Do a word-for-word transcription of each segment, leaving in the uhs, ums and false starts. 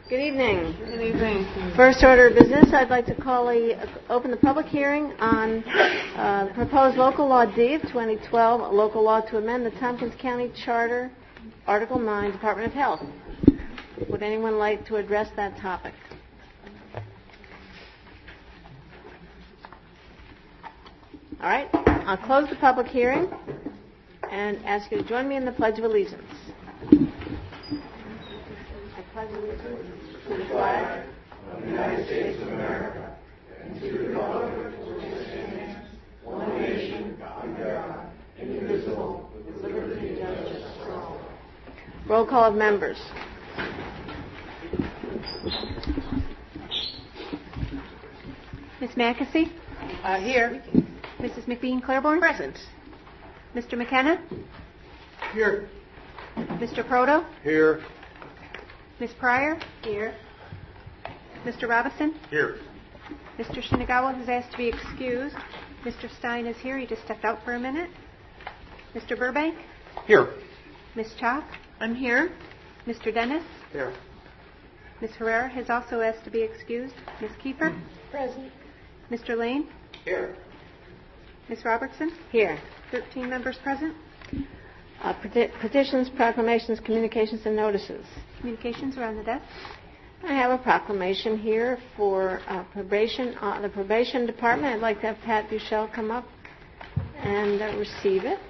Good evening. Good evening. First order of business, I'd like to call a, open the public hearing on uh, the proposed local law D of twenty twelve, a local law to amend the Tompkins County Charter, Article nine, Department of Health. Would anyone like to address that topic? All right, I'll close the public hearing and ask you to join me in the Pledge of Allegiance. I pledge allegiance to the flag of the United States of America and to the republic for which it stands, one nation, under God, indivisible, with liberty and justice for all. Roll call of members. Miz Mackesy? Uh, here. Missus McBean Claiborne? Present. Mister McKenna? Here. Mister Proto? Here. Miz Pryor? Here. Mister Robinson? Here. Mister Shinagawa has asked to be excused. Mister Stein is here. He just stepped out for a minute. Mister Burbank? Here. Miz Chalk? I'm here. Mister Dennis? Here. Miz Herrera has also asked to be excused. Miz Kiefer? Present. Mister Lane? Here. Miz Robertson? Here. thirteen members present. Uh, peti- petitions, proclamations, communications, and notices. Communications are on the desk. I have a proclamation here for uh, probation, uh, the probation department. I'd like to have Pat Buchel come up and uh, receive it.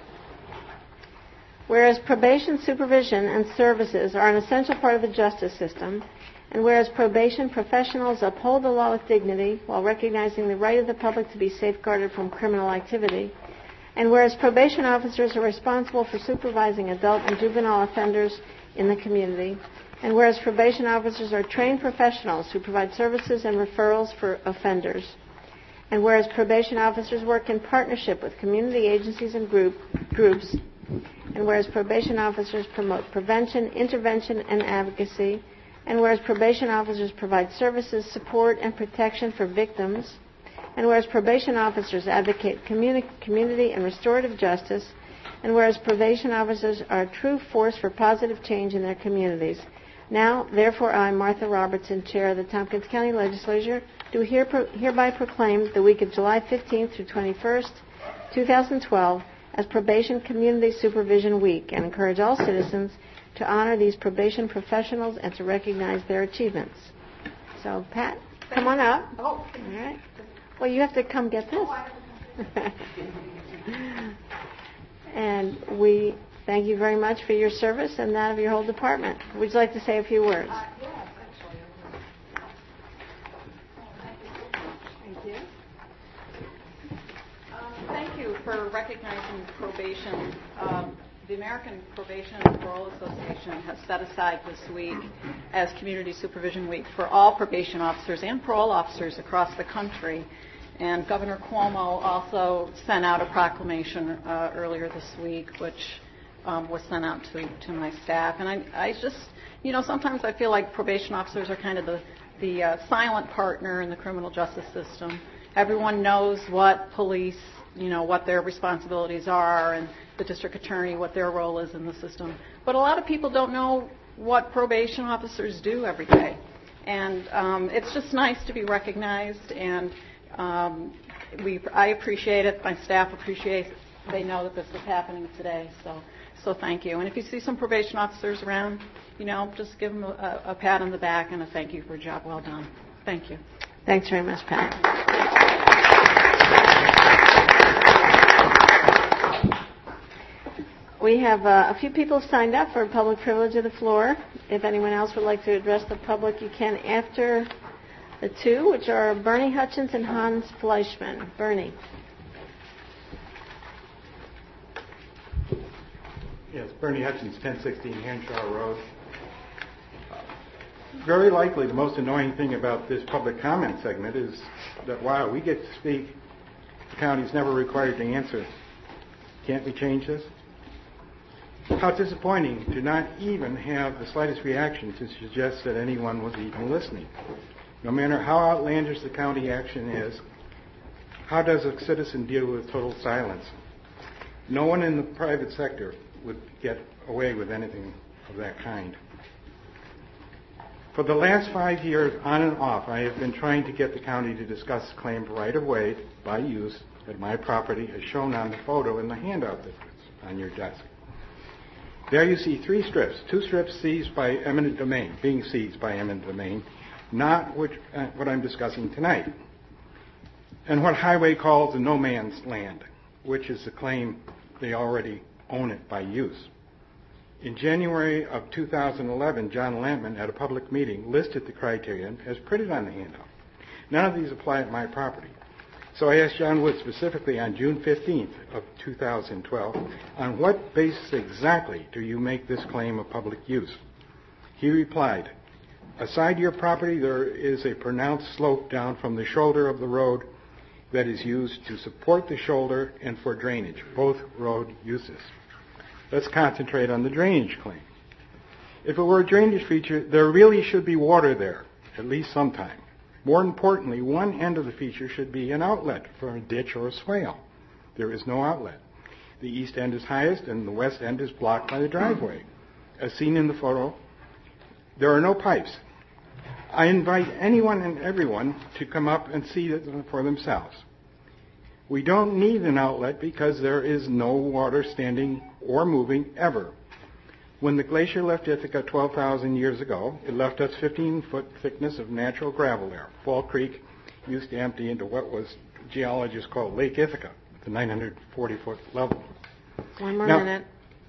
Whereas probation supervision and services are an essential part of the justice system, and whereas probation professionals uphold the law with dignity while recognizing the right of the public to be safeguarded from criminal activity, and whereas probation officers are responsible for supervising adult and juvenile offenders in the community, and whereas probation officers are trained professionals who provide services and referrals for offenders, and whereas probation officers work in partnership with community agencies and group, groups, and whereas probation officers promote prevention, intervention, and advocacy, and whereas probation officers provide services, support, and protection for victims, and whereas probation officers advocate communi- community and restorative justice, and whereas probation officers are a true force for positive change in their communities. Now, therefore, I, Martha Robertson, Chair of the Tompkins County Legislature, do here pro- hereby proclaim the week of July fifteenth through twenty-first, twenty twelve, as Probation Community Supervision Week, and encourage all citizens to honor these probation professionals and to recognize their achievements. So, Pat, come on up. Oh. All right. Well, you have to come get this. And we thank you very much for your service and that of your whole department. Would you like to say a few words? Uh, yes, actually. Thank you. Um, thank you for recognizing probation. Um, the American Probation and Parole Association has set aside this week as Community Supervision Week for all probation officers and parole officers across the country. And Governor Cuomo also sent out a proclamation uh, earlier this week, which um, was sent out to, to my staff. And I, I just, you know, sometimes I feel like probation officers are kind of the, the uh, silent partner in the criminal justice system. Everyone knows what police, you know, what their responsibilities are, and the district attorney, what their role is in the system. But a lot of people don't know what probation officers do every day. And um, it's just nice to be recognized, and um, we, I appreciate it. My staff appreciates it. They know that this is happening today. So, so thank you. And if you see some probation officers around, you know, just give them a, a pat on the back and a thank you for a job well done. Thank you. Thanks very much, Pat. We have uh, a few people signed up for public privilege of the floor. If anyone else would like to address the public, you can after the two, which are Bernie Hutchins and Hans Fleischman. Bernie. Yes, Bernie Hutchins, ten sixteen Henshaw Road. Very likely the most annoying thing about this public comment segment is that while we get to speak, the county's never required to answer. Can't we change this? How disappointing to not even have the slightest reaction to suggest that anyone was even listening. No matter how outlandish the county action is, how does a citizen deal with total silence? No one in the private sector would get away with anything of that kind. For the last five years, on and off, I have been trying to get the county to discuss claimed right-of-way by use at my property as shown on the photo in the handout that's on your desk. There you see three strips, two strips seized by eminent domain, being seized by eminent domain, not which, uh, what I'm discussing tonight, and what Highway calls a no man's land, which is the claim they already own it by use. In January of two thousand eleven, John Lampman, at a public meeting, listed the criterion as printed on the handout. None of these apply at my property. So I asked John Wood specifically on June fifteenth of two thousand twelve, on what basis exactly do you make this claim of public use? He replied, aside your property, there is a pronounced slope down from the shoulder of the road that is used to support the shoulder and for drainage, both road uses. Let's concentrate on the drainage claim. If it were a drainage feature, there really should be water there, at least sometime. More importantly, one end of the feature should be an outlet for a ditch or a swale. There is no outlet. The east end is highest and the west end is blocked by the driveway. As seen in the photo, there are no pipes. I invite anyone and everyone to come up and see it for themselves. We don't need an outlet because there is no water standing or moving ever. When the glacier left Ithaca twelve thousand years ago, it left us fifteen foot thickness of natural gravel there. Fall Creek used to empty into what was geologists call Lake Ithaca, at the nine hundred forty foot level. One more now, minute.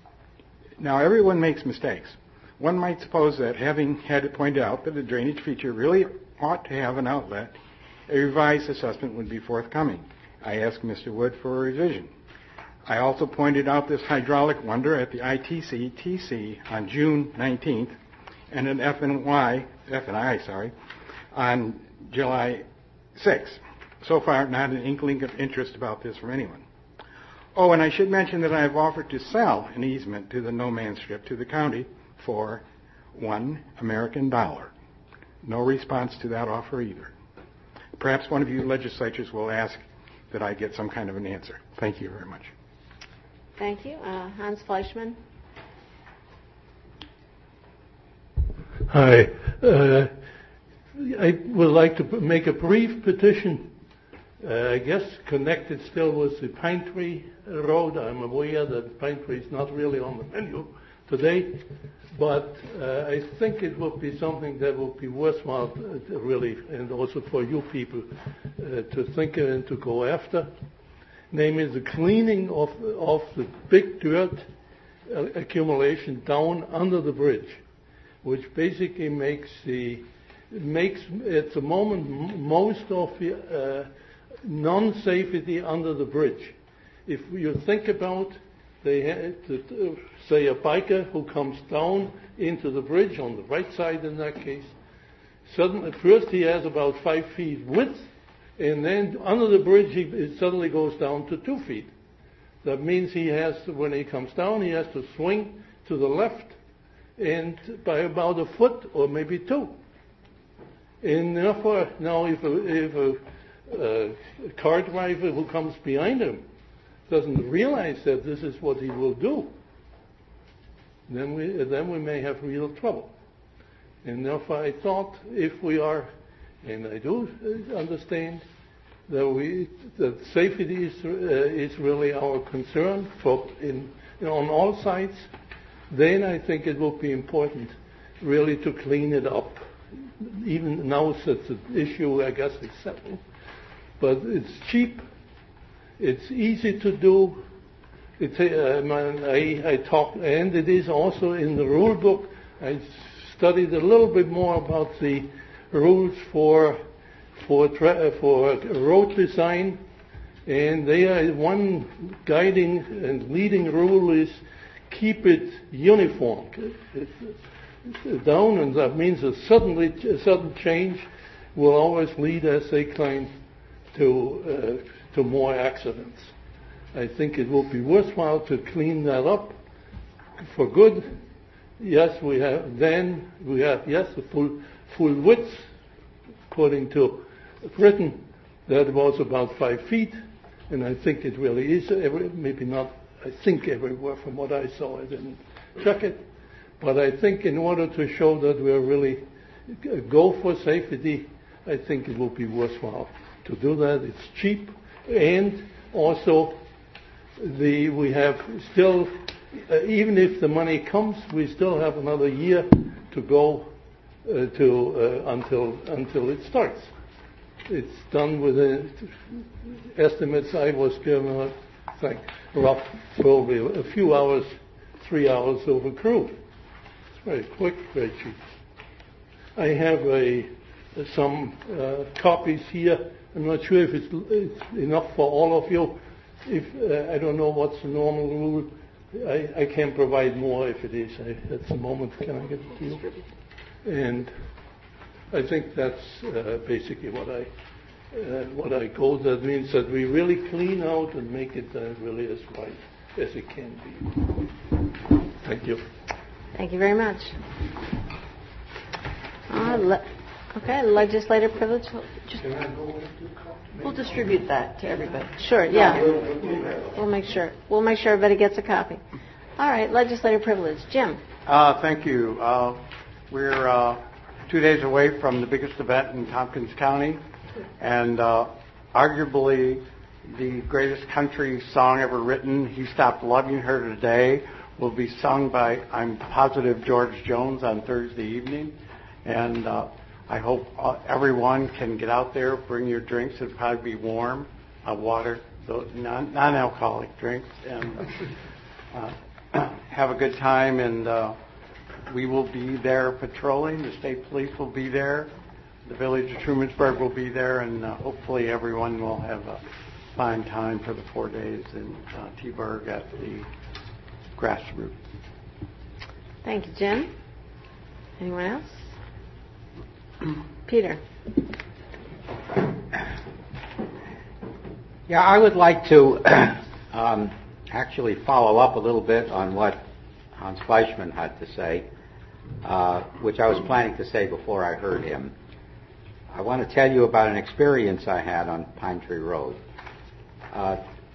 Now, everyone makes mistakes. One might suppose that having had it pointed out that a drainage feature really ought to have an outlet, a revised assessment would be forthcoming. I asked Mister Wood for a revision. I also pointed out this hydraulic wonder at the I T C T C on June nineteenth and an F and Y, F and I, sorry, on July sixth. So far, not an inkling of interest about this from anyone. Oh, and I should mention that I have offered to sell an easement to the no man strip to the county for one American dollar. No response to that offer either. Perhaps one of you legislators will ask that I get some kind of an answer. Thank you very much. Thank you. Uh, Hans Fleischman. Hi. Uh, I would like to make a brief petition, uh, I guess connected still with the Pine Tree Road. I'm aware that Pine Tree is not really on the menu today, but uh, I think it would be something that would be worthwhile, uh, really, and also for you people uh, to think and to go after. Namely, the cleaning of, of the big dirt uh, accumulation down under the bridge, which basically makes the makes at the moment m- most of the uh, non-safety under the bridge. If you think about, they had to, uh, say a biker who comes down into the bridge on the right side in that case, suddenly first he has about five feet width, and then under the bridge he, it suddenly goes down to two feet. That means he has to, when he comes down, he has to swing to the left and by about a foot or maybe two. And therefore, now if a, if a, a car driver who comes behind him doesn't realize that this is what he will do, then we then we may have real trouble. And therefore, I thought if we are, and I do understand that we that safety is uh, is really our concern for in you know, on all sides, then I think it will be important really to clean it up. Even now, it's an issue I guess is settled, but it's cheap. It's easy to do. It's, uh, I, I talk, and it is also in the rule book. I studied a little bit more about the rules for for tra- for road design, and they are one guiding and leading rule is keep it uniform. It's, it's down, and that means a suddenly a sudden change will always lead, as they claim, to uh, to more accidents. I think it will be worthwhile to clean that up for good. Yes, we have. Then we have yes the full full width, according to Britain, that was about five feet, and I think it really is. Every, maybe not. I think everywhere from what I saw, I didn't check it, but I think in order to show that we're really g- go for safety, I think it will be worthwhile to do that. It's cheap, and also the we have still, uh, even if the money comes, we still have another year to go uh, to uh, until until it starts. It's done with the estimates I was given, I think, rough, probably a few hours, three hours over crew. It's very quick, very cheap. I have a some uh, copies here. I'm not sure if it's, it's enough for all of you. If uh, I don't know what's the normal rule, I, I can provide more if it is. I, at the moment, can I get it to you? And I think that's uh, basically what I uh, what I go. That means that we really clean out and make it uh, really as right as it can be. Thank you. Thank you very much. Uh, le- okay, legislative privilege. Just Can I go into copy? We'll distribute that to everybody. Sure, yeah. We'll make sure. We'll make sure everybody gets a copy. All right, legislative privilege. Jim. Uh, thank you. Uh, we're uh, two days away from the biggest event in Tompkins County, and uh, arguably the greatest country song ever written, He Stopped Loving Her Today, will be sung by, I'm positive, George Jones on Thursday evening. And uh, I hope uh, everyone can get out there, bring your drinks. It'll probably be warm, uh, water, so non- non-alcoholic drinks, and uh, have a good time. And uh, we will be there patrolling. The state police will be there. The village of Trumansburg will be there, and uh, hopefully everyone will have a fine time for the four days in uh, T-Burg at the grassroots. Thank you, Jim. Anyone else? Peter. Yeah, I would like to um, actually follow up a little bit on what Hans Fleischman had to say, uh, which I was planning to say before I heard him. I want to tell you about an experience I had on Pine Tree Road. Uh,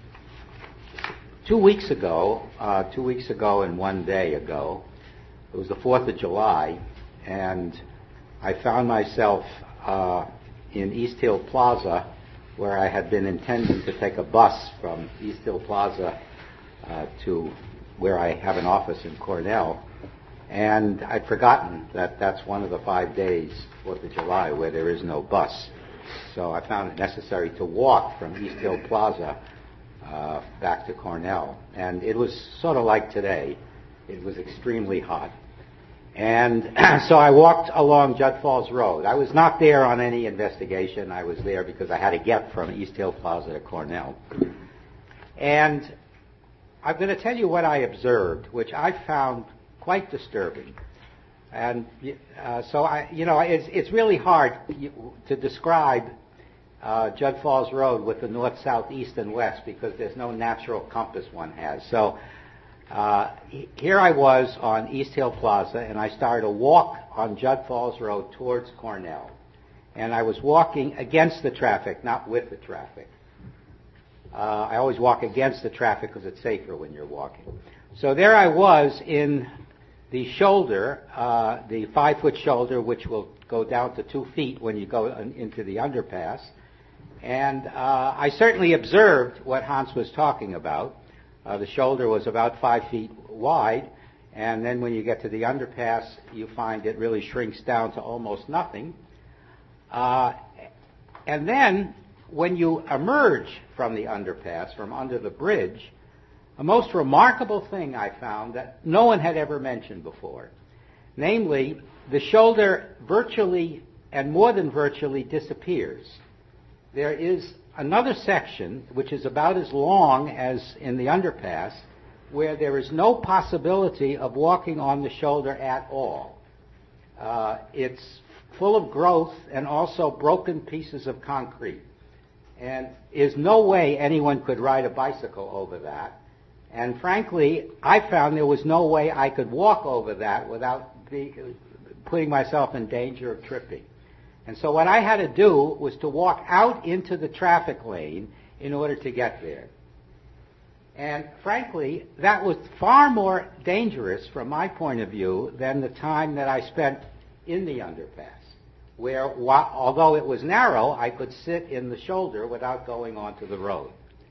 two weeks ago, uh, two weeks ago and one day ago, it was the fourth of July, and I found myself uh, in East Hill Plaza, where I had been intending to take a bus from East Hill Plaza uh, to where I have an office in Cornell. And I'd forgotten that that's one of the five days, fourth of July, where there is no bus. So I found it necessary to walk from East Hill Plaza uh, back to Cornell. And it was sort of like today. It was extremely hot. And so I walked along Judd Falls Road. I was not there on any investigation. I was there because I had to get from East Hill Plaza to Cornell. And I'm going to tell you what I observed, which I found quite disturbing. And uh, so, I, you know, it's, it's really hard to describe uh, Judd Falls Road with the north, south, east, and west because there's no natural compass one has. So Uh, here I was on East Hill Plaza, and I started to walk on Judd Falls Road towards Cornell. And I was walking against the traffic, not with the traffic. Uh, I always walk against the traffic because it's safer when you're walking. So there I was in the shoulder, uh, the five-foot shoulder, which will go down to two feet when you go into the underpass. And uh, I certainly observed what Hans was talking about. Uh, the shoulder was about five feet wide, and then when you get to the underpass, you find it really shrinks down to almost nothing. Uh, and then when you emerge from the underpass, from under the bridge, a most remarkable thing I found that no one had ever mentioned before. Namely, the shoulder virtually, and more than virtually, disappears. There is another section, which is about as long as in the underpass, where there is no possibility of walking on the shoulder at all. Uh, it's full of growth and also broken pieces of concrete. And there's no way anyone could ride a bicycle over that. And frankly, I found there was no way I could walk over that without be, putting myself in danger of tripping. And so what I had to do was to walk out into the traffic lane in order to get there. And frankly, that was far more dangerous from my point of view than the time that I spent in the underpass. where, wh- although it was narrow, I could sit in the shoulder without going onto the road.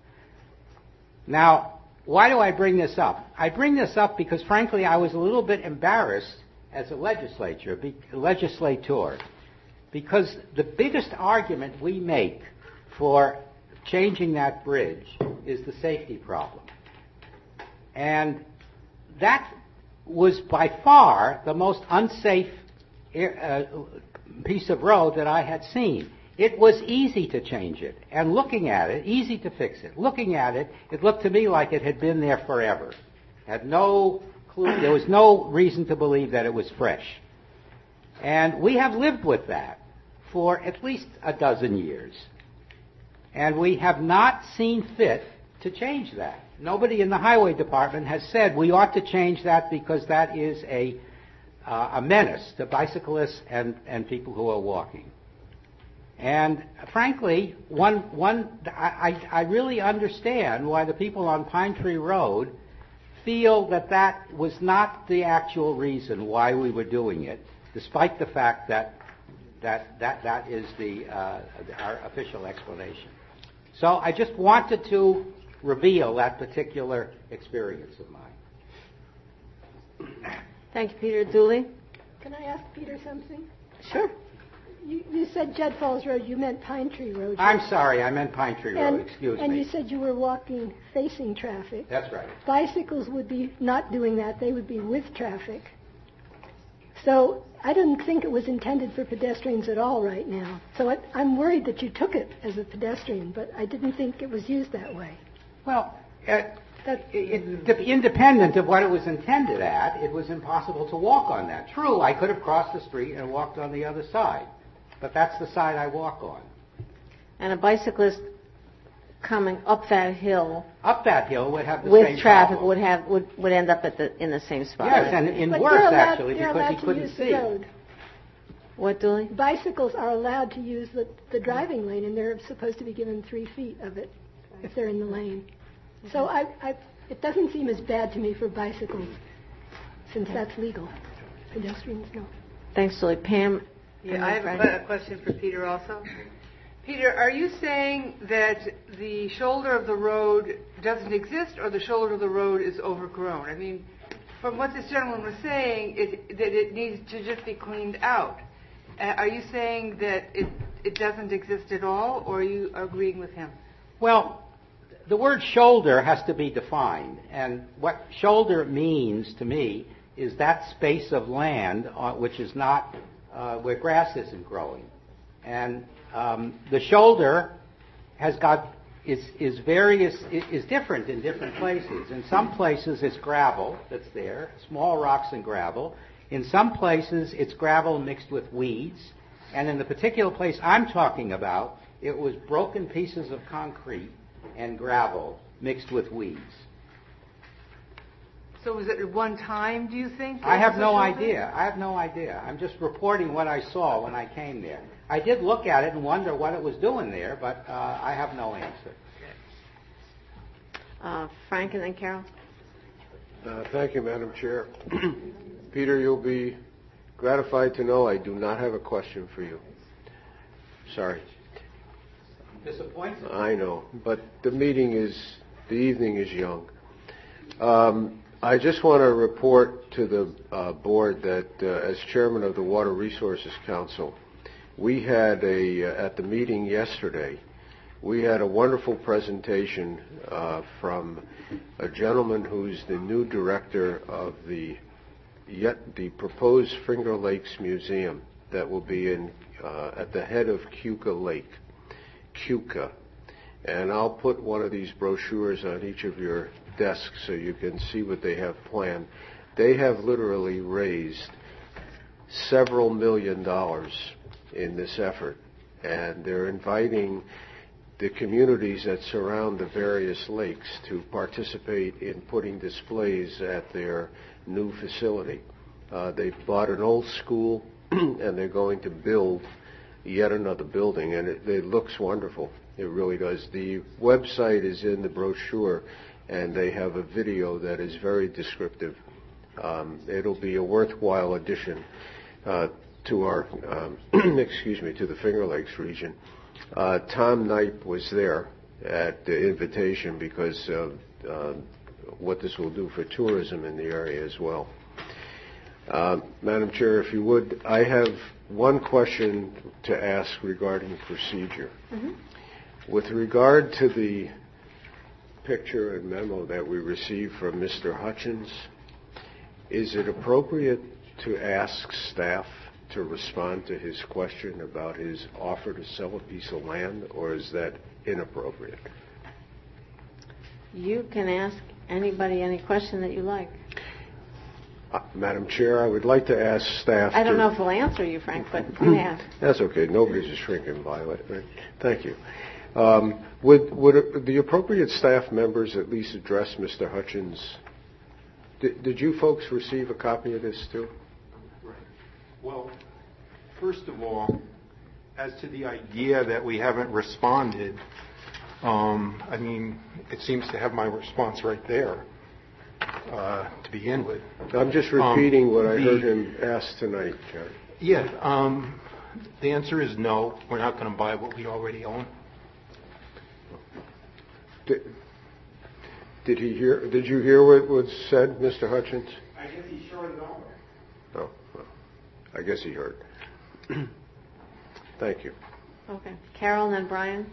Now, why do I bring this up? I bring this up because, frankly, I was a little bit embarrassed as a legislature, be, legislator, because the biggest argument we make for changing that bridge is the safety problem. And that was by far the most unsafe uh, piece of road that I had seen. It was easy to change it, and looking at it, easy to fix it. Looking at it, it looked to me like it had been there forever. Had no clue, there was no reason to believe that it was fresh. And we have lived with that for at least a dozen years. And we have not seen fit to change that. Nobody in the highway department has said we ought to change that because that is a, uh, a menace to bicyclists and, and people who are walking. And frankly, one, one, I, I really understand why the people on Pine Tree Road feel that that was not the actual reason why we were doing it, despite the fact that that, that, that is the, uh, our official explanation. So I just wanted to reveal that particular experience of mine. Thank you, Peter. Dooley? Can I ask Peter something? Sure. You, you said Judd Falls Road, you meant Pine Tree Road. I'm sorry, I meant Pine Tree Road, and, excuse and me. And you said you were walking facing traffic. That's right. Bicycles would be not doing that, they would be with traffic. So I didn't think it was intended for pedestrians at all right now. So I, I'm worried that you took it as a pedestrian, but I didn't think it was used that way. Well, uh, it, it, independent of what it was intended at, it was impossible to walk on that. True, I could have crossed the street and walked on the other side, but that's the side I walk on. And a bicyclist coming up that hill, up that hill would have the with same traffic problem. would have would, would end up at the in the same spot. Yes, right? and in but worse allowed, actually because allowed he couldn't to use see. The road. What, Dooley? Bicycles are allowed to use the, the driving lane, and they're supposed to be given three feet of it if they're in the lane. Mm-hmm. So I, I, it doesn't seem as bad to me for bicycles, since that's legal. Pedestrians, no. Thanks, Dooley. Pam? Yeah, I have a, a question for Peter also. Peter, are you saying that the shoulder of the road doesn't exist, or the shoulder of the road is overgrown? I mean, from what this gentleman was saying, it, that it needs to just be cleaned out. Uh, are you saying that it, it doesn't exist at all, or are you agreeing with him? Well, the word shoulder has to be defined, and what shoulder means to me is that space of land uh, which is not uh, where grass isn't growing. And um, the shoulder has got is is various is different in different places. In some places it's gravel that's there, small rocks and gravel. In some places it's gravel mixed with weeds. And in the particular place I'm talking about, it was broken pieces of concrete and gravel mixed with weeds. So was it at one time, do you think? I have no idea. I have no idea. I'm just reporting what I saw when I came there. I did look at it and wonder what it was doing there, but uh, I have no answer. Uh, Frank and then Carol. Uh, thank you, Madam Chair. Peter, you'll be gratified to know I do not have a question for you. Sorry. Disappointed. I know, but the meeting is, the evening is young. Um, I just want to report to the uh, board that uh, as chairman of the Water Resources Council, we had a, uh, at the meeting yesterday, we had a wonderful presentation uh, from a gentleman who's the new director of the yet the proposed Finger Lakes Museum that will be in uh, at the head of Keuka Lake, Keuka. And I'll put one of these brochures on each of your desks so you can see what they have planned. They have literally raised several million dollars in this effort, and they're inviting the communities that surround the various lakes to participate in putting displays at their new facility. Uh, they've bought an old school and they're going to build yet another building, and it, it looks wonderful. It really does. The website is in the brochure, and they have a video that is very descriptive. Um, it'll be a worthwhile addition uh, to our, um, excuse me, to the Finger Lakes region. Uh, Tom Knipe was there at the invitation because of uh, what this will do for tourism in the area as well. Uh, Madam Chair, if you would, I have one question to ask regarding procedure. Mm-hmm. With regard to the picture and memo that we received from Mister Hutchins, is it appropriate to ask staff to respond to his question about his offer to sell a piece of land, or is that inappropriate? You can ask anybody any question that you like. Uh, Madam Chair, I would like to ask staff I don't to... know if we'll answer you, Frank, but you may ask. That's okay. Nobody's a shrinking violet. Right? Thank you. Um, would, would the appropriate staff members at least address Mister Hutchins? Did, did you folks receive a copy of this too? Right. Well, first of all, as to the idea that we haven't responded, um, I mean, it seems to have my response right there uh, to begin with. I'm just repeating um, what I the, heard him ask tonight, Jerry. Yeah. Um, the answer is no. We're not going to buy what we already own. Did, did he hear? Did you hear what was said, Mister Hutchins? I guess he shorted over. Oh, well, I guess he heard. Thank you. Okay. Carol and then Brian.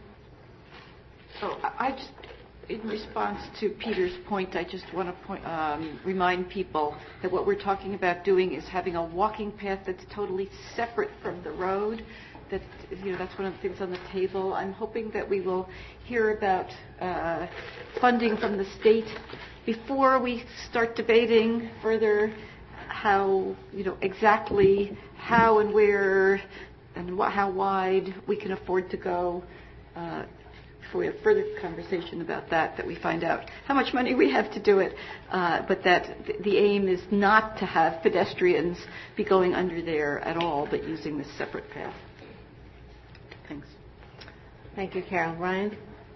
Oh, I just, in response to Peter's point, I just want to point, um, remind people that what we're talking about doing is having a walking path that's totally separate from the road. That, you know, that's one of the things on the table. I'm hoping that we will hear about uh, funding from the state before we start debating further how, you know, exactly how and where and wh- how wide we can afford to go. Uh, before we have further conversation about that, that we find out how much money we have to do it, uh, but that th- the aim is not to have pedestrians be going under there at all, but using this separate path. Thanks. Thank you, Carol. Ryan?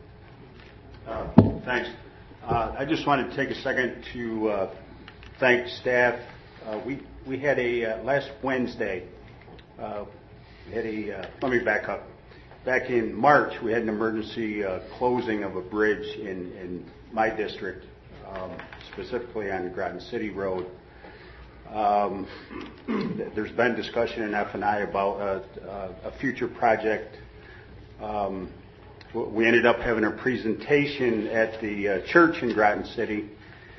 Uh, thanks. Uh, I just wanted to take a second to uh, thank staff. Uh, we we had a uh, last Wednesday. Uh, we had a. Uh, let me back up. Back in March, we had an emergency uh, closing of a bridge in, in my district, um, specifically on Groton City Road. Um, there's been discussion in F and I about a, a, a future project. Um, we ended up having a presentation at the uh, church in Groton City,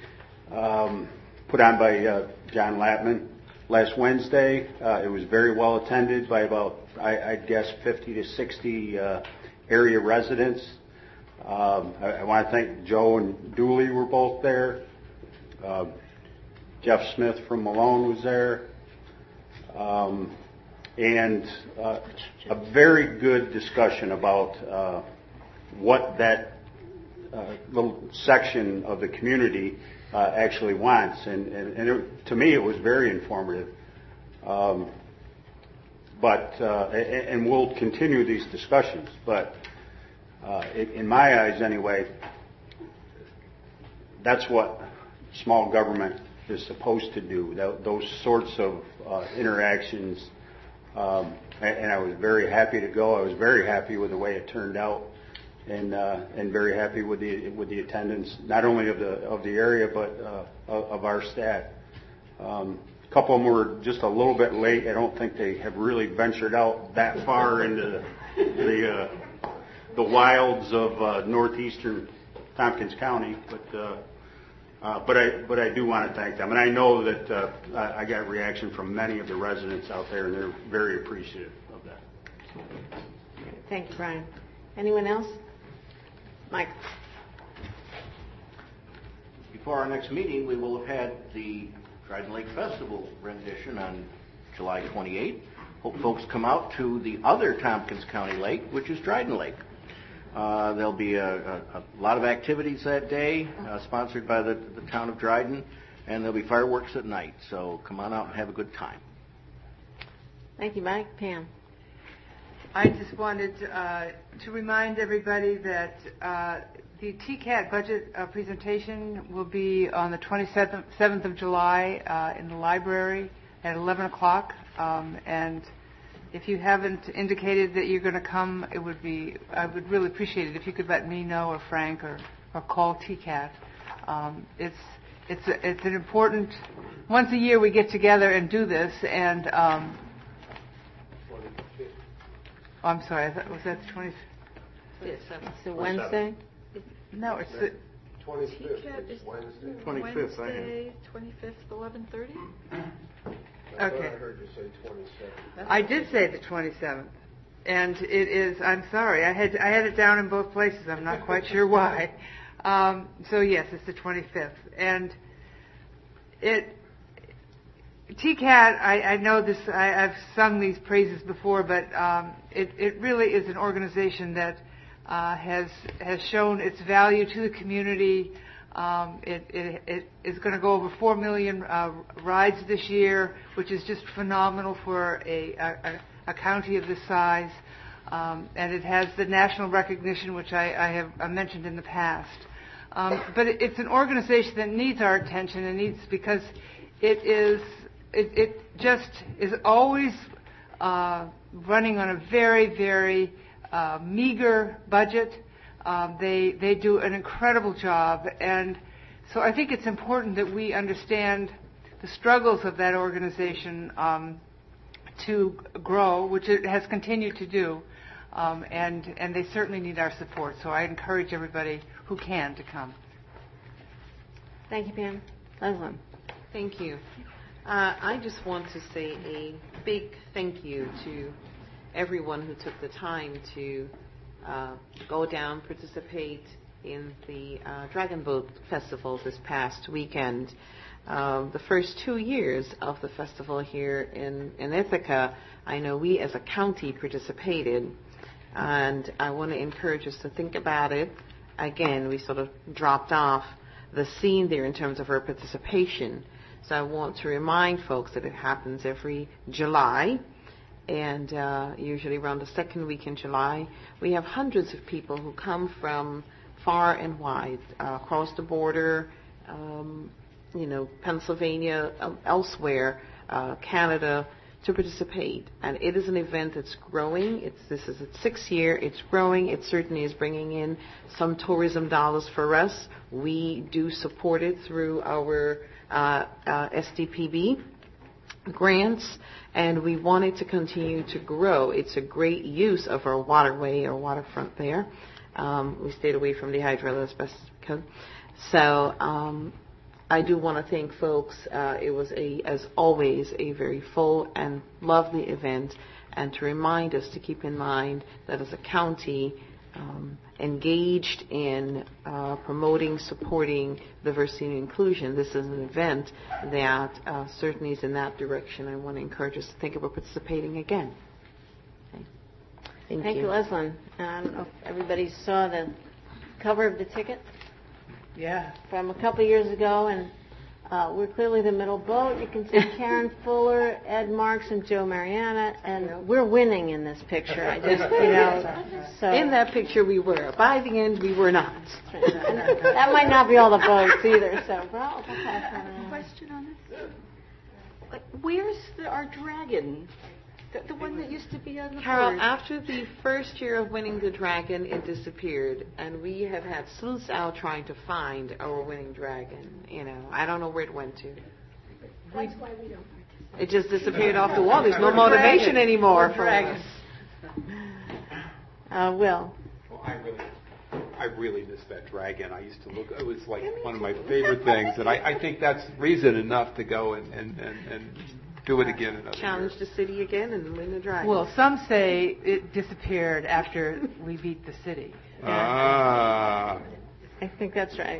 um, put on by uh, John Latman last Wednesday. Uh, it was very well attended by about, I, I guess, fifty to sixty uh, area residents. Um, I, I want to thank Joe and Dooley were both there. Uh, Jeff Smith from Malone was there. Um, and uh, a very good discussion about uh, what that uh, little section of the community uh, actually wants. And, and, and it, to me, it was very informative. Um, but uh, and, and we'll continue these discussions. But uh, in, in my eyes, anyway, that's what small government is supposed to do, that, those sorts of uh, interactions. Um, and, and I was very happy to go. I was very happy with the way it turned out, and uh, and very happy with the with the attendance, not only of the of the area but uh, of, of our staff. Um, a couple of them were just a little bit late. I don't think they have really ventured out that far into the the, uh, the wilds of uh, northeastern Tompkins County, but. Uh, Uh, but I but I do want to thank them, and I know that uh, I, I got reaction from many of the residents out there, and they're very appreciative of that. Thank you, Brian. Anyone else? Mike. Before our next meeting, we will have had the Dryden Lake Festival rendition on July twenty-eighth. Hope folks come out to the other Tompkins County lake, which is Dryden Lake. Uh, there'll be a, a, a lot of activities that day, uh, sponsored by the, the town of Dryden, and there'll be fireworks at night. So come on out and have a good time. Thank you, Mike. Pam. I just wanted uh, to remind everybody that uh, the T C A T budget uh, presentation will be on the twenty-seventh of July uh, in the library at eleven o'clock. Um, and if you haven't indicated that you're going to come, it would be, I would really appreciate it if you could let me know, or Frank, or, or call T C A T. Um, it's it's a, it's an important. Once a year we get together and do this, and um, oh, I'm sorry, I thought, was that the twenty? It's a Wednesday. No, it's the twenty-fifth. It's Wednesday. twenty-fifth, I am. Wednesday, twenty-fifth, eleven thirty? I thought Okay. I heard you say twenty-seventh. I did say the twenty-seventh, and it is. I'm sorry, I had I had it down in both places. I'm not quite sure why. Um, so yes, it's the twenty-fifth, and it. T C A T, I, I know this. I, I've sung these praises before, but um, it, it really is an organization that uh, has has shown its value to the community. Um, it, it, it is going to go over four million uh, rides this year, which is just phenomenal for a, a, a county of this size. Um, and it has the national recognition, which I, I have I mentioned in the past. Um, but it, it's an organization that needs our attention, and needs because it is it, it just is always uh, running on a very very uh, meager budget. Um, they they do an incredible job, and so I think it's important that we understand the struggles of that organization um, to grow, which it has continued to do, um, and and they certainly need our support. So I encourage everybody who can to come. Thank you, Pam. Leslie. Thank you. Uh, I just want to say a big thank you to everyone who took the time to Uh, go down, participate in the uh, Dragon Boat Festival this past weekend. Um, the first two years of the festival here in, in Ithaca, I know we as a county participated, and I want to encourage us to think about it. Again, we sort of dropped off the scene there in terms of our participation. So I want to remind folks that it happens every July, and uh, usually around the second week in July. We have hundreds of people who come from far and wide, uh, across the border, um, you know, Pennsylvania, um, elsewhere, uh, Canada, to participate. And it is an event that's growing. It's, this is its sixth year. It's growing. It certainly is bringing in some tourism dollars for us. We do support it through our uh, uh, S D P B grants, and we want it to continue to grow. It's a great use of our waterway or waterfront there. Um, we stayed away from the hydro as best as we could. So um, I do want to thank folks. Uh, it was, a, as always, a very full and lovely event, and to remind us to keep in mind that as a county, Um, engaged in uh, promoting, supporting diversity and inclusion. This is an event that uh, certainly is in that direction. I want to encourage us to think about participating again. Okay. Thank, Thank you, you Leslyn. I don't know if everybody saw the cover of the ticket. Yeah. From a couple of years ago, and uh, we're clearly the middle boat. You can see Karen Fuller, Ed Marks, and Joe Mariana, and we're winning in this picture. I just, you know, so in that picture we were. By the end, we were not. That might not be all the boats either. So, well, okay. Question on this: like, where's the, our dragon? The, the one that used to be on the Carol, board. After the first year of winning the dragon, it disappeared, and we have had sleuths out trying to find our winning dragon. You know, I don't know where it went to. That's why we don't participate. It just disappeared off the wall. There's no motivation dragon. anymore We're for dragons. us. Uh, Will. Well, I really, I really miss that dragon. I used to look. It was like one of my favorite things, and I, I think that's reason enough to go and and and. and do it again another Challenge year. the city again and win the dragon. Well, some say it disappeared after we beat the city. Ah. I think that's right.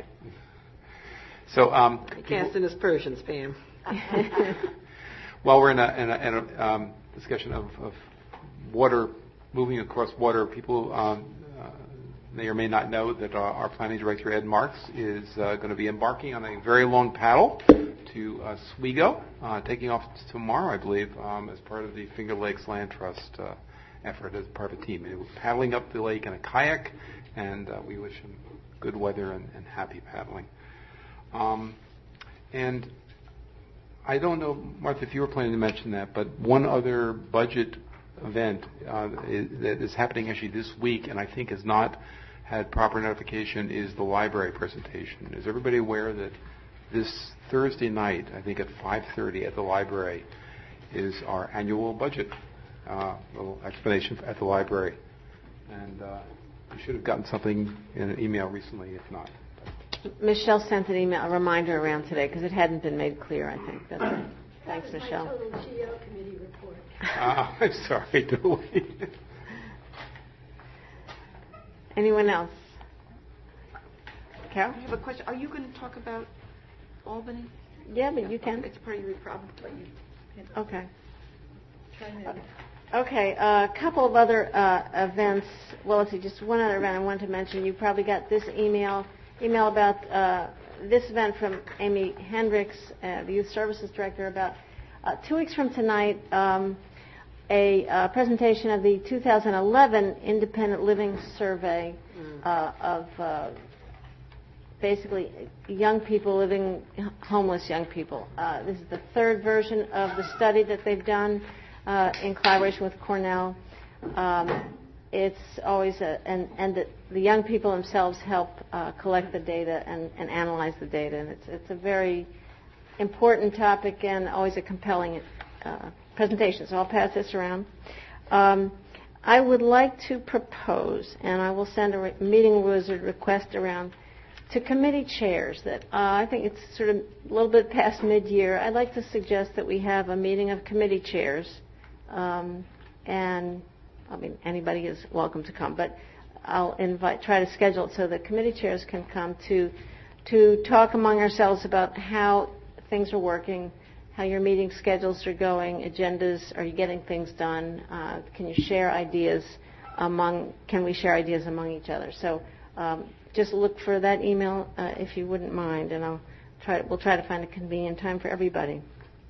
So, um, casting aspersions, Pam. while we're in a, in a, in a um, discussion of, of water, moving across water, people um, uh, may or may not know that our, our planning director, Ed Marks, is uh, going to be embarking on a very long paddle to Oswego, uh, taking off tomorrow, I believe, um, as part of the Finger Lakes Land Trust uh, effort as part of a team. And we're paddling up the lake in a kayak, and uh, we wish him good weather and, and happy paddling. Um, and I don't know, Martha, if you were planning to mention that, but one other budget event uh, is, that is happening actually this week, and I think has not had proper notification, is the library presentation. Is everybody aware that this Thursday night, I think at five thirty at the library, is our annual budget, uh, little explanation at the library. And uh, you should have gotten something in an email recently, if not. Michelle sent an email, a reminder around today, because it hadn't been made clear, I think. That's it. Thanks, That was Michelle. my total G O committee report. Uh, I'm sorry, Julie. Anyone else? Carol? I have a question. Are you going to talk about Albany? Yeah, but you can. It's part of your problem, but you can. Okay. Try to- Okay, a couple of other uh, events. Well, let's see, just one other event I wanted to mention. You probably got this email email about uh, this event from Amy Hendricks, uh, the Youth Services Director, about uh, two weeks from tonight, um, a uh, presentation of the two thousand eleven Independent Living Survey uh, of uh, basically young people living, homeless young people. Uh, this is the third version of the study that they've done uh, in collaboration with Cornell. Um, it's always a, and, and the, the young people themselves help uh, collect the data and, and analyze the data. And it's, it's a very important topic and always a compelling uh, presentation. So I'll pass this around. Um, I would like to propose, and I will send a re- meeting wizard request around to committee chairs that uh, I think it's sort of a little bit past mid-year. I'd like to suggest that we have a meeting of committee chairs, um, and I mean anybody is welcome to come, but I'll invite, try to schedule it so the committee chairs can come to to talk among ourselves about how things are working, how your meeting schedules are going, agendas, are you getting things done? Uh, can you share ideas among? Can we share ideas among each other? So. Um, Just look for that email uh, if you wouldn't mind, and I'll try. We'll try to find a convenient time for everybody.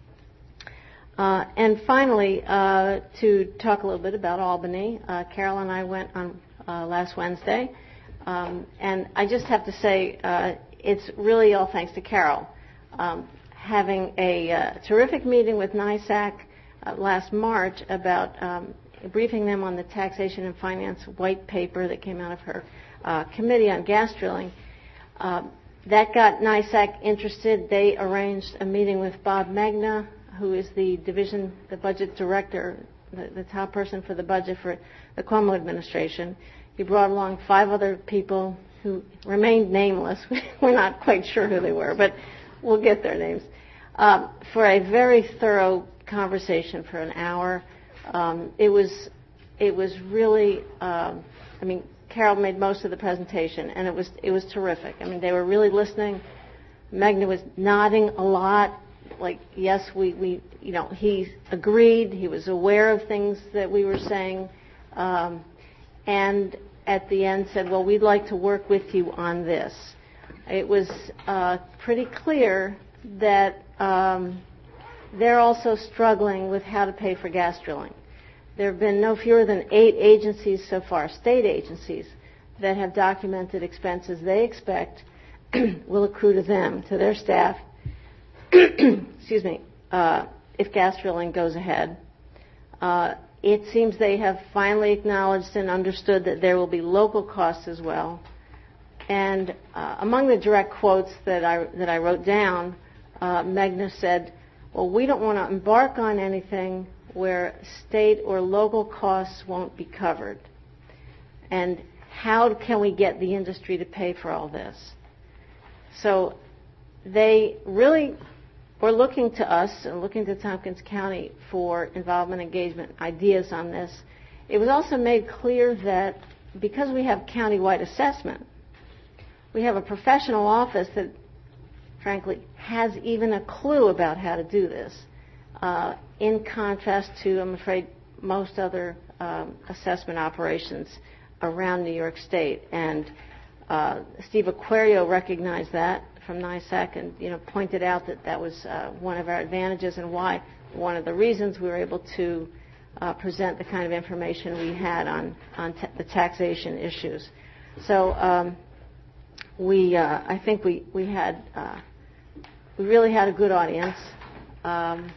Uh, and finally, uh, to talk a little bit about Albany, uh, Carol and I went on uh, last Wednesday, um, and I just have to say uh, it's really all thanks to Carol. Um, having a uh, terrific meeting with NISAC uh, last March about um, briefing them on the taxation and finance white paper that came out of her Uh, committee on gas drilling. Uh, that got NISAC interested. They arranged a meeting with Bob Magna, who is the division, the budget director, the, the top person for the budget for the Cuomo administration. He brought along five other people who remained nameless. We're not quite sure who they were, but we'll get their names. Um, for a very thorough conversation for an hour. Um, it was, it was really, um, I mean, Carol made most of the presentation, and it was it was terrific. I mean, they were really listening. Magna was nodding a lot, like yes, we, we you know he agreed. He was aware of things that we were saying, um, and at the end said, "Well, we'd like to work with you on this." It was uh, pretty clear that um, they're also struggling with how to pay for gas drilling. There have been no fewer than eight agencies so far, state agencies, that have documented expenses they expect will accrue to them, to their staff, excuse me, uh, if gas drilling goes ahead. Uh, it seems they have finally acknowledged and understood that there will be local costs as well. And uh, among the direct quotes that I, that I wrote down, uh, Magna said, well, we don't want to embark on anything where state or local costs won't be covered. And how can we get the industry to pay for all this? So they really were looking to us and looking to Tompkins County for involvement, engagement, ideas on this. It was also made clear that because we have countywide assessment, we have a professional office that, frankly, has even a clue about how to do this. Uh, in contrast to, I'm afraid, most other um, assessment operations around New York State. And uh, Steve Aquario recognized that from NISAC and you know, pointed out that that was uh, one of our advantages and why one of the reasons we were able to uh, present the kind of information we had on, on t- the taxation issues. So um, we, uh, I think we, we had, uh, we really had a good audience. Um,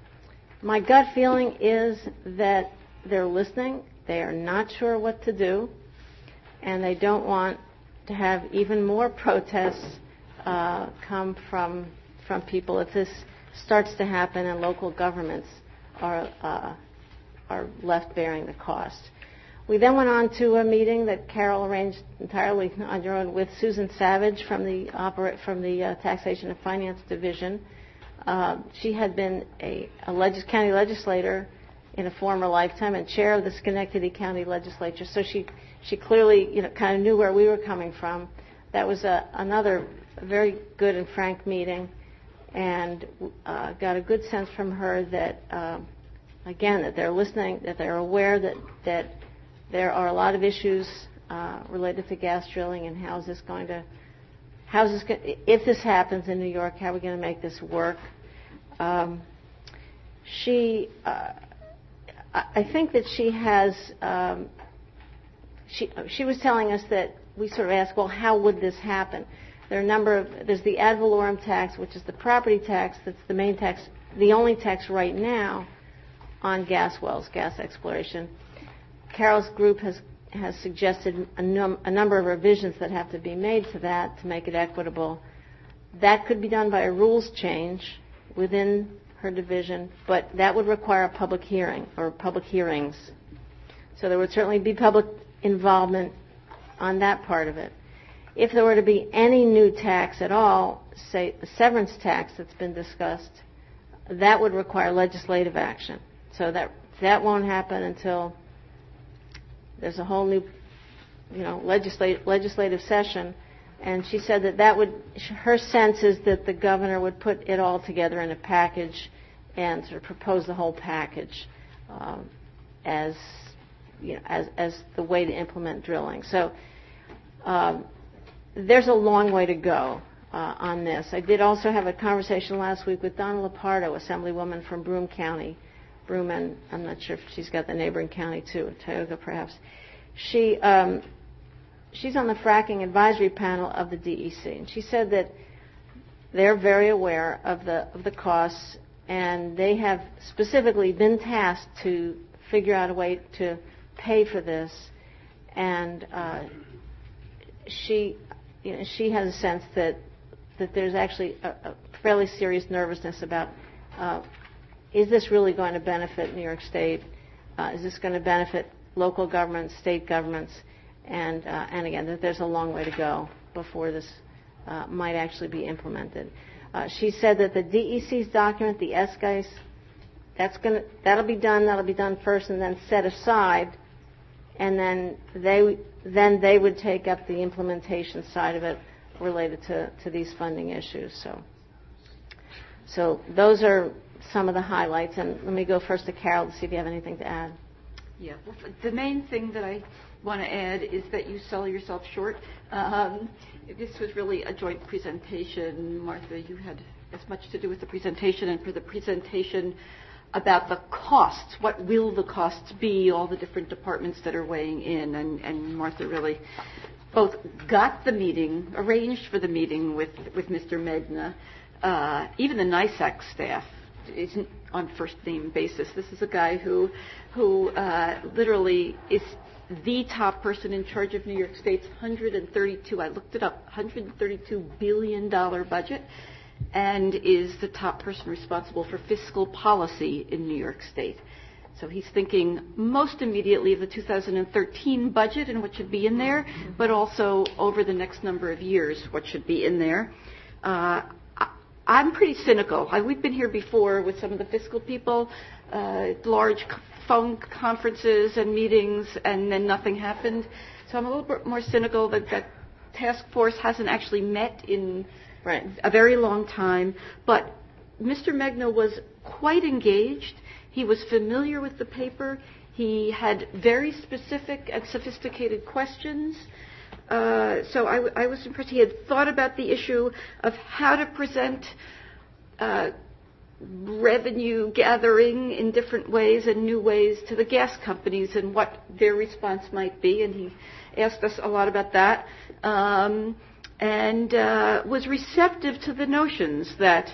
my gut feeling is that they're listening. They are not sure what to do, and they don't want to have even more protests uh, come from from people if this starts to happen and local governments are uh, are left bearing the cost. We then went on to a meeting that Carol arranged entirely on her own with Susan Savage from the opera, from the uh, Taxation and Finance Division. Uh, she had been a, a legis- county legislator in a former lifetime and chair of the Schenectady County Legislature, so she she clearly you know kind of knew where we were coming from. That was a, another very good and frank meeting, and uh, got a good sense from her that uh, again that they're listening, that they're aware that that there are a lot of issues uh, related to gas drilling and how is this going to how is this go- if this happens in New York, how are we going to make this work? Um, she. Uh, I think that she has, um, she, she was telling us that we sort of asked, well, how would this happen? There are a number of, there's the ad valorem tax, which is the property tax, that's the main tax, the only tax right now on gas wells, gas exploration. Carol's group has, has suggested a, num, a number of revisions that have to be made to that to make it equitable. That could be done by a rules change within her division, but that would require a public hearing or public hearings. So there would certainly be public involvement on that part of it. If there were to be any new tax at all, say the severance tax that's been discussed, that would require legislative action. So that that won't happen until there's a whole new, you know, legislative legislative session. And she said that that would, her sense is that the governor would put it all together in a package and sort of propose the whole package um, as, you know, as as the way to implement drilling. So um, there's a long way to go uh, on this. I did also have a conversation last week with Donna Lepardo, Assemblywoman from Broome County. Broome, and I'm not sure if she's got the neighboring county too, Tioga perhaps. She. Um, She's on the fracking advisory panel of the D E C, and she said that they're very aware of the of the costs, and they have specifically been tasked to figure out a way to pay for this. And uh, she, you know, she has a sense that that there's actually a, a fairly serious nervousness about uh, is this really going to benefit New York State? Uh, is this going to benefit local governments, state governments? And, uh, and again, that there's a long way to go before this uh, might actually be implemented. Uh, she said that the D E C's document, the S G I S, that's gonna, that'll be done. That'll be done first, and then set aside, and then they then they would take up the implementation side of it related to, to these funding issues. So, so those are some of the highlights. And let me go first to Carol to see if you have anything to add. Yeah, well, the main thing that I want to add is that you sell yourself short. Um, this was really a joint presentation. Martha, you had as much to do with the presentation, and for the presentation about the costs, what will the costs be, all the different departments that are weighing in, and, and Martha really both got the meeting, arranged for the meeting with, with Mister Megna, uh, even the NYSEC staff isn't on first name basis. This is a guy who, who uh, literally is the top person in charge of New York State's one hundred thirty-two, I looked it up, one hundred thirty-two billion dollars budget, and is the top person responsible for fiscal policy in New York State. So he's thinking most immediately of the two thousand thirteen budget and what should be in there, but also over the next number of years what should be in there. Uh, I'm pretty cynical. I, we've been here before with some of the fiscal people, uh, large phone conferences and meetings, and then nothing happened. So I'm a little bit more cynical that that task force hasn't actually met in right. a very long time. But Mister Megna was quite engaged. He was familiar with the paper. He had very specific and sophisticated questions. Uh, so I, w- I was impressed. He had thought about the issue of how to present uh, revenue gathering in different ways and new ways to the gas companies and what their response might be. And he asked us a lot about that, um, and uh, was receptive to the notions that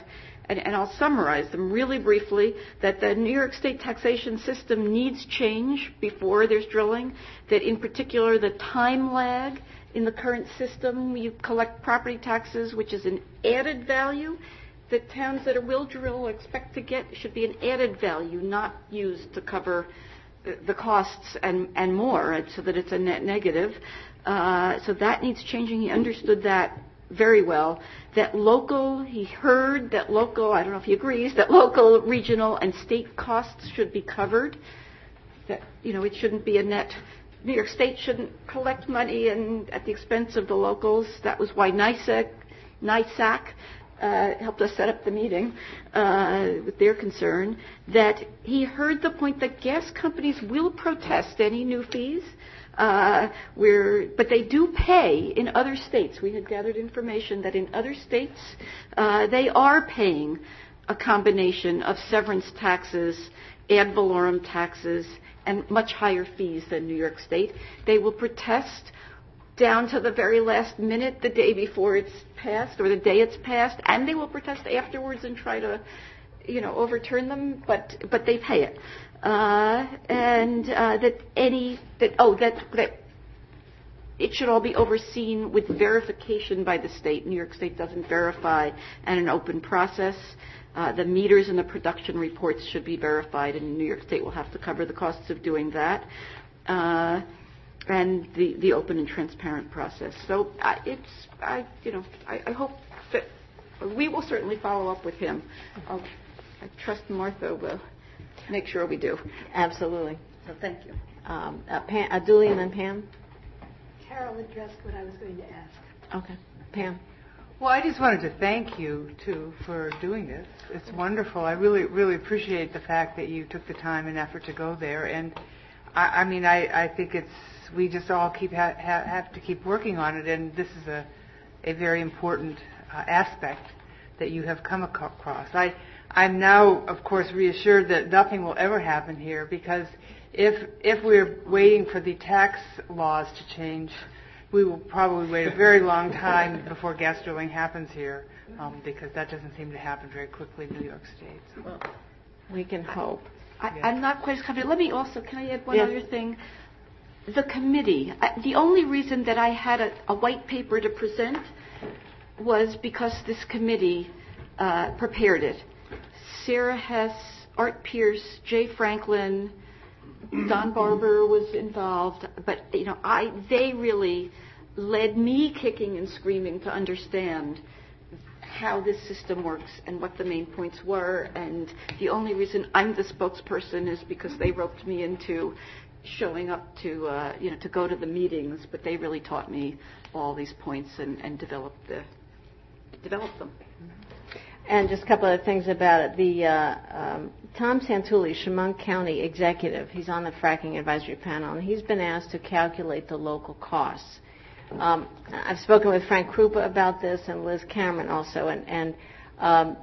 and, and I'll summarize them really briefly, that the New York State taxation system needs change before there's drilling, that in particular the time lag in the current system, you collect property taxes, which is an added value, that towns that will drill expect to get should be an added value, not used to cover the costs and, and more, so that it's a net negative. Uh, so that needs changing. He understood that very well. That local, he heard that local, I don't know if he agrees, that local, regional, and state costs should be covered. That, you know, it shouldn't be a net. New York State shouldn't collect money and at the expense of the locals. That was why NYSEC, NYSAC uh, helped us set up the meeting uh, with their concern. That he heard the point that gas companies will protest any new fees. Uh, we're, but they do pay in other states. We had gathered information that in other states uh, they are paying a combination of severance taxes, ad valorem taxes, and much higher fees than New York State. They will protest down to the very last minute, the day before it's passed or the day it's passed, and they will protest afterwards and try to, you know, overturn them, but but they pay it. Uh, and uh, that any that oh that that it should all be overseen with verification by the state. New York State doesn't verify and an open process. Uh, the meters and the production reports should be verified, and New York State will have to cover the costs of doing that. Uh, and the, the open and transparent process. So uh, it's I you know I, I hope that we will certainly follow up with him. I'll, I trust Martha will make sure we do. Absolutely. So thank you. Um, uh, Pam, uh, Julie and then Pam. Carol addressed what I was going to ask. Okay. Pam. Well, I just wanted to thank you, too, for doing this. It's wonderful. I really, really appreciate the fact that you took the time and effort to go there. And, I, I mean, I, I think it's, we just all keep ha- ha- have to keep working on it. And this is a, a very important uh, aspect that you have come across. I, I'm now, of course, reassured that nothing will ever happen here, because if if we're waiting for the tax laws to change, we will probably wait a very long time before gas drilling happens here, um, because that doesn't seem to happen very quickly in New York State. So. Well, we can hope. I, yes. I'm not quite as confident. Let me also, can I add one yes. other thing? The committee, I, the only reason that I had a, a white paper to present was because this committee uh, prepared it. Sarah Hess, Art Pierce, Jay Franklin, Don Barber was involved, but you know, I they really led me kicking and screaming to understand how this system works and what the main points were. And the only reason I'm the spokesperson is because they roped me into showing up to uh, you know to go to the meetings. But they really taught me all these points and, and developed the developed them. And just a couple of things about it. The uh, um, Tom Santulli, Chemung County Executive, he's on the Fracking Advisory Panel, and he's been asked to calculate the local costs. Um, I've spoken with Frank Krupa about this and Liz Cameron also, and, and um,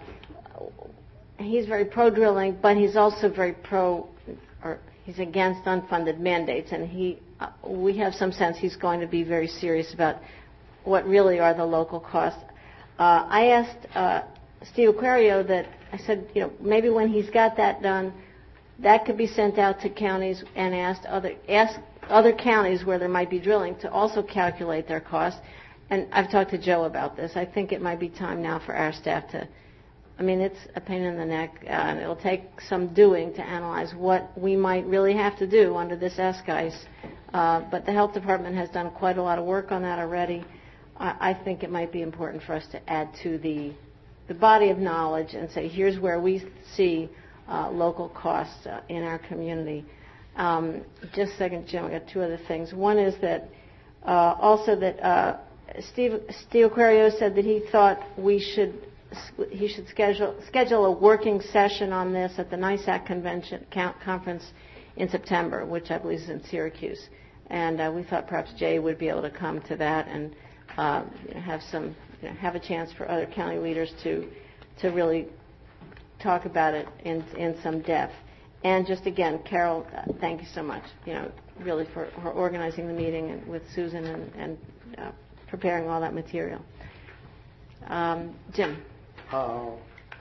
he's very pro-drilling, but he's also very pro, or he's against unfunded mandates, and he, uh, we have some sense he's going to be very serious about what really are the local costs. Uh, I asked uh, Steve Aquario that, I said, you know, maybe when he's got that done, that could be sent out to counties and asked other, ask other counties where there might be drilling to also calculate their costs. And I've talked to Joe about this. I think it might be time now for our staff to, I mean, it's a pain in the neck, uh, and it'll take some doing to analyze what we might really have to do under this S G I S. Uh, but the health department has done quite a lot of work on that already. I, I think it might be important for us to add to the the body of knowledge and say, here's where we see uh, local costs uh, in our community. Um, just a second, Jim, I got two other things. One is that uh, also that uh, Steve, Steve Aquario said that he thought we should he should schedule schedule a working session on this at the NYSAC convention conference in September, which I believe is in Syracuse. And uh, we thought perhaps Jay would be able to come to that and uh, you know, have some you know, have a chance for other county leaders to to really talk about it in in some depth. And just again, Carol, uh, thank you so much. You know, really for, for organizing the meeting and with Susan and, and uh, preparing all that material. Um, Jim. Uh,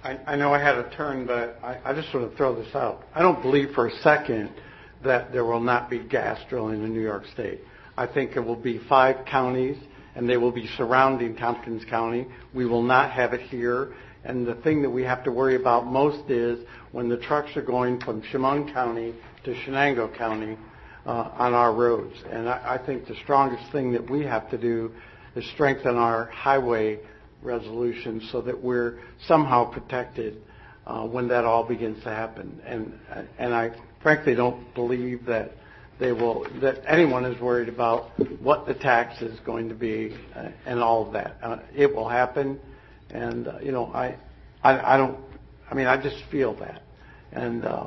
I, I know I had a turn, but I, I just want to throw this out. I don't believe for a second that there will not be gas drilling in New York State. I think it will be five counties, and they will be surrounding Tompkins County. We will not have it here. And the thing that we have to worry about most is when the trucks are going from Chemung County to Shenango County uh, on our roads. And I, I think the strongest thing that we have to do is strengthen our highway resolution so that we're somehow protected uh, when that all begins to happen. And and I frankly don't believe that they will that anyone is worried about what the tax is going to be uh, and all of that. Uh, it will happen, and uh, you know I, I I don't I mean I just feel that, and uh,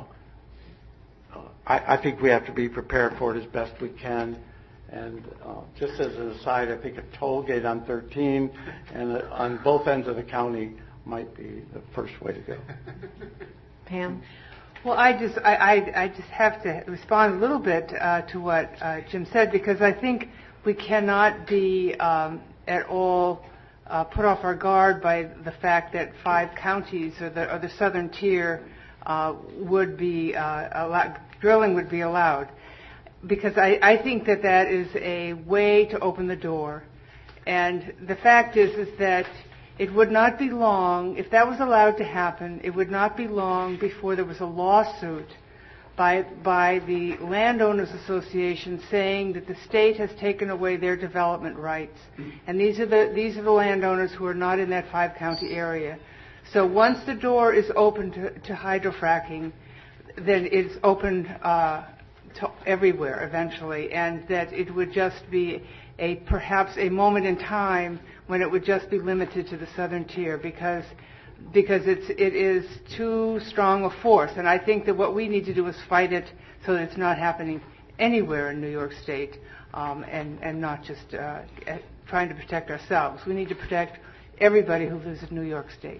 I, I think we have to be prepared for it as best we can. And uh, just as an aside, I think a toll gate on thirteen and uh, on both ends of the county might be the first way to go. Pam? Well, I just I, I, I just have to respond a little bit uh, to what uh, Jim said, because I think we cannot be um, at all uh, put off our guard by the fact that five counties or the, or the southern tier uh, would be uh, allowed, drilling would be allowed. Because I, I think that that is a way to open the door. And the fact is, is that it would not be long, if that was allowed to happen, it would not be long before there was a lawsuit by, by the Landowners Association saying that the state has taken away their development rights. And these are the, these are the landowners who are not in that five-county area. So once the door is open to, to hydrofracking, then it's opened uh, to everywhere eventually, and that it would just be a perhaps a moment in time when it would just be limited to the southern tier, because because it's it is too strong a force. And I think that what we need to do is fight it so that it's not happening anywhere in New York State, um, and and not just uh, trying to protect ourselves. We need to protect everybody who lives in New York State.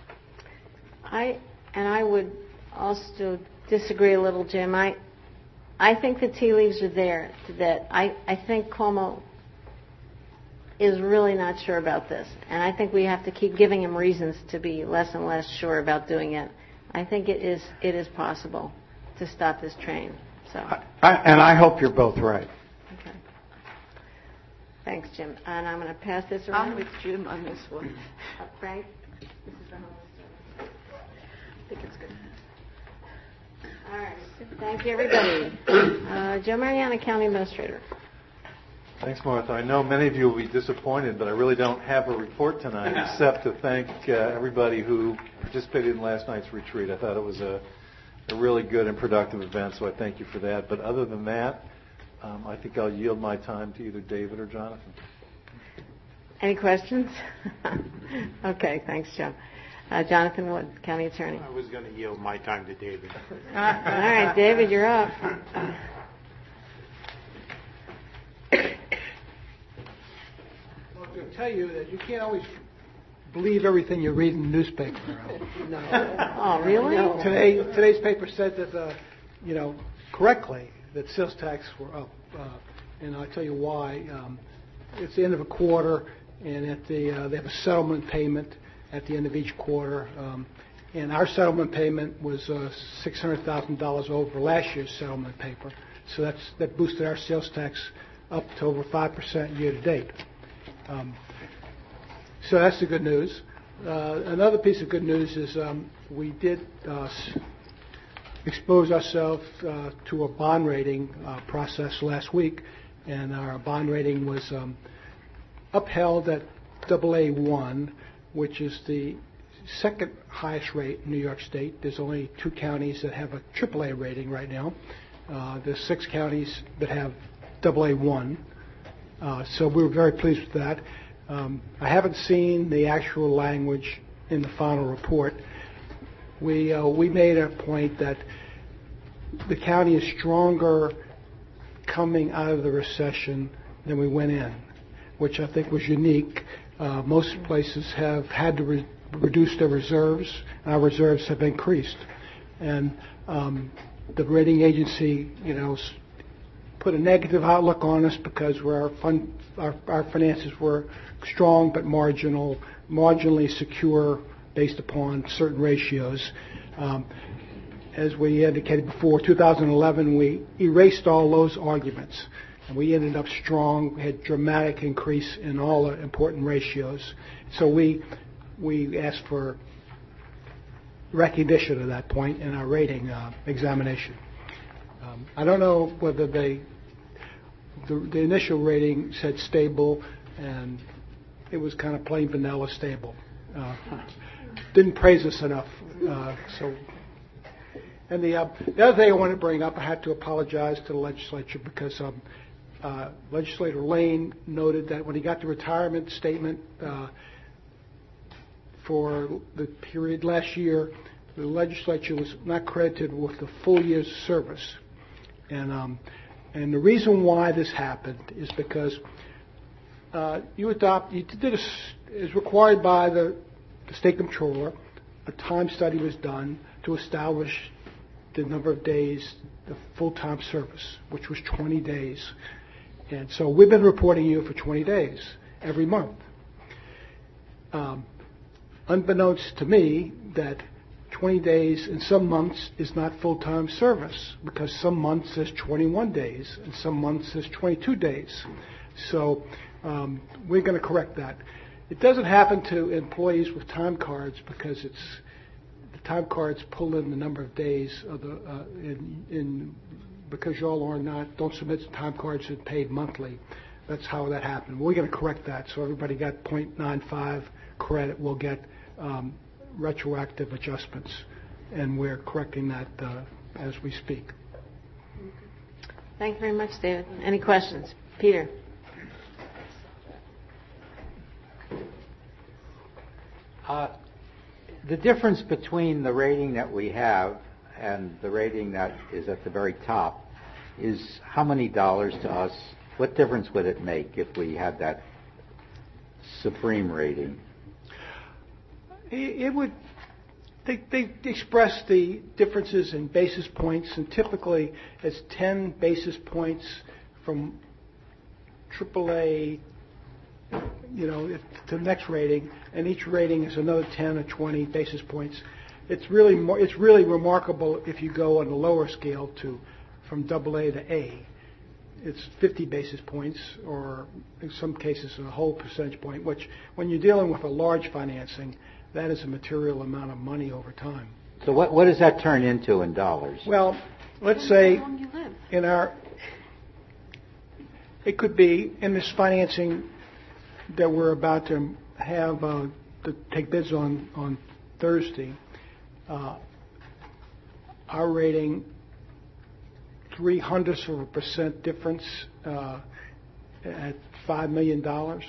I and I would also disagree a little, Jim. I. I think the tea leaves are there. That I, I think Cuomo is really not sure about this. And I think we have to keep giving him reasons to be less and less sure about doing it. I think it is it is possible to stop this train. So. I, I, and I hope you're both right. Okay. Thanks, Jim. And I'm going to pass this around. I'm with Jim on this one. Uh, Frank, this is the homeless service. I think it's good. All right. Thank you, everybody. Uh, Joe Mariana, County Administrator. Thanks, Martha. I know many of you will be disappointed, but I really don't have a report tonight except to thank uh, everybody who participated in last night's retreat. I thought it was a, a really good and productive event, so I thank you for that. But other than that, um, I think I'll yield my time to either David or Jonathan. Any questions? Okay, thanks, Joe. Uh, Jonathan Wood, County Attorney. I was going to yield my time to David. All right, David, you're up. Well, I'm going to tell you that you can't always believe everything you read in the newspaper. No. Oh, really? No. Today, today's paper said that, uh, you know, correctly, that sales tax were up, uh, and I'll tell you why. Um, it's the end of a quarter, and at the uh, they have a settlement payment at the end of each quarter. Um, and our settlement payment was uh, six hundred thousand dollars over last year's settlement paper. So that's, that boosted our sales tax up to over five percent year to date. Um, so that's the good news. Uh, another piece of good news is um, we did uh, s- expose ourselves uh, to a bond rating uh, process last week, and our bond rating was um, upheld at double A one, which is the second highest rate in New York State. There's only two counties that have a triple A rating right now. Uh, there's six counties that have double A one. Uh, so we were very pleased with that. Um, I haven't seen the actual language in the final report. We uh, we made a point that the county is stronger coming out of the recession than we went in, which I think was unique. Uh, most places have had to re- reduce their reserves. Our reserves have increased, and um, the rating agency, you know, s- put a negative outlook on us because our, fund, our, our finances were strong but marginal, marginally secure based upon certain ratios. Um, as we indicated before, two thousand eleven, we erased all those arguments, and we ended up strong. We had dramatic increase in all the important ratios. So we we asked for recognition of that point in our rating uh, examination. Um, I don't know whether they the, the initial rating said stable, and it was kind of plain vanilla stable. Uh, didn't praise us enough. Uh, so, and the uh, the other thing I want to bring up, I had to apologize to the legislature because um, uh, Legislator Lane noted that when he got the retirement statement uh, for the period last year, the legislature was not credited with the full year's service, and um, and the reason why this happened is because uh, you adopt you did a, is required by the, the state comptroller. A time study was done to establish the number of days, the full-time service, which was twenty days. And so we've been reporting you for twenty days every month. Um, unbeknownst to me, that twenty days in some months is not full-time service, because some months there's twenty-one days and some months there's twenty-two days. So um, we're going to correct that. It doesn't happen to employees with time cards because it's the time cards pull in the number of days of the uh, in, in because y'all are not don't submit time cards and paid monthly. That's how that happened. We're going to correct that, so everybody got zero point nine five credit. We'll get um, retroactive adjustments, and we're correcting that uh, as we speak. Thank you very much, David. Any questions? Peter. Uh, the difference between the rating that we have and the rating that is at the very top is how many dollars to us? What difference would it make if we had that supreme rating? It would. They, they express the differences in basis points, and typically it's ten basis points from triple A, you know, if, to the next rating, and each rating is another ten or twenty basis points. It's really more, it's really remarkable if you go on the lower scale to from double A to A. It's fifty basis points, or in some cases a whole percentage point, which when you're dealing with a large financing, that is a material amount of money over time. So what, what does that turn into in dollars? Well, let's say in our, it could be in this financing that we're about to have uh, to take bids on on Thursday. Uh, our rating, three hundredths of a percent difference uh, at five million dollars.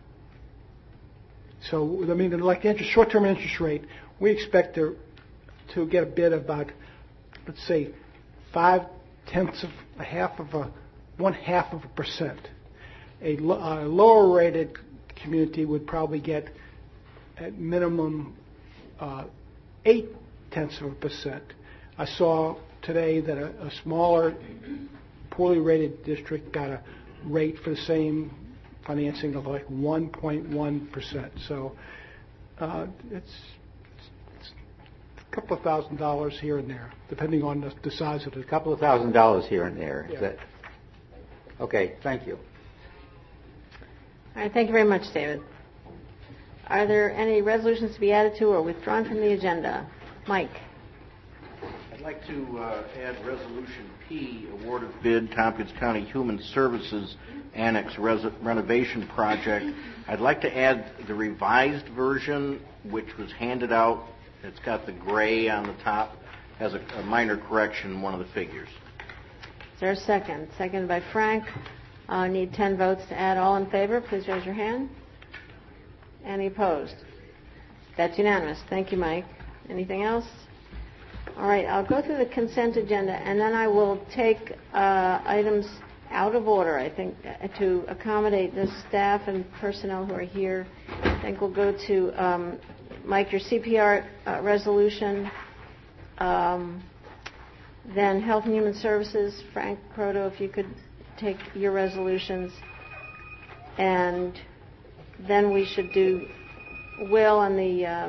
So I mean, like the interest, short-term interest rate, we expect to to get a bid about, let's say, five tenths of a half of a one half of a percent. A, lo- a lower-rated community would probably get at minimum uh, eight tenths of a percent. I saw today that a, a smaller, poorly rated district got a rate for the same financing of like one point one percent. So uh, it's, it's a couple of thousand dollars here and there, depending on the, the size of it. A couple of thousand dollars here and there. Yeah. Is that, okay, thank you. All right, thank you very much, David. Are there any resolutions to be added to or withdrawn from the agenda? Mike. I'd like to uh, add Resolution P, award of bid, Tompkins County Human Services Annex res- Renovation Project. I'd like to add the revised version, which was handed out. It's got the gray on the top, has a, a minor correction in one of the figures. Is there a second? Second by Frank. I uh, need ten votes to add. All in favor, please raise your hand. Any opposed? That's unanimous. Thank you, Mike. Anything else? All right, I'll go through the consent agenda, and then I will take uh, items out of order, I think, uh, to accommodate the staff and personnel who are here. I think we'll go to, um, Mike, your C P R uh, resolution, um, then Health and Human Services. Frank Croto, if you could take your resolutions, and then we should do Will on the uh,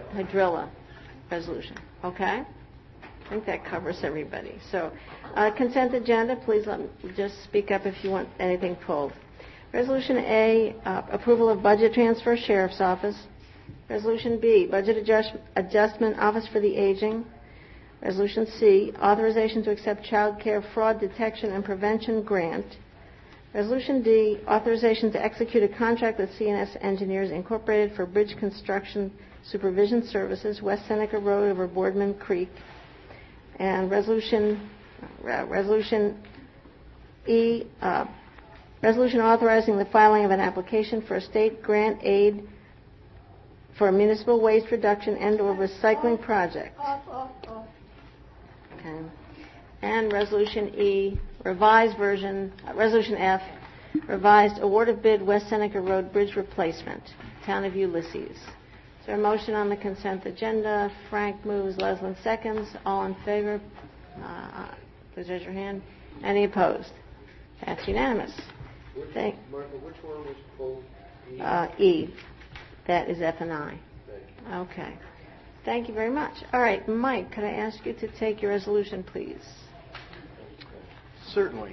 hydrilla resolution. Okay? I think that covers everybody. So, uh, consent agenda, please let me just speak up if you want anything pulled. Resolution A, uh, approval of budget transfer, Sheriff's Office. Resolution B, budget adjust- adjustment, Office for the Aging. Resolution C, authorization to accept child care fraud detection and prevention grant. Resolution D, authorization to execute a contract with C N S Engineers Incorporated for bridge construction supervision services, West Seneca Road over Boardman Creek. And resolution, uh, resolution E, uh, resolution authorizing the filing of an application for state grant aid for a municipal waste reduction and/or recycling project. Okay. And resolution E, revised version, uh, resolution F, revised award of bid West Seneca Road Bridge replacement, Town of Ulysses. Is there a motion on the consent agenda? Frank moves, Leslin seconds. All in favor? Uh, please raise your hand. Any opposed? That's unanimous. Which, Thank, Martha, which one was pulled? E? uh, E. That is F and I. Thank you. Okay. Thank you very much. All right, Mike, could I ask you to take your resolution, please? Certainly.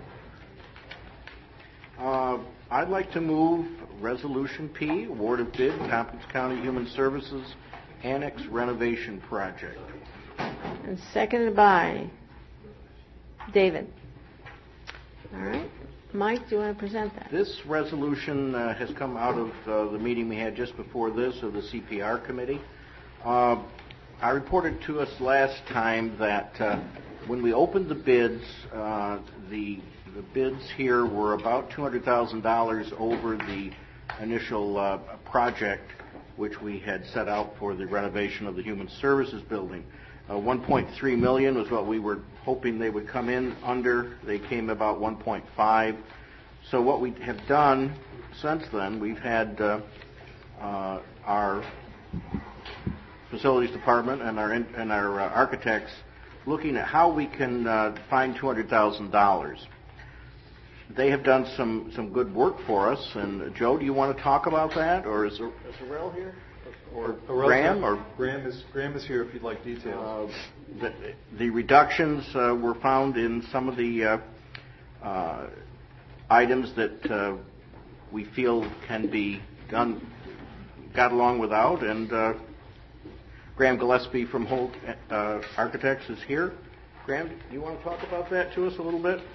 Uh, I'd like to move Resolution P, award of bid, Tompkins County Human Services Annex Renovation Project. And seconded by David. All right. Mike, do you want to present that? This resolution uh, has come out of uh, the meeting we had just before this of the C P R committee. Uh, I reported to us last time that uh, when we opened the bids, uh, the the bids here were about two hundred thousand dollars over the initial uh, project, which we had set out for the renovation of the Human Services building. Uh, one point three million dollars was what we were hoping they would come in under. They came about one point five. So what we have done since then, we've had uh, uh, our facilities department and our and our uh, architects looking at how we can uh, find two hundred thousand dollars. They have done some, some good work for us. And Joe, do you want to talk about that, or is is Arel here? Or Graham, or Graham is Graham is here if you'd like details. Uh, the, the reductions uh, were found in some of the uh, uh, items that uh, we feel can be done, got along without. And uh, Graham Gillespie from Holt uh, Architects is here. Graham, do you want to talk about that to us a little bit?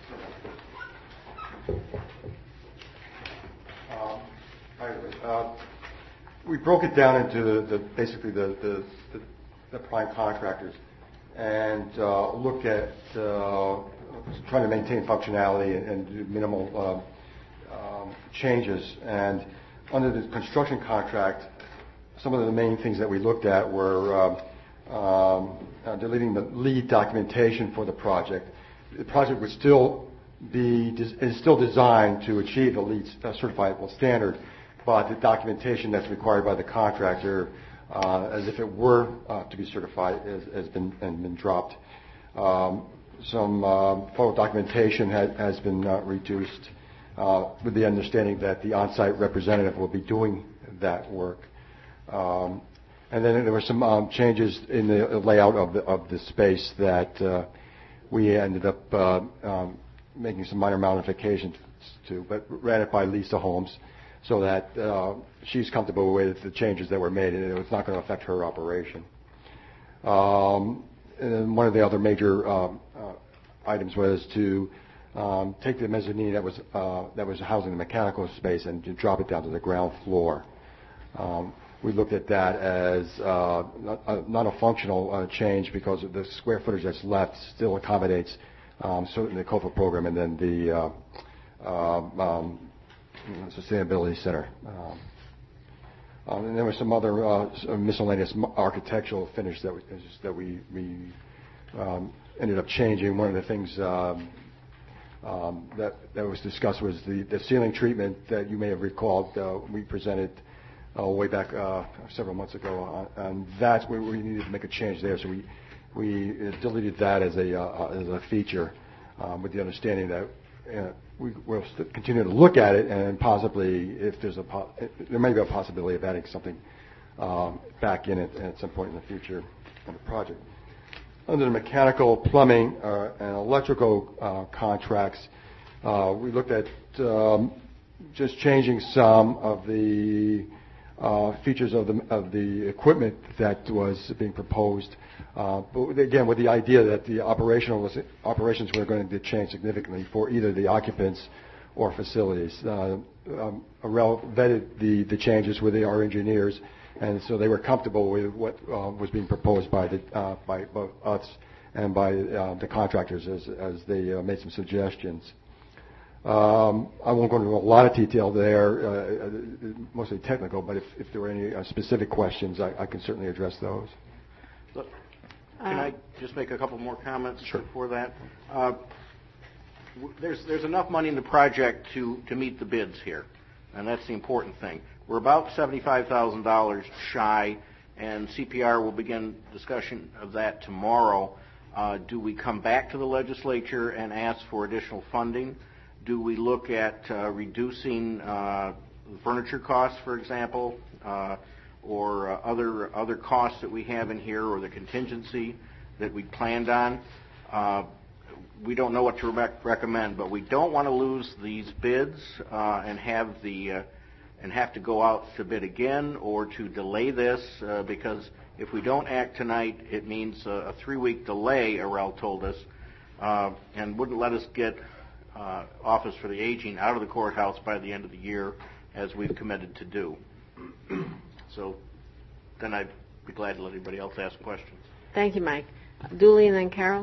Um, uh, we broke it down into the, the basically the, the, the, the prime contractors and uh, looked at uh, trying to maintain functionality and, and do minimal uh, um, changes. And under the construction contract, some of the main things that we looked at were uh, um, uh, deleting the lead documentation for the project. The project would still be is still designed to achieve a LEED uh, certifiable standard, but the documentation that's required by the contractor, uh, as if it were uh, to be certified, has, has been and been dropped. Um, some uh, photo documentation has, has been uh, reduced, uh, with the understanding that the on-site representative will be doing that work. Um, and then there were some um, changes in the layout of the of the space that uh, we ended up uh, um, making some minor modifications to, but ran it by Lisa Holmes so that uh, she's comfortable with the changes that were made and it was not going to affect her operation. Um, and one of the other major um, uh, items was to um, take the mezzanine that was uh, that was housing the mechanical space and to drop it down to the ground floor. Um, we looked at that as uh, not, uh, not a functional uh, change because of the square footage that's left still accommodates Um, certainly the COFA program and then the uh, uh, um, Sustainability Center. Um, um, and there were some other uh, miscellaneous architectural finish that we, that we, we um, ended up changing. One of the things um, um, that, that was discussed was the, the ceiling treatment that you may have recalled uh, we presented uh, way back uh, several months ago. Uh, and that's where we needed to make a change there. So we We deleted that as a uh, as a feature, um, with the understanding that uh, we will continue to look at it and possibly, if there's a po- there may be a possibility of adding something um, back in it at some point in the future of the project. Under the mechanical, plumbing, uh, and electrical uh, contracts, uh, we looked at um, just changing some of the uh, features of the of the equipment that was being proposed. Uh, but again, with the idea that the operational was, operations were going to change significantly for either the occupants or facilities. Uh, um, Arel vetted the, the changes with the, our engineers, and so they were comfortable with what uh, was being proposed by the uh, by both us and by uh, the contractors as as they uh, made some suggestions. Um, I won't go into a lot of detail there, uh, mostly technical, but if, if there were any uh, specific questions, I, I can certainly address those. Look, can I just make a couple more comments Sure. before that? Uh, w- there's there's enough money in the project to, to meet the bids here, and that's the important thing. We're about seventy-five thousand dollars shy, and C P R will begin discussion of that tomorrow. Uh, do we come back to the legislature and ask for additional funding? Do we look at uh, reducing uh, furniture costs, for example, uh, or uh, other other costs that we have in here, or the contingency that we planned on? Uh, we don't know what to re- recommend, but we don't want to lose these bids uh, and have the uh, and have to go out to bid again, or to delay this uh, because if we don't act tonight, it means a, a three-week delay. Arel told us, uh, and wouldn't let us get Uh, Office for the Aging out of the courthouse by the end of the year, as we've committed to do. So then I'd be glad to let anybody else ask questions. Thank you, Mike. Dooley and then Carol.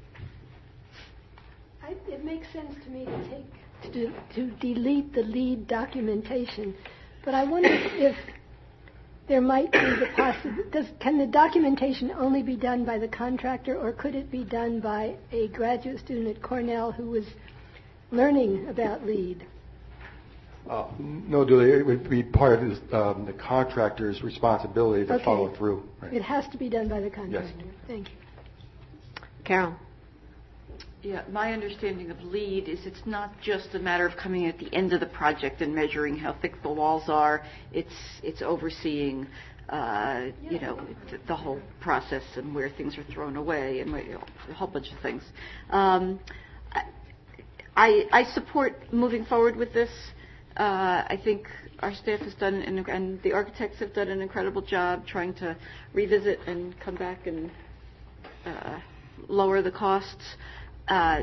I, it makes sense to me to take to, do, to delete the lead documentation, but I wonder if there might be the possibility. Can the documentation only be done by the contractor, or could it be done by a graduate student at Cornell who was learning about lead? Uh, no, Dooley, it would be part of his, um, the contractor's responsibility to Okay. follow through. Right. It has to be done by the contractor. Yes. Thank you. Carol. Yeah, my understanding of LEED is it's not just a matter of coming at the end of the project and measuring how thick the walls are. It's it's overseeing, uh, you know, the, the whole process and where things are thrown away and you know, a whole bunch of things. Um, I, I support moving forward with this. Uh, I think our staff has done, an, and the architects have done an incredible job trying to revisit and come back and uh, lower the costs. Uh,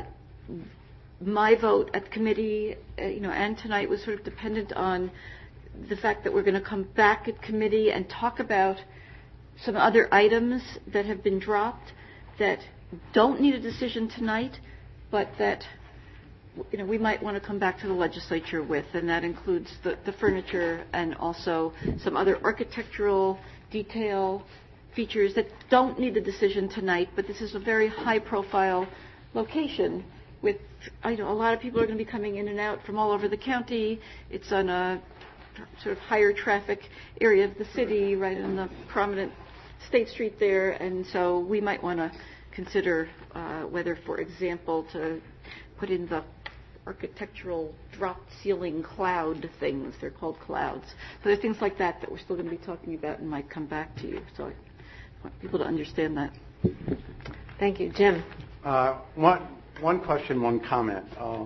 my vote at the committee, uh, you know, and tonight was sort of dependent on the fact that we're going to come back at committee and talk about some other items that have been dropped that don't need a decision tonight, but that you know, we might want to come back to the legislature with, and that includes the, the furniture and also some other architectural detail features that don't need a decision tonight, but this is a very high-profile location with, I know, a lot of people are going to be coming in and out from all over the county. It's on a sort of higher traffic area of the city, right in the prominent State Street there, and so we might want to consider uh, whether, for example, to put in the architectural dropped ceiling cloud things. They're called clouds. So there are things like that that we're still going to be talking about and might come back to you. So I want people to understand that. Thank you. Jim. Uh, one, one question, one comment. Uh,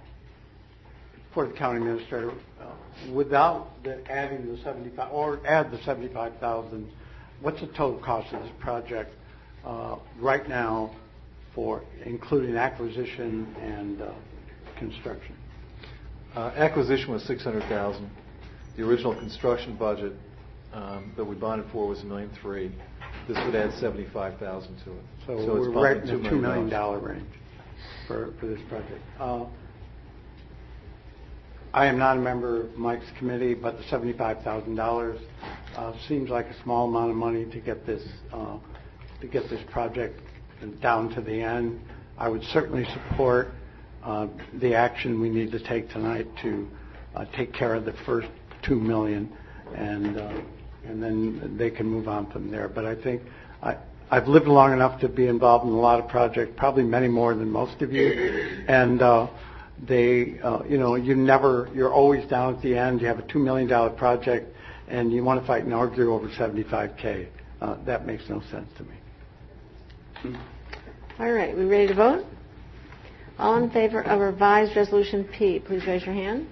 for the county administrator, uh, without the adding the seventy-five, or add the seventy-five thousand, what's the total cost of this project uh, right now, for including acquisition and uh, construction? Uh, acquisition was six hundred thousand dollars. The original construction budget um, that we bonded for was a million three. This would add seventy-five thousand to it. So, so we're it's right in bumping the two two million million dollar range for for this project. Uh, I am not a member of Mike's committee, but the seventy-five thousand dollars uh, seems like a small amount of money to get this uh, to get this project down to the end. I would certainly support uh, the action we need to take tonight to uh, take care of the first two million, and uh, and then they can move on from there. But I think I, I've lived long enough to be involved in a lot of projects, probably many more than most of you, and uh, they, uh, you know, you never, you're always down at the end. You have a two million dollar project, and you want to fight and argue over seventy-five K. Uh, that makes no sense to me. All right, we ready to vote? All in favor of revised resolution P, please raise your hand.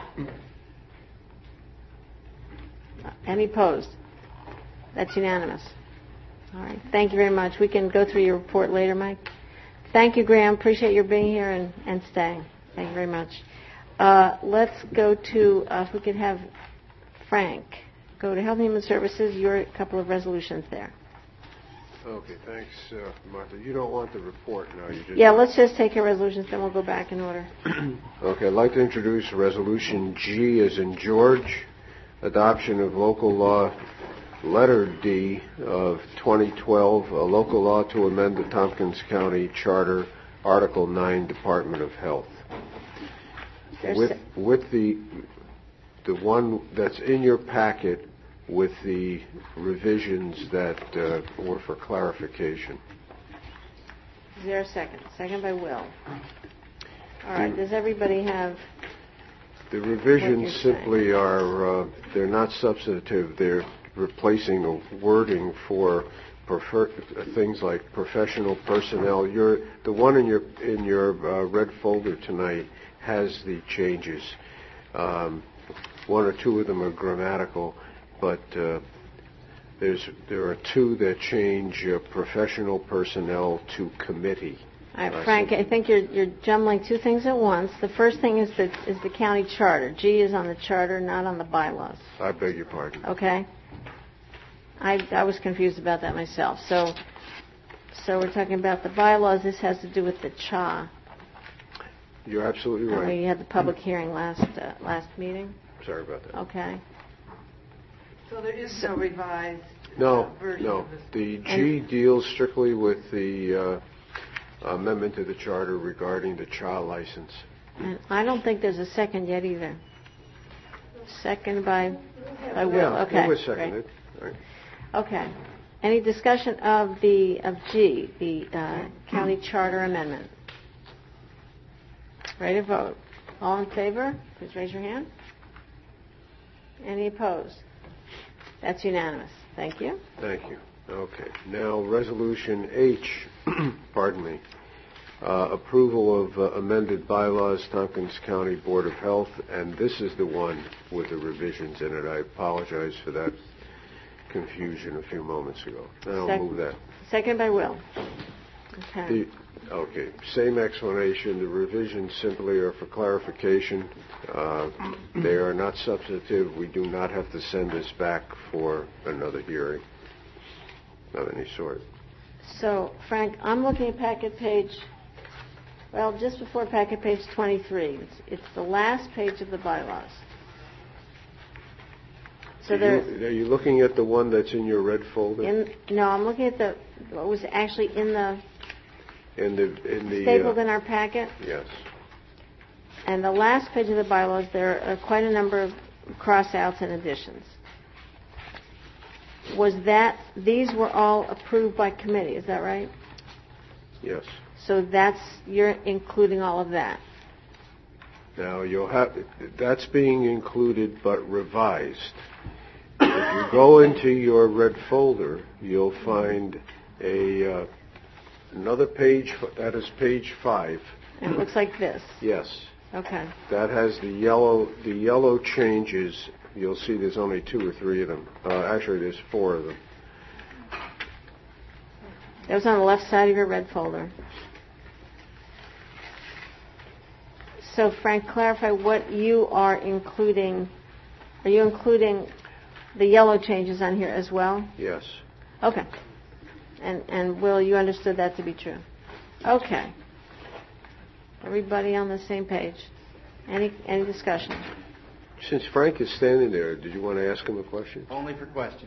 Any opposed? That's unanimous. All right, thank you very much. We can go through your report later, Mike. Thank you, Graham. Appreciate your being here and, and staying. Thank you very much. Uh, let's go to, uh, if we could have Frank go to Health and Human Services, your couple of resolutions there. Okay, thanks, uh, Martha. You don't want the report now. You just Yeah, let's just take your resolutions, then we'll go back in order. Okay, I'd like to introduce Resolution G as in George, adoption of local law letter D of twenty twelve, a local law to amend the Tompkins County Charter, Article nine, Department of Health. With, with the the one that's in your packet with the revisions that uh, were for clarification. Is there a second? Second by Will. All right, does everybody have... The revisions simply are, uh, they're not substantive. They're replacing a wording for prefer- things like professional personnel. Your, the one in your, in your uh, red folder tonight has the changes. Um, one or two of them are grammatical, but uh, there's, there are two that change uh, professional personnel to committee. All right, Frank, I think you're, you're jumbling two things at once. The first thing is the, is the county charter. G is on the charter, not on the bylaws. I beg your pardon. Okay? I, I was confused about that myself. So, so we're talking about the bylaws. This has to do with the C H A. You're absolutely right. We had the public hearing last uh, last meeting. Sorry about that. Okay. So there is no revised No, uh, version no. of this. The G deals strictly with the uh, amendment to the charter regarding the C H A license. And I don't think there's a second yet either. Second by by Will. Yeah, Okay. it was seconded. Great. Right. Okay. Any discussion of the of G, the uh, county charter amendment? Ready to vote. All in favor, please raise your hand. Any opposed? That's unanimous. Thank you. Thank you. Okay. Now, Resolution H, pardon me, uh, approval of uh, amended bylaws, Tompkins County Board of Health, and this is the one with the revisions in it. I apologize for that confusion a few moments ago. Now I'll move that. Second by Will. Okay. The, okay, same explanation. The revisions simply are for clarification. Uh, they are not substantive. We do not have to send this back for another hearing of any sort. So, Frank, I'm looking at packet page, well, just before packet page twenty-three. It's, it's the last page of the bylaws. So are, there, you, are you looking at the one that's in your red folder? in, no, I'm looking at the what was actually in the in the in the stapled uh, in our packet. Yes. And the last page of the bylaws, there are quite a number of cross-outs and additions. Was that, these were all approved by committee, is that right? Yes. So that's, you're including all of that? Now, you'll have, that's being included but revised. If you go into your red folder, you'll find a uh, another page, that is page five. And it looks like this? Yes. Okay. That has the yellow, the yellow changes. You'll see there's only two or three of them. Uh, actually, there's four of them. That was on the left side of your red folder. So, Frank, clarify what you are including. Are you including the yellow changes on here as well? Yes. Okay. And, and Will, you understood that to be true? Okay. Everybody on the same page? Any any discussion? Since Frank is standing there, did you want to ask him a question? Only for questions.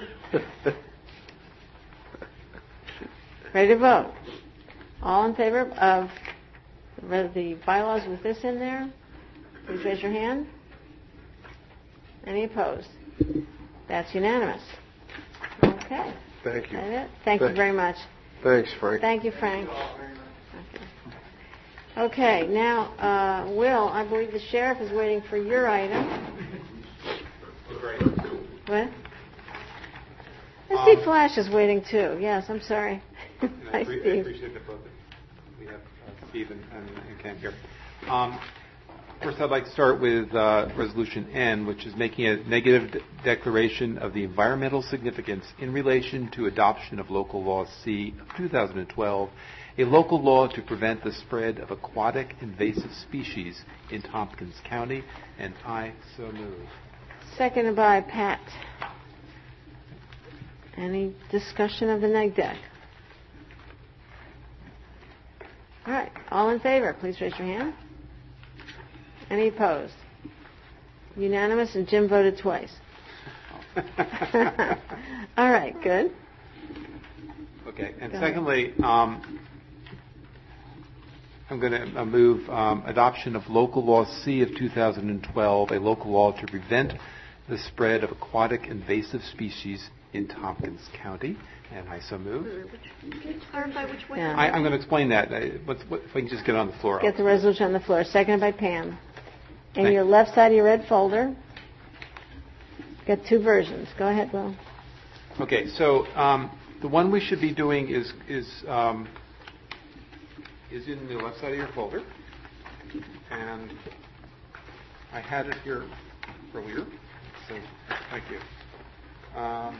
Ready to vote? All in favor of the bylaws with this in there? Please raise your hand. Any opposed? That's unanimous. Okay. Thank you. That it? Thank you very much. Thanks, Frank. Thank you, Frank. Okay, now, uh, Will, I believe the sheriff is waiting for your item. What? I Um, see Flash is waiting too. Yes, I'm sorry. And I, Hi, appre- I Steve. appreciate that both. We have uh, Steve and, and, and Ken here. Um, first, I'd like to start with uh, Resolution N, which is making a negative de- declaration of the environmental significance in relation to adoption of Local Law C of two thousand twelve, a local law to prevent the spread of aquatic invasive species in Tompkins County, and I so move. Seconded by Pat. Any discussion of the neg deck? All right. All in favor, please raise your hand. Any opposed? Unanimous, and Jim voted twice. All right, good. Okay. And Go secondly, um, I'm going to move um, adoption of Local Law C of two thousand twelve, a local law to prevent the spread of aquatic invasive species in Tompkins County. And I so move. Can you clarify which one? Yeah. I, I'm going to explain that. Uh, What's, what, if I can just get it on the floor. Get the resolution on the floor. Seconded by Pam. In Thank your you. left side of your red folder, got two versions. Go ahead, Will. Okay, so um, the one we should be doing is is um, is in the left side of your folder, and I had it here earlier. So thank you. Um,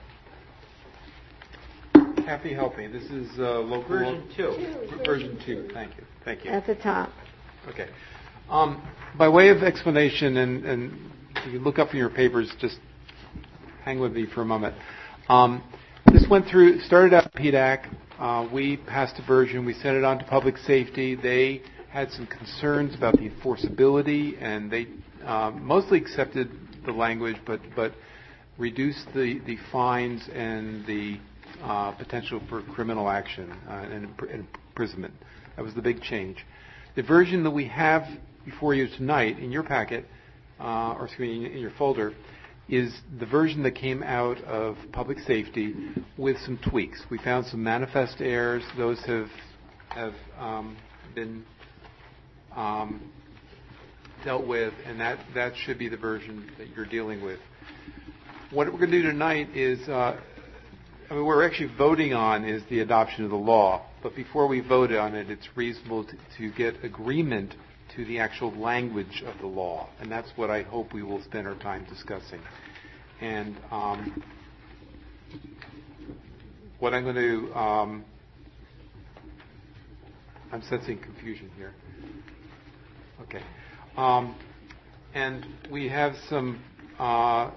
Kathy, help me. This is uh, local Version law- two. Version two. Thank you. Thank you. At the top. Okay. Um, by way of explanation, and, and you can look up in your papers, just hang with me for a moment. Um, this went through, started out P D A C. Uh, we passed a version. We sent it on to Public Safety. They had some concerns about the enforceability, and they uh, mostly accepted the language, but, but reduced the, the fines and the uh, potential for criminal action uh, and, and imprisonment. That was the big change. The version that we have before you tonight in your packet, uh, or excuse me, in, in your folder, is the version that came out of Public Safety with some tweaks. We found some manifest errors; those have have um, been um, dealt with, and that that should be the version that you're dealing with. What we're going to do tonight is. Uh, I mean, what we're actually voting on is the adoption of the law. But before we vote on it, it's reasonable to, to get agreement to the actual language of the law. And that's what I hope we will spend our time discussing. And um, what I'm going to... Um, I'm sensing confusion here. Okay. Um, and we have some... Uh,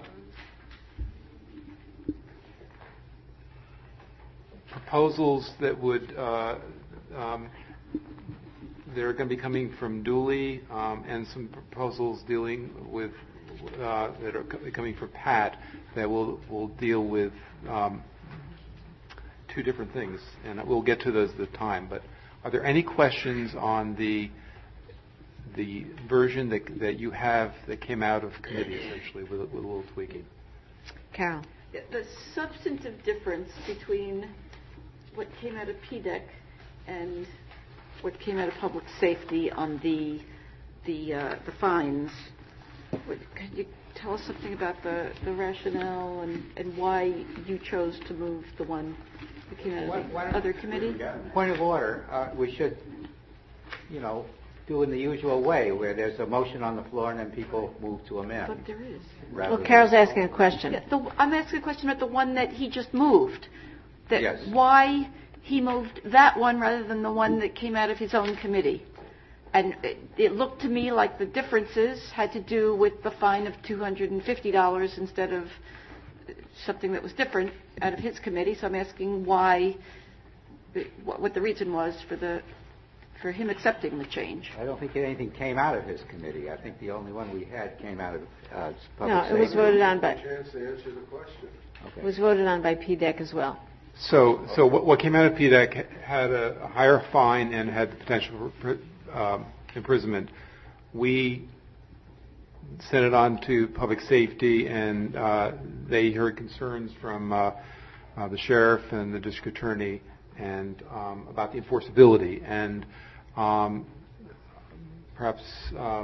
proposals that would uh, um, they're going to be coming from Dooley, um, and some proposals dealing with uh, that are co- coming from Pat that will will deal with um, two different things, and we'll get to those at the time. But are there any questions on the the version that that you have that came out of committee essentially with, with a little tweaking? Carol. The substantive difference between what came out of P D E C and what came out of Public Safety on the the uh, the fines. What, could you tell us something about the, the rationale and, and why you chose to move the one that came out of the Why- why don't- other committee? Point of order. Uh, we should, you know, do in the usual way, where there's a motion on the floor and then people move to amend. But there is. rather Well, Carol's than- asking a question. Yeah, the, I'm asking a question about the one that he just moved. That Yes. Why he moved that one rather than the one that came out of his own committee. And it, it looked to me like the differences had to do with the fine of two hundred fifty dollars instead of something that was different out of his committee. So I'm asking why, what, what the reason was for the for him accepting the change. I don't think anything came out of his committee. I think the only one we had came out of uh, public No, it was safety. voted on by Chance to answer the question. it was voted on by P D E C as well. So, so what, what came out of P D E C had a, a higher fine and had the potential for um, imprisonment. We sent it on to Public Safety, and uh, they heard concerns from uh, uh, the sheriff and the district attorney, and um, about the enforceability. And um, perhaps uh,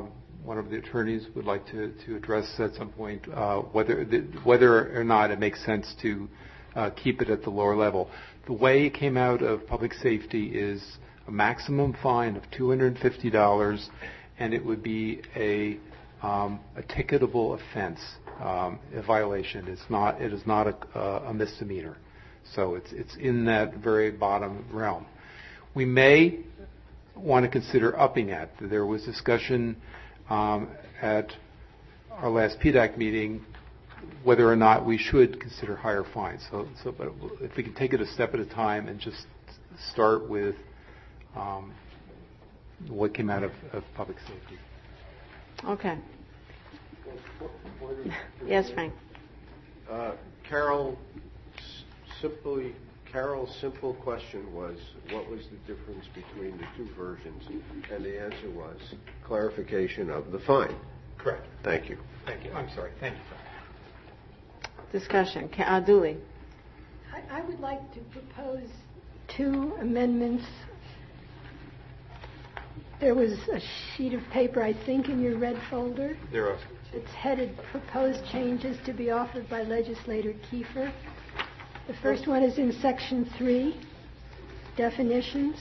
one of the attorneys would like to, to address at some point uh, whether the, whether or not it makes sense to uh, keep it at the lower level. The way it came out of public safety is a maximum fine of two hundred fifty dollars, and it would be a um, a ticketable offense, um, a violation. It's not. It is not a, a misdemeanor. So it's it's in that very bottom realm. We may want to consider upping that. There was discussion um, at our last P D A C meeting whether or not we should consider higher fines. So, so but if we can take it a step at a time and just start with um, what came out of, of public safety. Okay. Yes, Frank. Uh, Carol, s- simply, Carol's simple question was, what was the difference between the two versions? And the answer was clarification of the fine. Correct. Thank you. Thank you. I'm sorry. Thank you. Discussion. Uh, Dooley. I, I would like to propose two amendments. There was a sheet of paper, I think, in your red folder. There are. It's headed Proposed Changes to be Offered by Legislator Kiefer. The first one is in Section three, Definitions.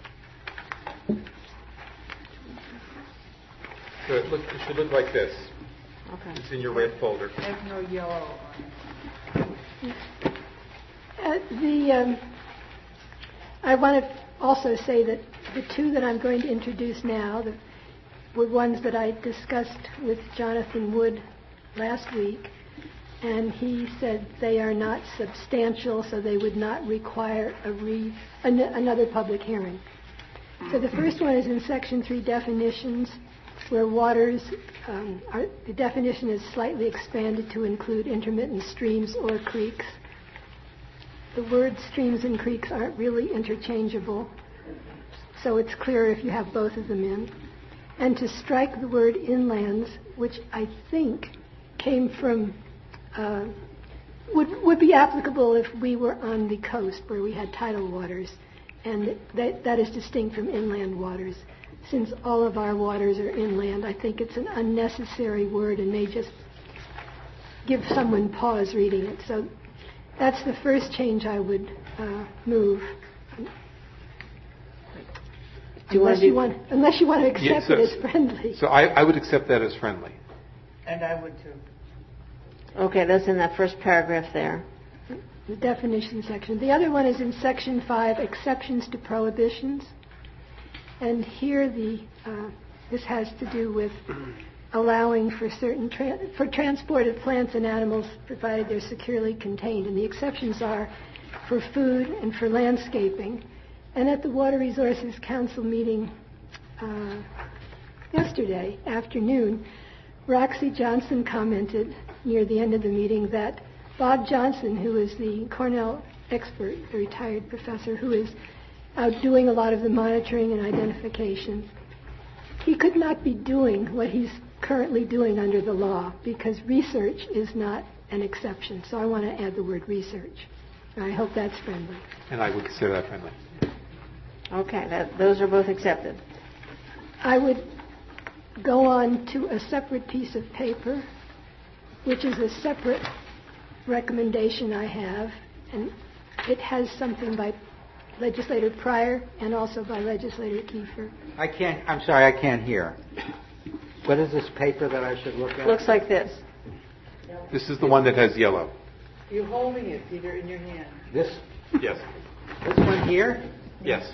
So it, look, it should look like this. Okay. It's in your red folder. There's no yellow on it. Uh, the um, I want to also say that the two that I'm going to introduce now the, were ones that I discussed with Jonathan Wood last week, and he said they are not substantial, so they would not require a re, an, another public hearing. So the first one is in Section three, Definitions, where waters, um, are, the definition is slightly expanded to include intermittent streams or creeks. The words streams and creeks aren't really interchangeable, so it's clear if you have both of them in. And to strike the word inlands, which I think came from, uh, would, would be applicable if we were on the coast where we had tidal waters, and that, that is distinct from inland waters. Since all of our waters are inland, I think it's an unnecessary word and may just give someone pause reading it. So that's the first change I would uh, move. Do you unless, want to you want, unless you want to accept Yeah, so, it as friendly. So I, I would accept that as friendly. And I would too. Okay, that's in that first paragraph there. The definition section. The other one is in Section five, Exceptions to Prohibitions. And here the uh, this has to do with allowing for certain tra- for transported plants and animals provided they're securely contained. And the exceptions are for food and for landscaping. And at the Water Resources Council meeting uh, yesterday afternoon, Roxy Johnson commented near the end of the meeting that Bob Johnson, who is the Cornell expert, the retired professor who is out doing a lot of the monitoring and identification, he could not be doing what he's currently doing under the law because research is not an exception. So I want to add the word research. I hope that's friendly. And I would consider that friendly. Okay, that, those are both accepted. I would go on to a separate piece of paper, which is a separate recommendation I have, and it has something by Legislator Pryor and also by Legislator Kiefer. I can't, I'm sorry, I can't hear. What is this paper that I should look at? Looks like this. This is the one that has yellow. You're holding it, Peter, in your hand. This? Yes. This one here? Yes.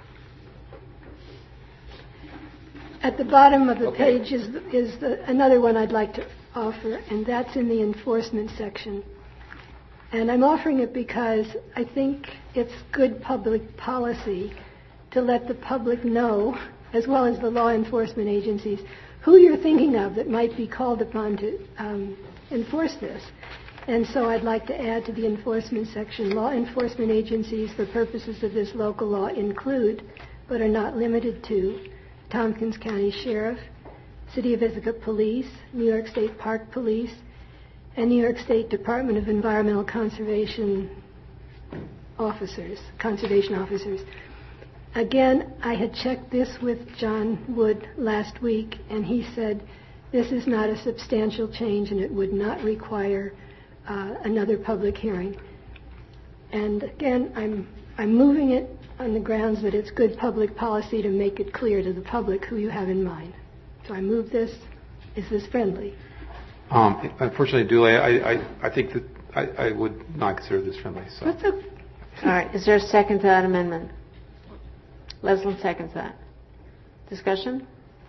At the bottom of the Okay. page is, is the, another one I'd like to offer, and that's in the enforcement section. And I'm offering it because I think it's good public policy to let the public know, as well as the law enforcement agencies, who you're thinking of that might be called upon to um, enforce this. And so I'd like to add to the enforcement section, law enforcement agencies for purposes of this local law include, but are not limited to, Tompkins County Sheriff, City of Ithaca Police, New York State Park Police, and New York State Department of Environmental Conservation officers, conservation officers. again, I had checked this with John Wood last week, and he said this is not a substantial change and it would not require uh, another public hearing. And again, I'm I'm moving it on the grounds that it's good public policy to make it clear to the public who you have in mind. So I move this. Is this friendly? Um, unfortunately, Dooley, I, I, I think that I, I would not consider this friendly. So. What's the, all right. Is there a second to that amendment? Leslin seconds that. Discussion?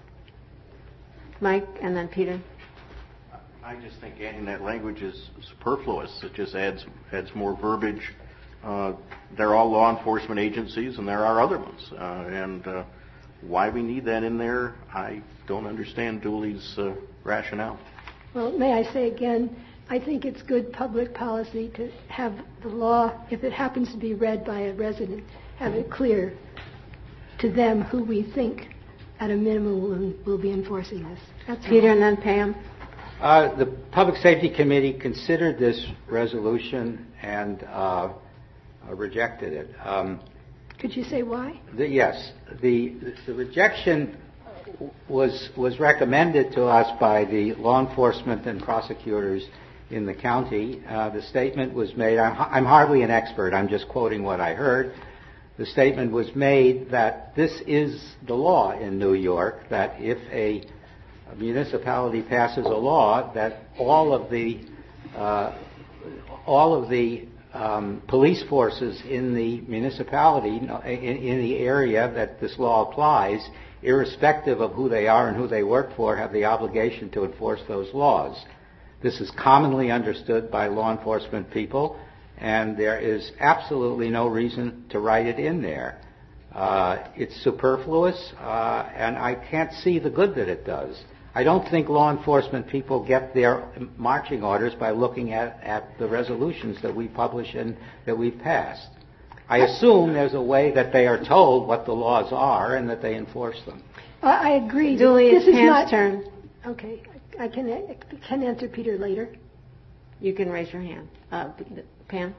Mike and then Peter. I just think adding that language is superfluous. It just adds adds more verbiage. Uh, they're all law enforcement agencies, and there are other ones. Uh, and uh, why we need that in there, I don't understand Dooley's uh, rationale. Well, may I say again, I think it's good public policy to have the law, if it happens to be read by a resident, have it clear to them who we think at a minimum will, will be enforcing this. That's Peter all. and then Pam. Uh, the Public Safety Committee considered this resolution and uh, uh, rejected it. Um, Could you say why? the, yes, the, the rejection was was recommended to us by the law enforcement and prosecutors in the county. Uh, the statement was made. I'm, I'm hardly an expert. I'm just quoting what I heard. The statement was made that this is the law in New York, that if a municipality passes a law, that all of the uh, all of the um, police forces in the municipality, in, in the area that this law applies, irrespective of who they are and who they work for, have the obligation to enforce those laws. This is commonly understood by law enforcement people, and there is absolutely no reason to write it in there. Uh, it's superfluous, uh, and I can't see the good that it does. I don't think law enforcement people get their marching orders by looking at, at the resolutions that we publish and that we've passed. I assume there's a way that they are told what the laws are and that they enforce them. I, I agree. Julie, this it's is Pam's not, turn. Okay, I can I can answer Peter later. You can raise your hand. Uh, Pam?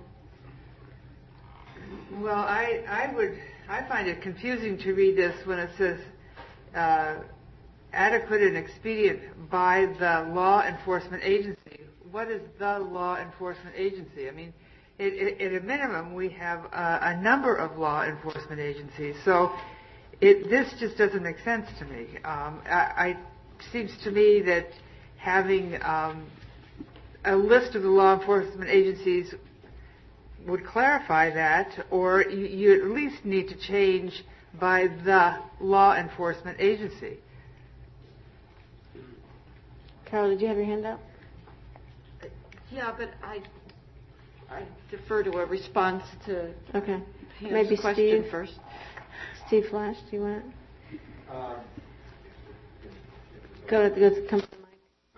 Well, I, I would, I find it confusing to read this when it says uh, adequate and expedient by the law enforcement agency. What is the law enforcement agency? I mean, it, it, at a minimum, we have uh, a number of law enforcement agencies. So it, this just doesn't make sense to me. Um, I, I seems to me that having um, a list of the law enforcement agencies would clarify that, or you, you at least need to change by the law enforcement agency. Carol, did you have your hand up? Yeah, but I I defer to a response to okay. Pam's Maybe question Steve first. Steve Flash, do you want to? Uh, Go to, go to come to the mic.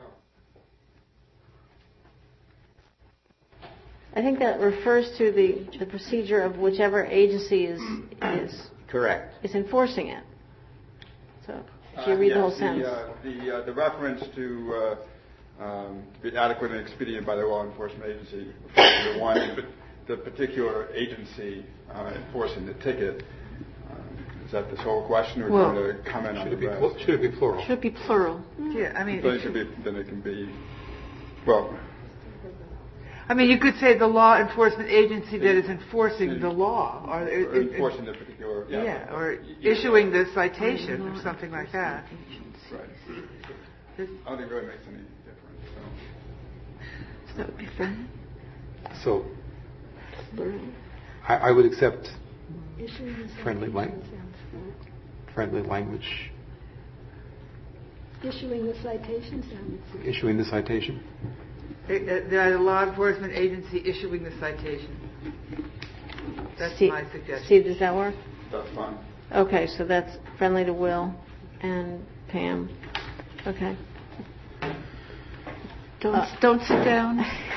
I think that refers to the, the procedure of whichever agency is is Correct. is enforcing it. So if you read uh, the whole yes, sentence. The, uh, the, uh, the reference to uh, um, be adequate and expedient by the law enforcement agency refers to the one, but the particular agency uh, enforcing the ticket. Uh, is that the sole question, or do Well, you want to comment on the Should it be, rest? pl- should it be plural? Should be plural. Yeah, I mean, Then it it, could should- be, then it can be, well, I mean, you could say the law enforcement agency that is enforcing the law, or, or enforcing the particular, yeah. yeah, or Yeah. issuing the citation or something like that. Right. I don't think it really makes any difference. So. So that would be fair. So Plural. I, I would accept Issuing the friendly, citation lang- sounds friendly language, good. Issuing the citation sounds good. issuing the citation. Uh, The law enforcement agency issuing the citation. That's Steve, my suggestion. Steve, does that work? That's fine. Okay, so that's friendly to Will and Pam. Okay. Don't Uh, don't sit down.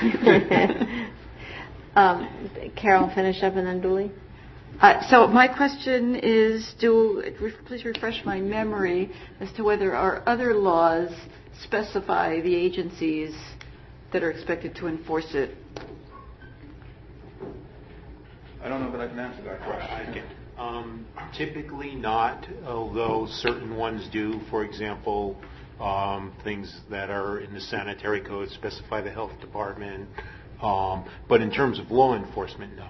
um, Carol, finish up, and then Dooley. Uh, so my question is, do re- please refresh my memory as to whether our other laws specify the agencies that are expected to enforce it. I don't know that I can answer that question. Um, typically not, although certain ones do. For example, um, things that are in the sanitary code specify the health department. Um, but in terms of law enforcement, no.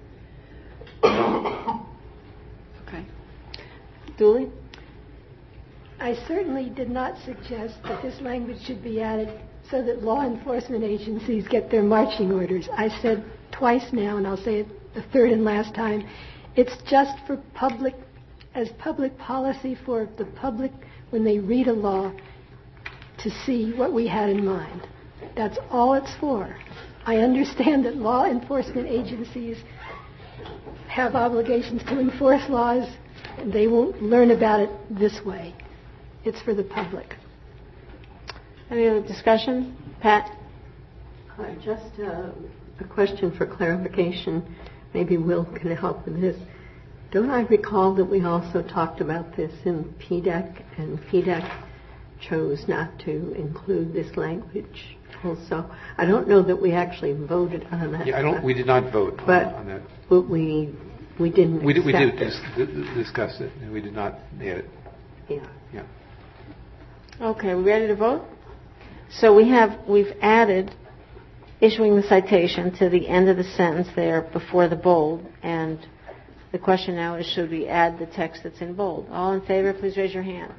Okay. Dooley? I certainly did not suggest that this language should be added so that law enforcement agencies get their marching orders. I said twice now, and I'll say it the third and last time, it's just for public, as public policy for the public when they read a law to see what we had in mind. That's all it's for. I understand that law enforcement agencies have obligations to enforce laws, and they won't learn about it this way. It's for the public. Any other discussion? Pat? Uh, just uh, a question for clarification. Maybe Will can help with this. Don't I recall that we also talked about this in P D E C, and P D E C chose not to include this language also? I don't know that we actually voted on that. Yeah, I don't. We did not vote but, on, on that. But we we didn't. We did. We did it. dis- discuss it, and we did not add it. Yeah. Yeah. Okay, we ready to vote? So we have we've added issuing the citation to the end of the sentence there before the bold, and the question now is, should we add the text that's in bold? All in favor, please raise your hand.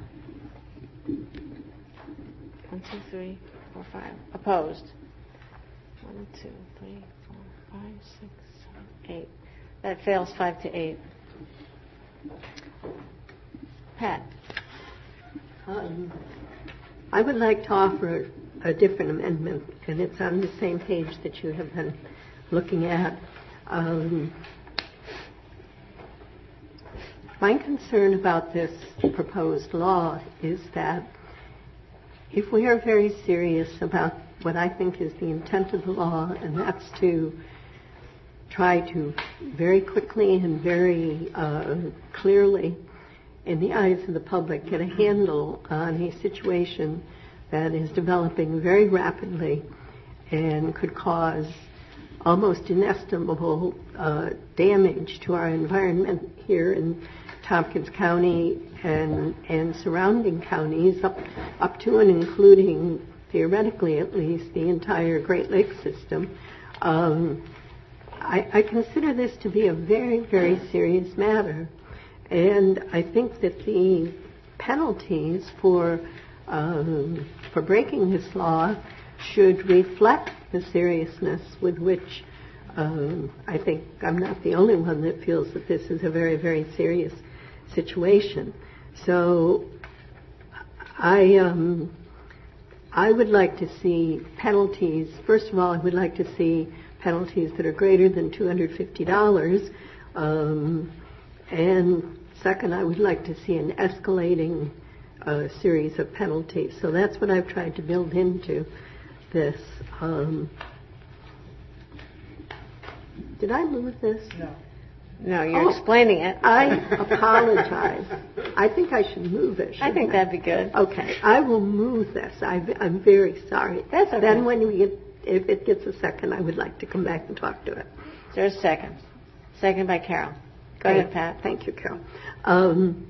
One, two, three, four, five. Opposed? One, two, three, four, five, six, seven, eight. That fails five to eight. Pat? Um, I would like to offer a different amendment, and it's on the same page that you have been looking at. Um, my concern about this proposed law is that if we are very serious about what I think is the intent of the law, and that's to try to very quickly and very uh, clearly, in the eyes of the public, get a handle on a situation that is developing very rapidly and could cause almost inestimable uh, damage to our environment here in Tompkins County and, and surrounding counties, up, up to and including, theoretically at least, the entire Great Lakes system. Um, I, I consider this to be a very, very serious matter. And I think that the penalties for um, for breaking this law should reflect the seriousness with which um, I think I'm not the only one that feels that this is a very, very serious situation. So I um, I would like to see penalties. First of all, I would like to see penalties that are greater than two hundred fifty dollars. Um, and second, I would like to see an escalating uh, series of penalties. So that's what I've tried to build into this. Um, did I move this? No. No, you're Oh, explaining it. I apologize. I think I should move it. I think that'd be good. Okay, I will move this. I, I'm very sorry. That's okay. Then when we get, if it gets a second, I would like to come back and talk to it. Is there a second? Second by Carol. Go Thank, ahead, Pat. Thank you, Carol. Um,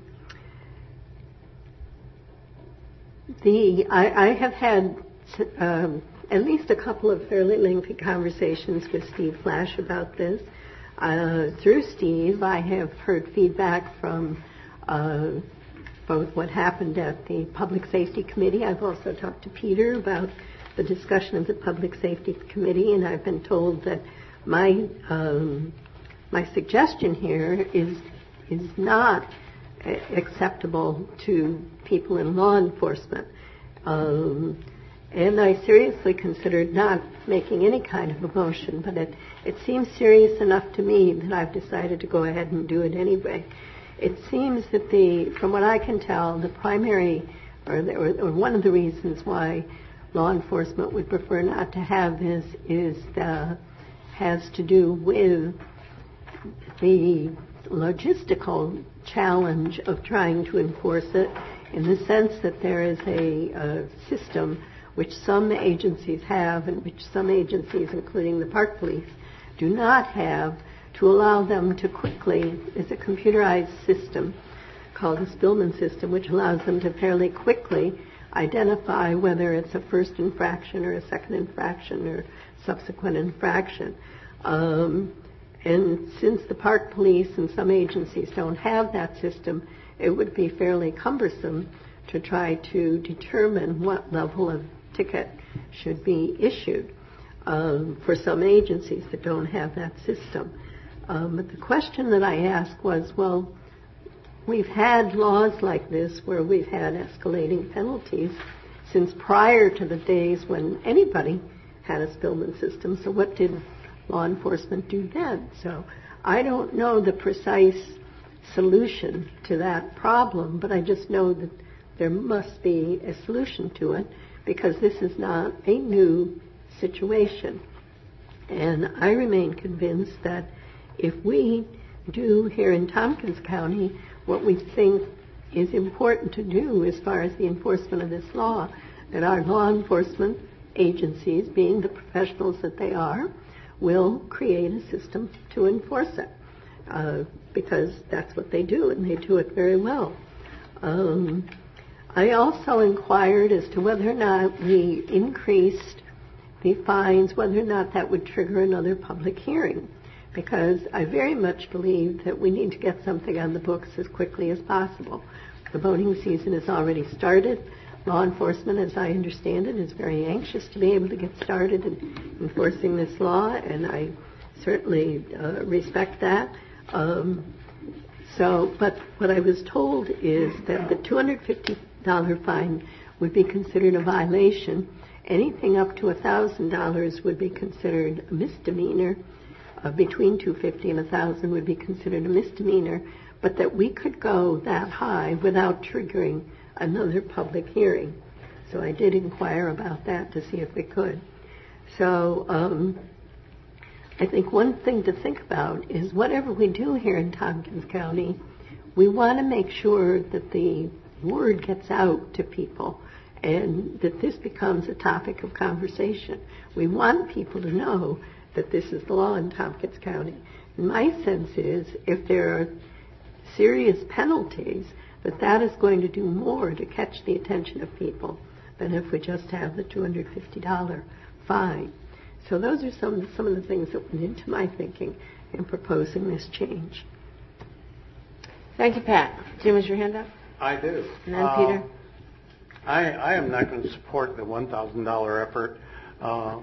the I, I have had um, at least a couple of fairly lengthy conversations with Steve Flash about this. Uh, through Steve, I have heard feedback from uh, both what happened at the Public Safety Committee. I've also talked to Peter about the discussion of the Public Safety Committee, and I've been told that my um, my suggestion here is is not acceptable to people in law enforcement. Um, and I seriously considered not making any kind of a motion, but it, it seems serious enough to me that I've decided to go ahead and do it anyway. It seems that the, from what I can tell, the primary, or, the, or, or one of the reasons why law enforcement would prefer not to have this is the, has to do with the logistical challenge of trying to enforce it, in the sense that there is a, a system which some agencies have and which some agencies, including the park police, do not have, to allow them to quickly, it's a computerized system called the Spillman system, which allows them to fairly quickly identify whether it's a first infraction or a second infraction or subsequent infraction. Um, and since the park police and some agencies don't have that system, it would be fairly cumbersome to try to determine what level of ticket should be issued um, for some agencies that don't have that system. Um, but the question that I asked was, well, we've had laws like this where we've had escalating penalties since prior to the days when anybody had a Spillman system. So what did law enforcement do then? So I don't know the precise solution to that problem, but I just know that there must be a solution to it because this is not a new situation. And I remain convinced that if we do here in Tompkins County what we think is important to do as far as the enforcement of this law, that our law enforcement agencies, being the professionals that they are, will create a system to enforce it. Uh, because that's what they do, and they do it very well. Um, I also inquired as to whether or not we increased the fines, whether or not that would trigger another public hearing, because I very much believe that we need to get something on the books as quickly as possible. The boating season has already started. Law enforcement, as I understand it, is very anxious to be able to get started in enforcing this law, and I certainly uh, respect that. Um, so, but what I was told is that the two hundred fifty dollars fine would be considered a violation. Anything up to one thousand dollars would be considered a misdemeanor. Uh, between two hundred fifty dollars and one thousand dollars would be considered a misdemeanor, but that we could go that high without triggering another public hearing. So I did inquire about that to see if we could. So um, I think one thing to think about is whatever we do here in Tompkins County, we want to make sure that the word gets out to people and that this becomes a topic of conversation. We want people to know that this is the law in Tompkins County. And my sense is if there are serious penalties, that that is going to do more to catch the attention of people than if we just have the two hundred fifty dollars fine. So those are some, some of the things that went into my thinking in proposing this change. Thank you, Pat. Jim, is your hand up? I do. And then uh, Peter. I, I am not going to support the one thousand dollars effort. Uh,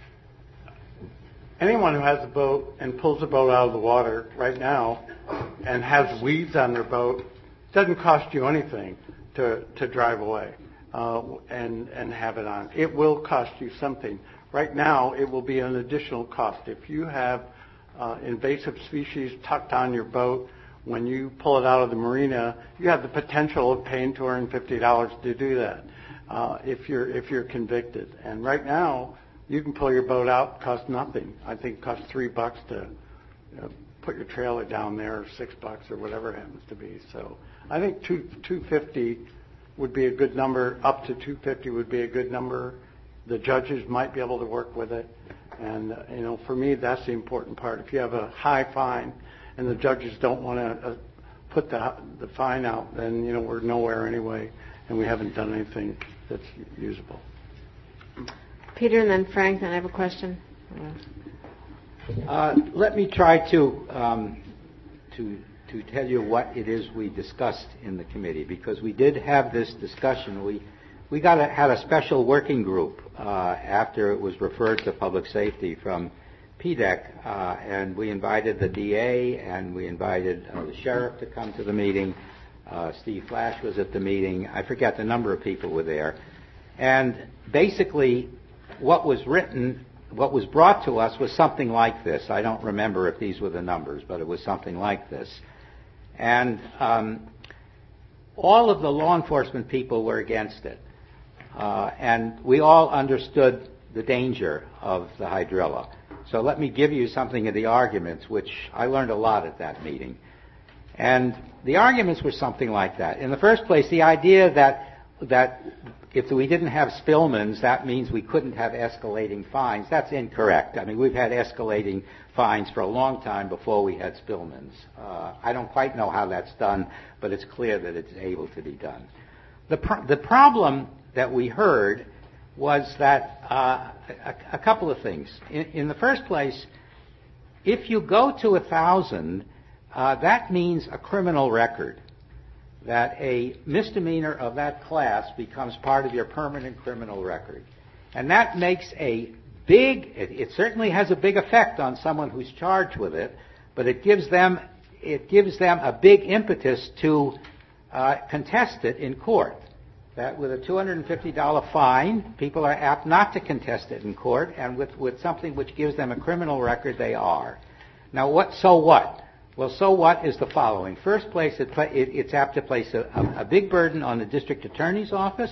anyone who has a boat and pulls a boat out of the water right now and has weeds on their boat, doesn't cost you anything to, to drive away uh, and, and have it on. It will cost you something. Right now, it will be an additional cost. If you have uh, invasive species tucked on your boat, when you pull it out of the marina, you have the potential of paying two hundred fifty dollars to do that uh, if you're if you're convicted. And right now, you can pull your boat out, cost nothing. I think it costs three bucks to you know, put your trailer down there, or six bucks, or whatever it happens to be. So I think two two fifty would be a good number. Up to two fifty would be a good number. The judges might be able to work with it, and uh, you know, for me, that's the important part. If you have a high fine and the judges don't want to uh, put the the fine out, then you know we're nowhere anyway, and we haven't done anything that's usable. Peter, and then Frank. Then I have a question. Uh, let me try to um, to to tell you what it is we discussed in the committee, because we did have this discussion. We we got a, had a special working group uh, after it was referred to public safety from P D E C, uh, and we invited the D A and we invited uh, the sheriff to come to the meeting. Uh, Steve Flash was at the meeting. I forget the number of people were there. And basically, what was written, what was brought to us was something like this. I don't remember if these were the numbers, but it was something like this. And um, all of the law enforcement people were against it. Uh, and we all understood the danger of the hydrilla. So let me give you something of the arguments, which I learned a lot at that meeting. And the arguments were something like that. In the first place, the idea that that if we didn't have Spillmans, that means we couldn't have escalating fines. That's incorrect. I mean, we've had escalating fines for a long time before we had Spillmans. Uh, I don't quite know how that's done, but it's clear that it's able to be done. The, pro- the problem that we heard was that uh, a, a couple of things. In, in the first place, if you go to a thousand, uh, that means a criminal record, that a misdemeanor of that class becomes part of your permanent criminal record. And that makes a big, it, it certainly has a big effect on someone who's charged with it, but it gives them, it gives them a big impetus to uh, contest it in court. That with a two hundred fifty dollars fine, people are apt not to contest it in court, and with, with something which gives them a criminal record, they are. Now, what? So what? Well, so what is the following. First place, it, it, it's apt to place a, a, a big burden on the district attorney's office,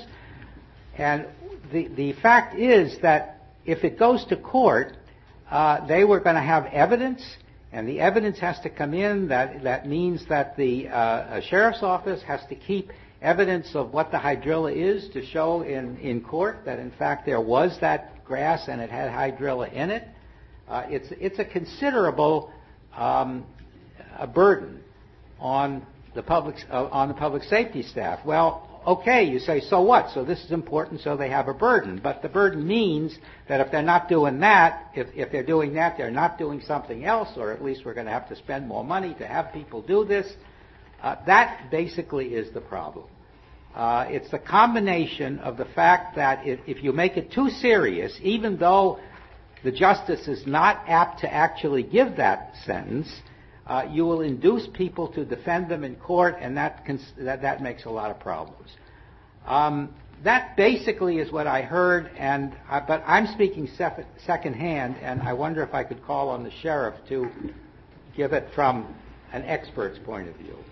and the, the fact is that if it goes to court, uh, they were going to have evidence, and the evidence has to come in. That, that means that the uh, sheriff's office has to keep evidence of what the hydrilla is to show in, in court that, in fact, there was that grass and it had hydrilla in it. Uh, it's, it's a considerable um, a burden on the public uh, on the public safety staff. Well, okay, you say, so what? So this is important, so they have a burden. But the burden means that if they're not doing that, if, if they're doing that, they're not doing something else, or at least we're going to have to spend more money to have people do this. Uh, that basically is the problem. Uh, it's the combination of the fact that if, if you make it too serious, even though the justice is not apt to actually give that sentence, uh, you will induce people to defend them in court, and that cons- that, that makes a lot of problems. Um, that basically is what I heard, and I, but I'm speaking sef- secondhand, and I wonder if I could call on the sheriff to give it from an expert's point of view.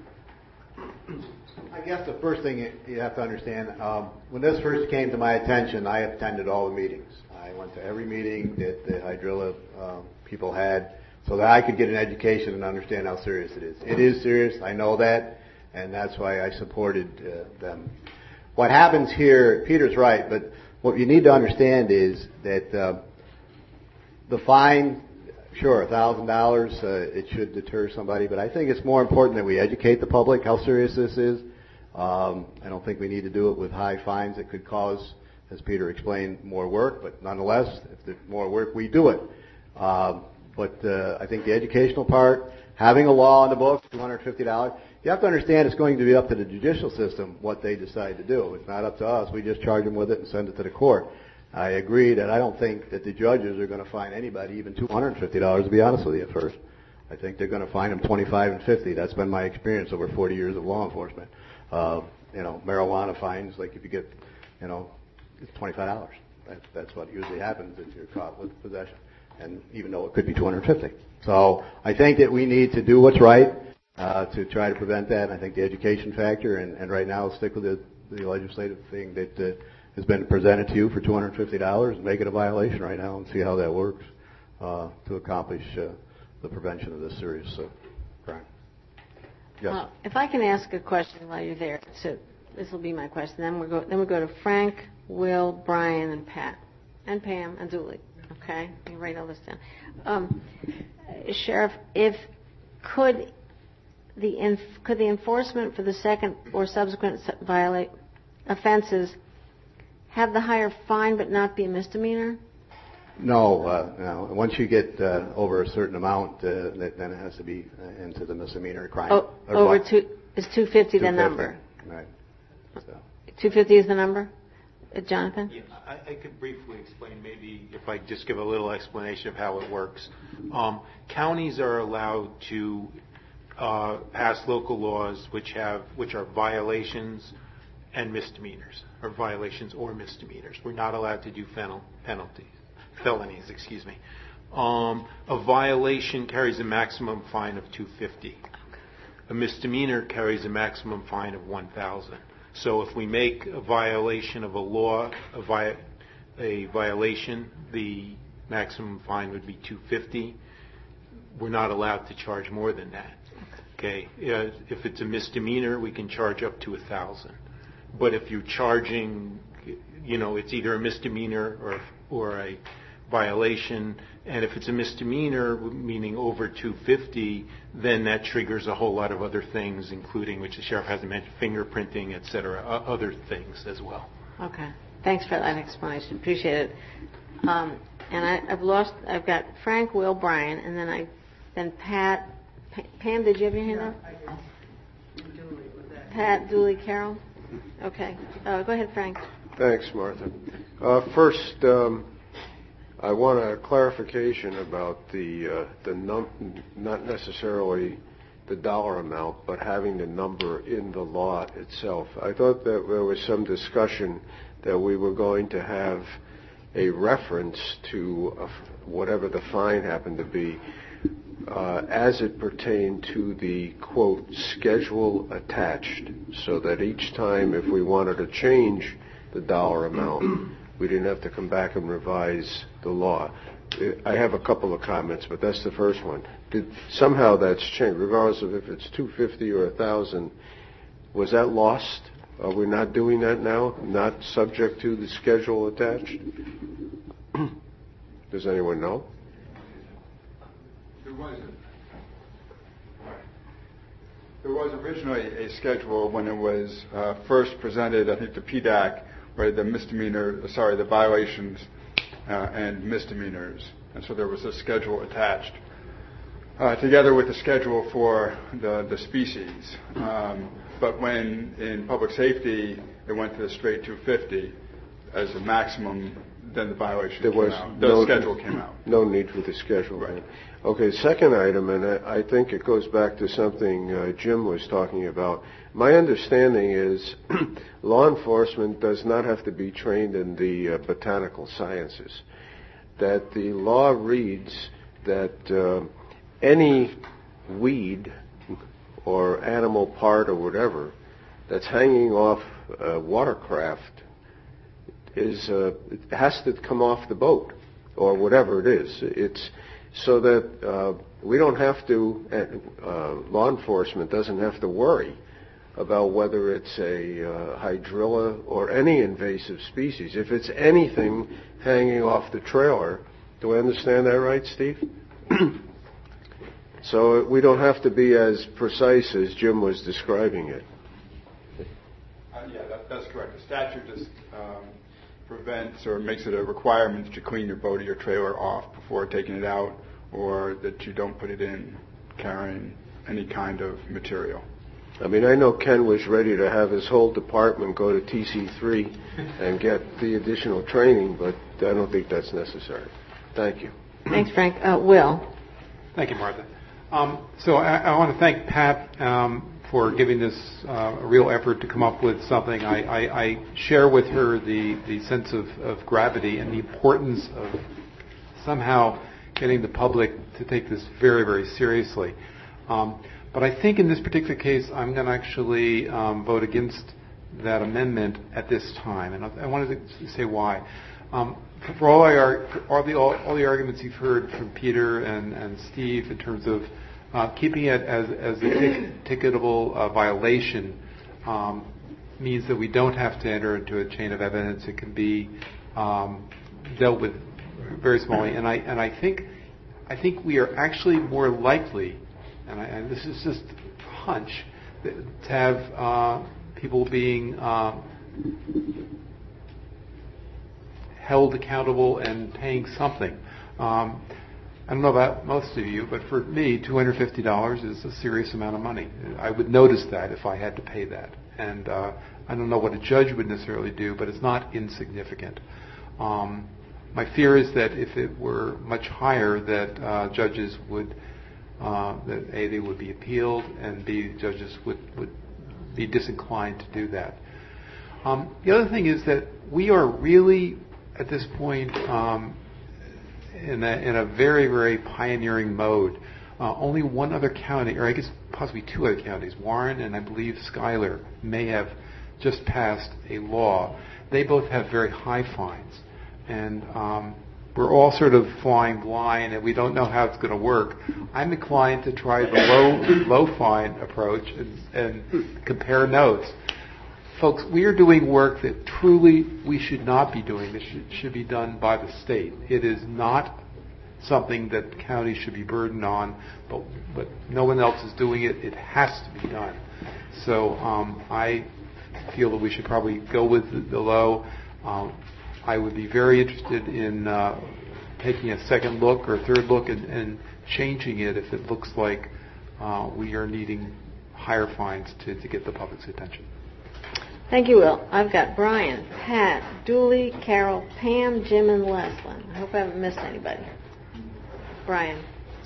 I guess the first thing you have to understand, um, when this first came to my attention, I attended all the meetings. I went to every meeting that the hydrilla uh, people had so that I could get an education and understand how serious it is. It is serious, I know that, and that's why I supported uh, them. What happens here, Peter's right, but what you need to understand is that uh, the fine, sure, one thousand dollars, uh, it should deter somebody, but I think it's more important that we educate the public how serious this is. Um, I don't think we need to do it with high fines that could cause, as Peter explained, more work, but nonetheless, if there's more work, we do it. Um, but uh, I think the educational part, having a law on the books, two hundred fifty dollars, you have to understand it's going to be up to the judicial system what they decide to do. It's not up to us. We just charge them with it and send it to the court. I agree that I don't think that the judges are going to fine anybody even two hundred fifty dollars, to be honest with you, at first. I think they're going to fine them twenty-five and fifty. That's been my experience over forty years of law enforcement. Uh, you know, marijuana fines, like if you get, you know, it's twenty-five dollars. That, that's what usually happens if you're caught with possession. And even though it could be two hundred fifty. So I think that we need to do what's right uh, to try to prevent that. And I think the education factor, and, and right now stick with the, the legislative thing that uh, has been presented to you for two hundred fifty dollars and make it a violation right now and see how that works uh, to accomplish uh, the prevention of this serious uh, crime. Yes. Uh, if I can ask a question while you're there, so this will be my question. Then we go. Then we go to Frank, Will, Brian, and Pat, and Pam, and Julie. Okay, you write all this down. Um, Sheriff, if could the inf- could the enforcement for the second or subsequent violate offenses have the higher fine but not be a misdemeanor? No, uh, no. Once you get uh, over a certain amount, uh, then it has to be uh, into the misdemeanor crime. Oh, over two is two fifty the number? Right. So. Two fifty is the number, uh, Jonathan. Yeah, I, I could briefly explain. Maybe if I just give a little explanation of how it works. Um, counties are allowed to uh, pass local laws which have which are violations and misdemeanors, or violations or misdemeanors. We're not allowed to do penal, penalties. Felonies, excuse me. Um, a violation carries a maximum fine of two hundred fifty dollars. A misdemeanor carries a maximum fine of one thousand dollars. So if we make a violation of a law a, vi- a violation, the maximum fine would be two hundred fifty dollars. We're not allowed to charge more than that. Okay. Uh, if it's a misdemeanor, we can charge up to one thousand dollars. But if you're charging, you know, it's either a misdemeanor or or a violation, and if it's a misdemeanor, meaning over two hundred fifty dollars, then that triggers a whole lot of other things, including, which the sheriff hasn't mentioned, fingerprinting, et cetera, uh, other things as well. Okay. Thanks for that explanation. Appreciate it. Um, and I, I've lost. I've got Frank, Will, Brian, and then I, then Pat. Pa- Pam, did you have your hand up? Pat, Dooley, Carol. Okay. Uh, go ahead, Frank. Thanks, Martha. Uh, first, um, I want a clarification about the uh, the num- not necessarily the dollar amount, but having the number in the law itself. I thought that there was some discussion that we were going to have a reference to uh, whatever the fine happened to be uh, as it pertained to the, quote, schedule attached, so that each time if we wanted to change the dollar amount, we didn't have to come back and revise the law. I have a couple of comments, but that's the first one. Did, somehow that's changed, regardless of if it's two hundred fifty dollars or one thousand dollars. Was that lost? Are we not doing that now? Not subject to the schedule attached? Does anyone know? There was, a, there was originally a schedule when it was uh, first presented, I think, to P D A C, where the misdemeanor, sorry, the violations uh, and misdemeanors. And so there was a schedule attached, uh, together with the schedule for the, the species. Um, but when in public safety, it went to the straight two hundred fifty as a maximum, then the violation there came was out. The no, schedule came out. No need for the schedule. Right. Okay, second item, and I, I think it goes back to something uh, Jim was talking about. My understanding is law enforcement does not have to be trained in the uh, botanical sciences. That the law reads that uh, any weed or animal part or whatever that's hanging off a watercraft is uh, it has to come off the boat or whatever it is. It's so that uh, we don't have to, uh, law enforcement doesn't have to worry about whether it's a uh, hydrilla or any invasive species. If it's anything hanging off the trailer, do I understand that right, Steve? So we don't have to be as precise as Jim was describing it. Uh, yeah, that, that's correct. The statute just um, prevents or makes it a requirement to clean your boat or your trailer off before taking it out, or that you don't put it in carrying any kind of material. I mean, I know Ken was ready to have his whole department go to T C three and get the additional training, but I don't think that's necessary. Thank you. Thanks, Frank. Uh, Will. Thank you, Martha. Um, so I, I want to thank Pat um, for giving this uh, a real effort to come up with something. I, I, I share with her the, the sense of, of gravity and the importance of somehow getting the public to take this very, very seriously. Um, but I think in this particular case, I'm going to actually um, vote against that amendment at this time, and I, I wanted to say why. Um, for all, our, for all, the, all, all the arguments you've heard from Peter and, and Steve in terms of uh, keeping it as, as a tic- ticketable uh, violation um, means that we don't have to enter into a chain of evidence. It can be um, dealt with very smallly, and I and I think I think we are actually more likely, and, I, and this is just a hunch, that, to have uh, people being uh, held accountable and paying something. Um, I don't know about most of you, but for me, two hundred fifty dollars is a serious amount of money. I would notice that if I had to pay that. And uh, I don't know what a judge would necessarily do, but it's not insignificant. Um, my fear is that if it were much higher, that uh, judges would, uh, that A, they would be appealed, and B, judges would, would be disinclined to do that. Um, the other thing is that we are really, at this point, um, in, a, in a very, very pioneering mode. Uh, only one other county, or I guess possibly two other counties, Warren and I believe Schuyler, may have just passed a law. They both have very high fines. And um, we're all sort of flying blind, and we don't know how it's going to work. I'm inclined to try the low, low fine approach and, and compare notes. folks, we are doing work that truly we should not be doing. This should, should be done by the state. It is not something that the county should be burdened on, but but no one else is doing it. It has to be done. So um, I feel that we should probably go with the, the low. Um, I would be very interested in uh, taking a second look or a third look and, and changing it if it looks like uh, we are needing higher fines to, to get the public's attention. Thank you, Will. I've got Brian, Pat, Dooley, Carol, Pam, Jim, and Leslin. I hope I haven't missed anybody. Brian.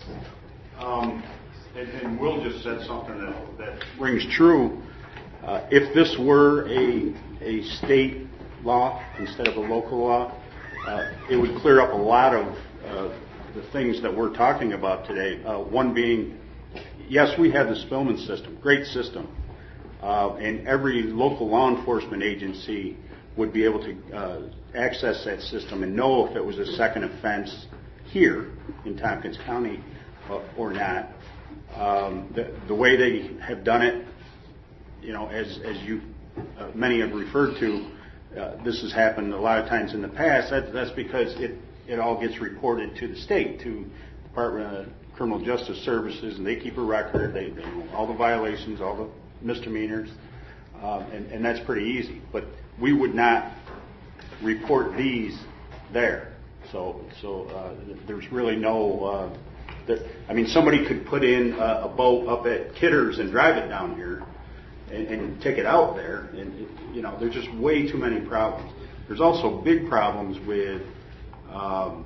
Um, and, and Will just said something that, that rings true. Uh, if this were a, a state law instead of a local law, uh, it would clear up a lot of uh, the things that we're talking about today. Uh, one being, yes, we have the Spillman system, great system. Uh, and every local law enforcement agency would be able to uh, access that system and know if it was a second offense here in Tompkins County uh, or not. Um, the, the way they have done it, you know, as as you uh, many have referred to, uh, this has happened a lot of times in the past. That, that's because it it all gets reported to the state, to Department of Criminal Justice Services, and they keep a record. They, they know all the violations, all the misdemeanors, um, and, and that's pretty easy. But we would not report these there. So, so uh, there's really no. Uh, that, I mean, somebody could put in a, a boat up at Kidder's and drive it down here, and, and take it out there, and it, you know, there's just way too many problems. There's also big problems with um,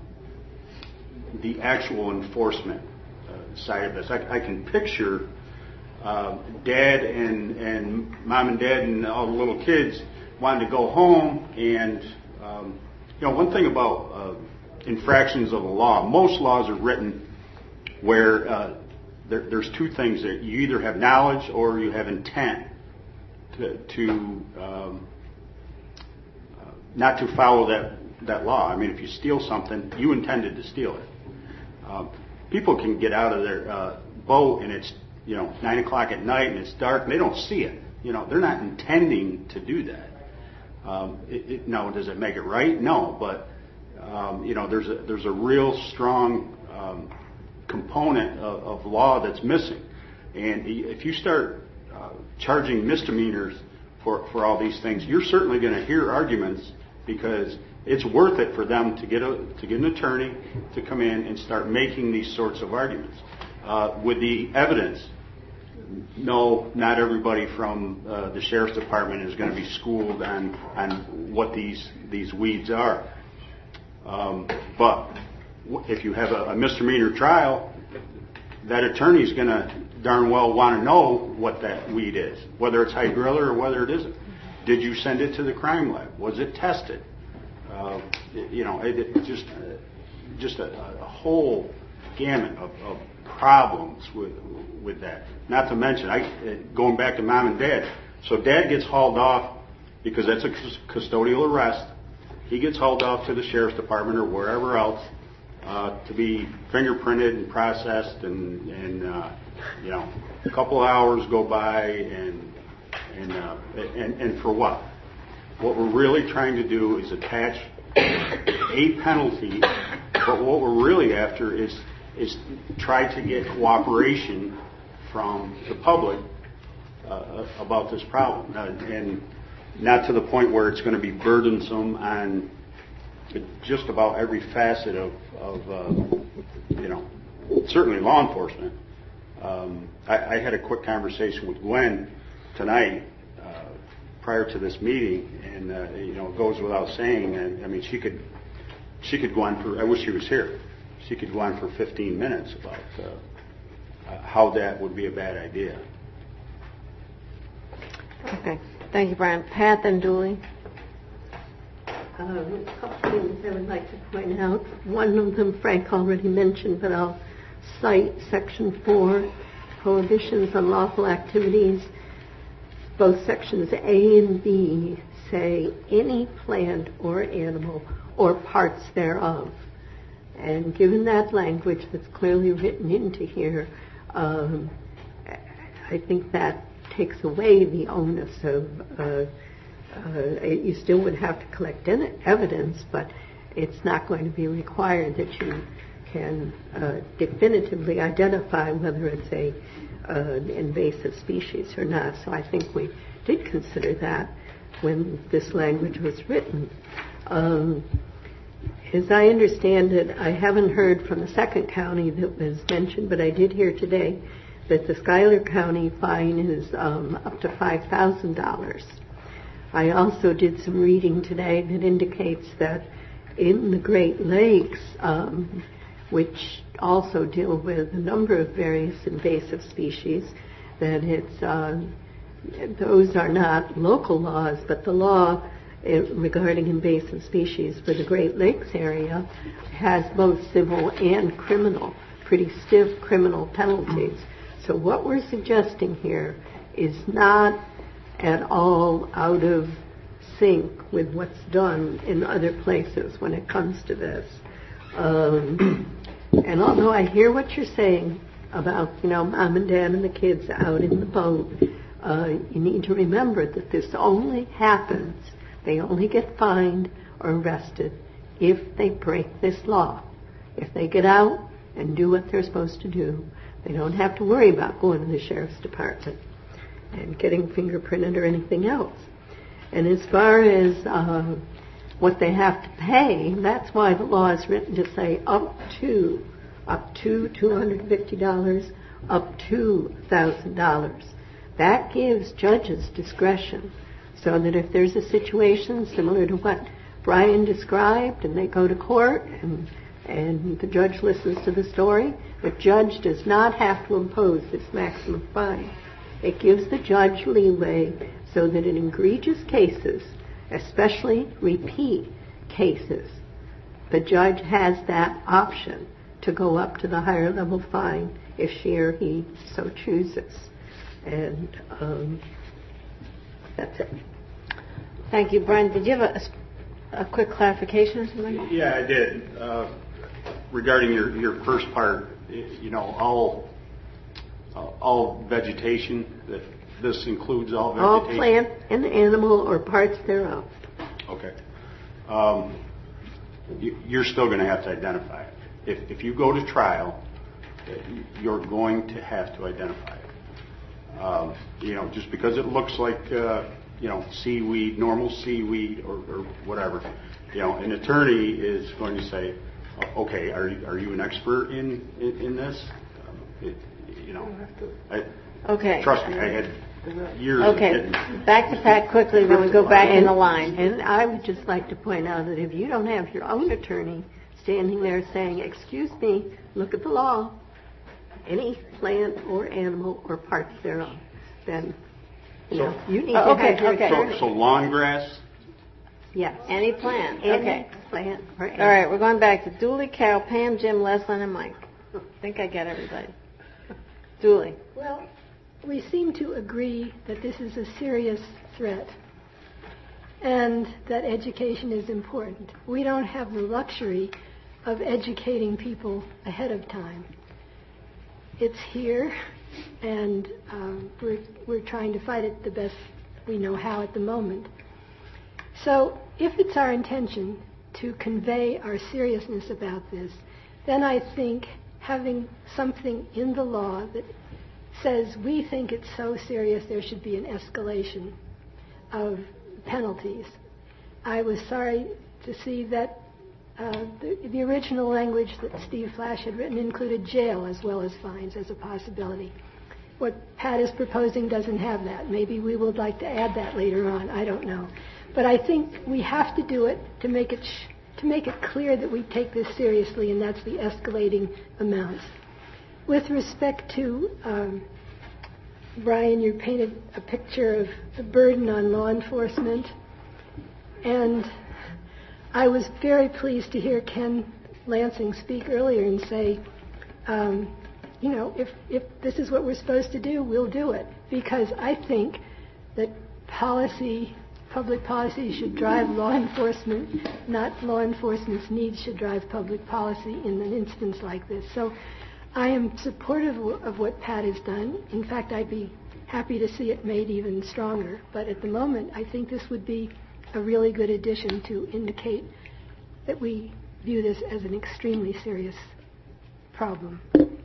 the actual enforcement uh, side of this. I, I can picture. Uh, dad and, and mom and dad and all the little kids wanted to go home, and um, you know, one thing about uh, infractions of the law, most laws are written where uh, there, there's two things that you either have knowledge or you have intent to, to um, uh, not to follow that that law. I mean, if you steal something, you intended to steal it. Uh, people can get out of their uh, boat and it's, you know, nine o'clock at night and it's dark and they don't see it. You know, they're not intending to do that. Um, it, it, now, does it make it right? No, but um, you know, there's a there's a real strong um, component of, of law that's missing. And if you start uh, charging misdemeanors for for all these things, you're certainly going to hear arguments because it's worth it for them to get a to get an attorney to come in and start making these sorts of arguments uh, with the evidence. No, not everybody from uh, the sheriff's department is going to be schooled on on what these these weeds are. Um, but if you have a, a misdemeanor trial, that attorney is going to darn well want to know what that weed is, whether it's hydrilla or whether it isn't. Did you send it to the crime lab? Was it tested? Uh, you know, it, it just uh, just a, a whole gamut of, of problems with with that. Not to mention, I, going back to mom and dad. So dad gets hauled off because that's a custodial arrest. He gets hauled off to the sheriff's department or wherever else uh, to be fingerprinted and processed, and, and uh, you know, a couple of hours go by, and and, uh, and and for what? What we're really trying to do is attach a penalty, but what we're really after is is try to get cooperation from the public uh, about this problem, uh, and not to the point where it's going to be burdensome on just about every facet of, of uh, you know, certainly law enforcement. Um, I, I had a quick conversation with Gwen tonight uh, prior to this meeting, and uh, you know, it goes without saying. And, I mean, she could she could go on for. I wish she was here. She could go on for fifteen minutes about uh, uh, how that would be a bad idea. Okay. Thank you, Brian. Pat, then Dooley. Uh, a couple things I would like to point out. One of them Frank already mentioned, but I'll cite Section four, Prohibitions on Lawful Activities. Both Sections A and B say any plant or animal or parts thereof. And given that language that's clearly written into here, um, I think that takes away the onus of uh, uh, you still would have to collect in- evidence, but it's not going to be required that you can uh, definitively identify whether it's a uh, invasive species or not. So I think we did consider that when this language was written. Um, as I understand it, I haven't heard from the second county that was mentioned, but I did hear today that the Schuyler County fine is um, up to five thousand dollars. I also did some reading today that indicates that in the Great Lakes, um, which also deal with a number of various invasive species, that it's uh, those are not local laws, but the law regarding invasive species for the Great Lakes area has both civil and criminal, pretty stiff criminal penalties. So what we're suggesting here is not at all out of sync with what's done in other places when it comes to this. Um, and although I hear what you're saying about, you know, mom and dad and the kids out in the boat, uh, you need to remember that this only happens, they only get fined or arrested if they break this law. If they get out and do what they're supposed to do, they don't have to worry about going to the sheriff's department and getting fingerprinted or anything else. And as far as uh, what they have to pay, that's why the law is written to say up to, up to two hundred fifty dollars, up to one thousand dollars. That gives judges discretion, so that if there's a situation similar to what Brian described and they go to court and and the judge listens to the story, the judge does not have to impose this maximum fine. It gives the judge leeway so that in egregious cases, especially repeat cases, the judge has that option to go up to the higher level fine if she or he so chooses. And um, that's it. Thank you, Brian. Did you have a, a quick clarification or something? Yeah, I did. Uh, regarding your, your first part, you know, all uh, all vegetation, that this includes all vegetation? All plant and animal or parts thereof. Okay. Um, you, you're still going to have to identify it. If, if you go to trial, you're going to have to identify it. Um, you know, just because it looks like, uh, you know, seaweed, normal seaweed or, or whatever, you know, an attorney is going to say, okay, are you, are you an expert in, in, in this? Um, it, you know, I, okay. Trust me, I had years okay. of getting... Back to Pat quickly, then we go back in the line. And I would just like to point out that if you don't have your own attorney standing there saying, excuse me, look at the law, any plant or animal or parts thereof, then you, know, so, you need uh, to okay, have your okay. attorney. So, so lawn grass? Yes. Any plant. Any okay. plant or animal. All right, we're going back to Dooley, Carol, Pam, Jim, Leslin, and Mike. I think I get everybody. Dooley. Well, we seem to agree that this is a serious threat and that education is important. We don't have the luxury of educating people ahead of time. It's here, and um, we're, we're trying to fight it the best we know how at the moment. So if it's our intention to convey our seriousness about this, then I think having something in the law that says we think it's so serious there should be an escalation of penalties. I was sorry to see that uh, the, the original language that Steve Flash had written included jail as well as fines as a possibility. What Pat is proposing doesn't have that. Maybe we would like to add that later on. I don't know. But I think we have to do it to make it sh- to make it clear that we take this seriously, and that's the escalating amounts. With respect to um, Brian, you painted a picture of the burden on law enforcement, and I was very pleased to hear Ken Lansing speak earlier and say, um, you know, if if this is what we're supposed to do, we'll do it, because I think that policy. Public policy should drive law enforcement, not law enforcement's needs should drive public policy in an instance like this. So I am supportive of what Pat has done. In fact, I'd be happy happy to see it made even stronger. But at the moment, I think this would be a really good addition to indicate that we view this as an extremely serious problem.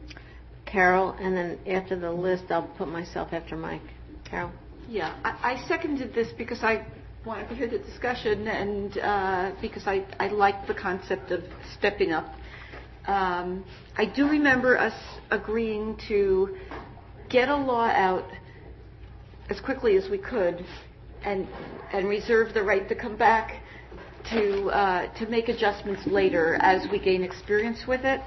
Carol, and then after the list, I'll put myself after Mike. Carol? Yeah, I, I seconded this because I wanted to hear the discussion and uh, because I, I like the concept of stepping up. Um, I do remember us agreeing to get a law out as quickly as we could and and reserve the right to come back to uh, to make adjustments later as we gain experience with it.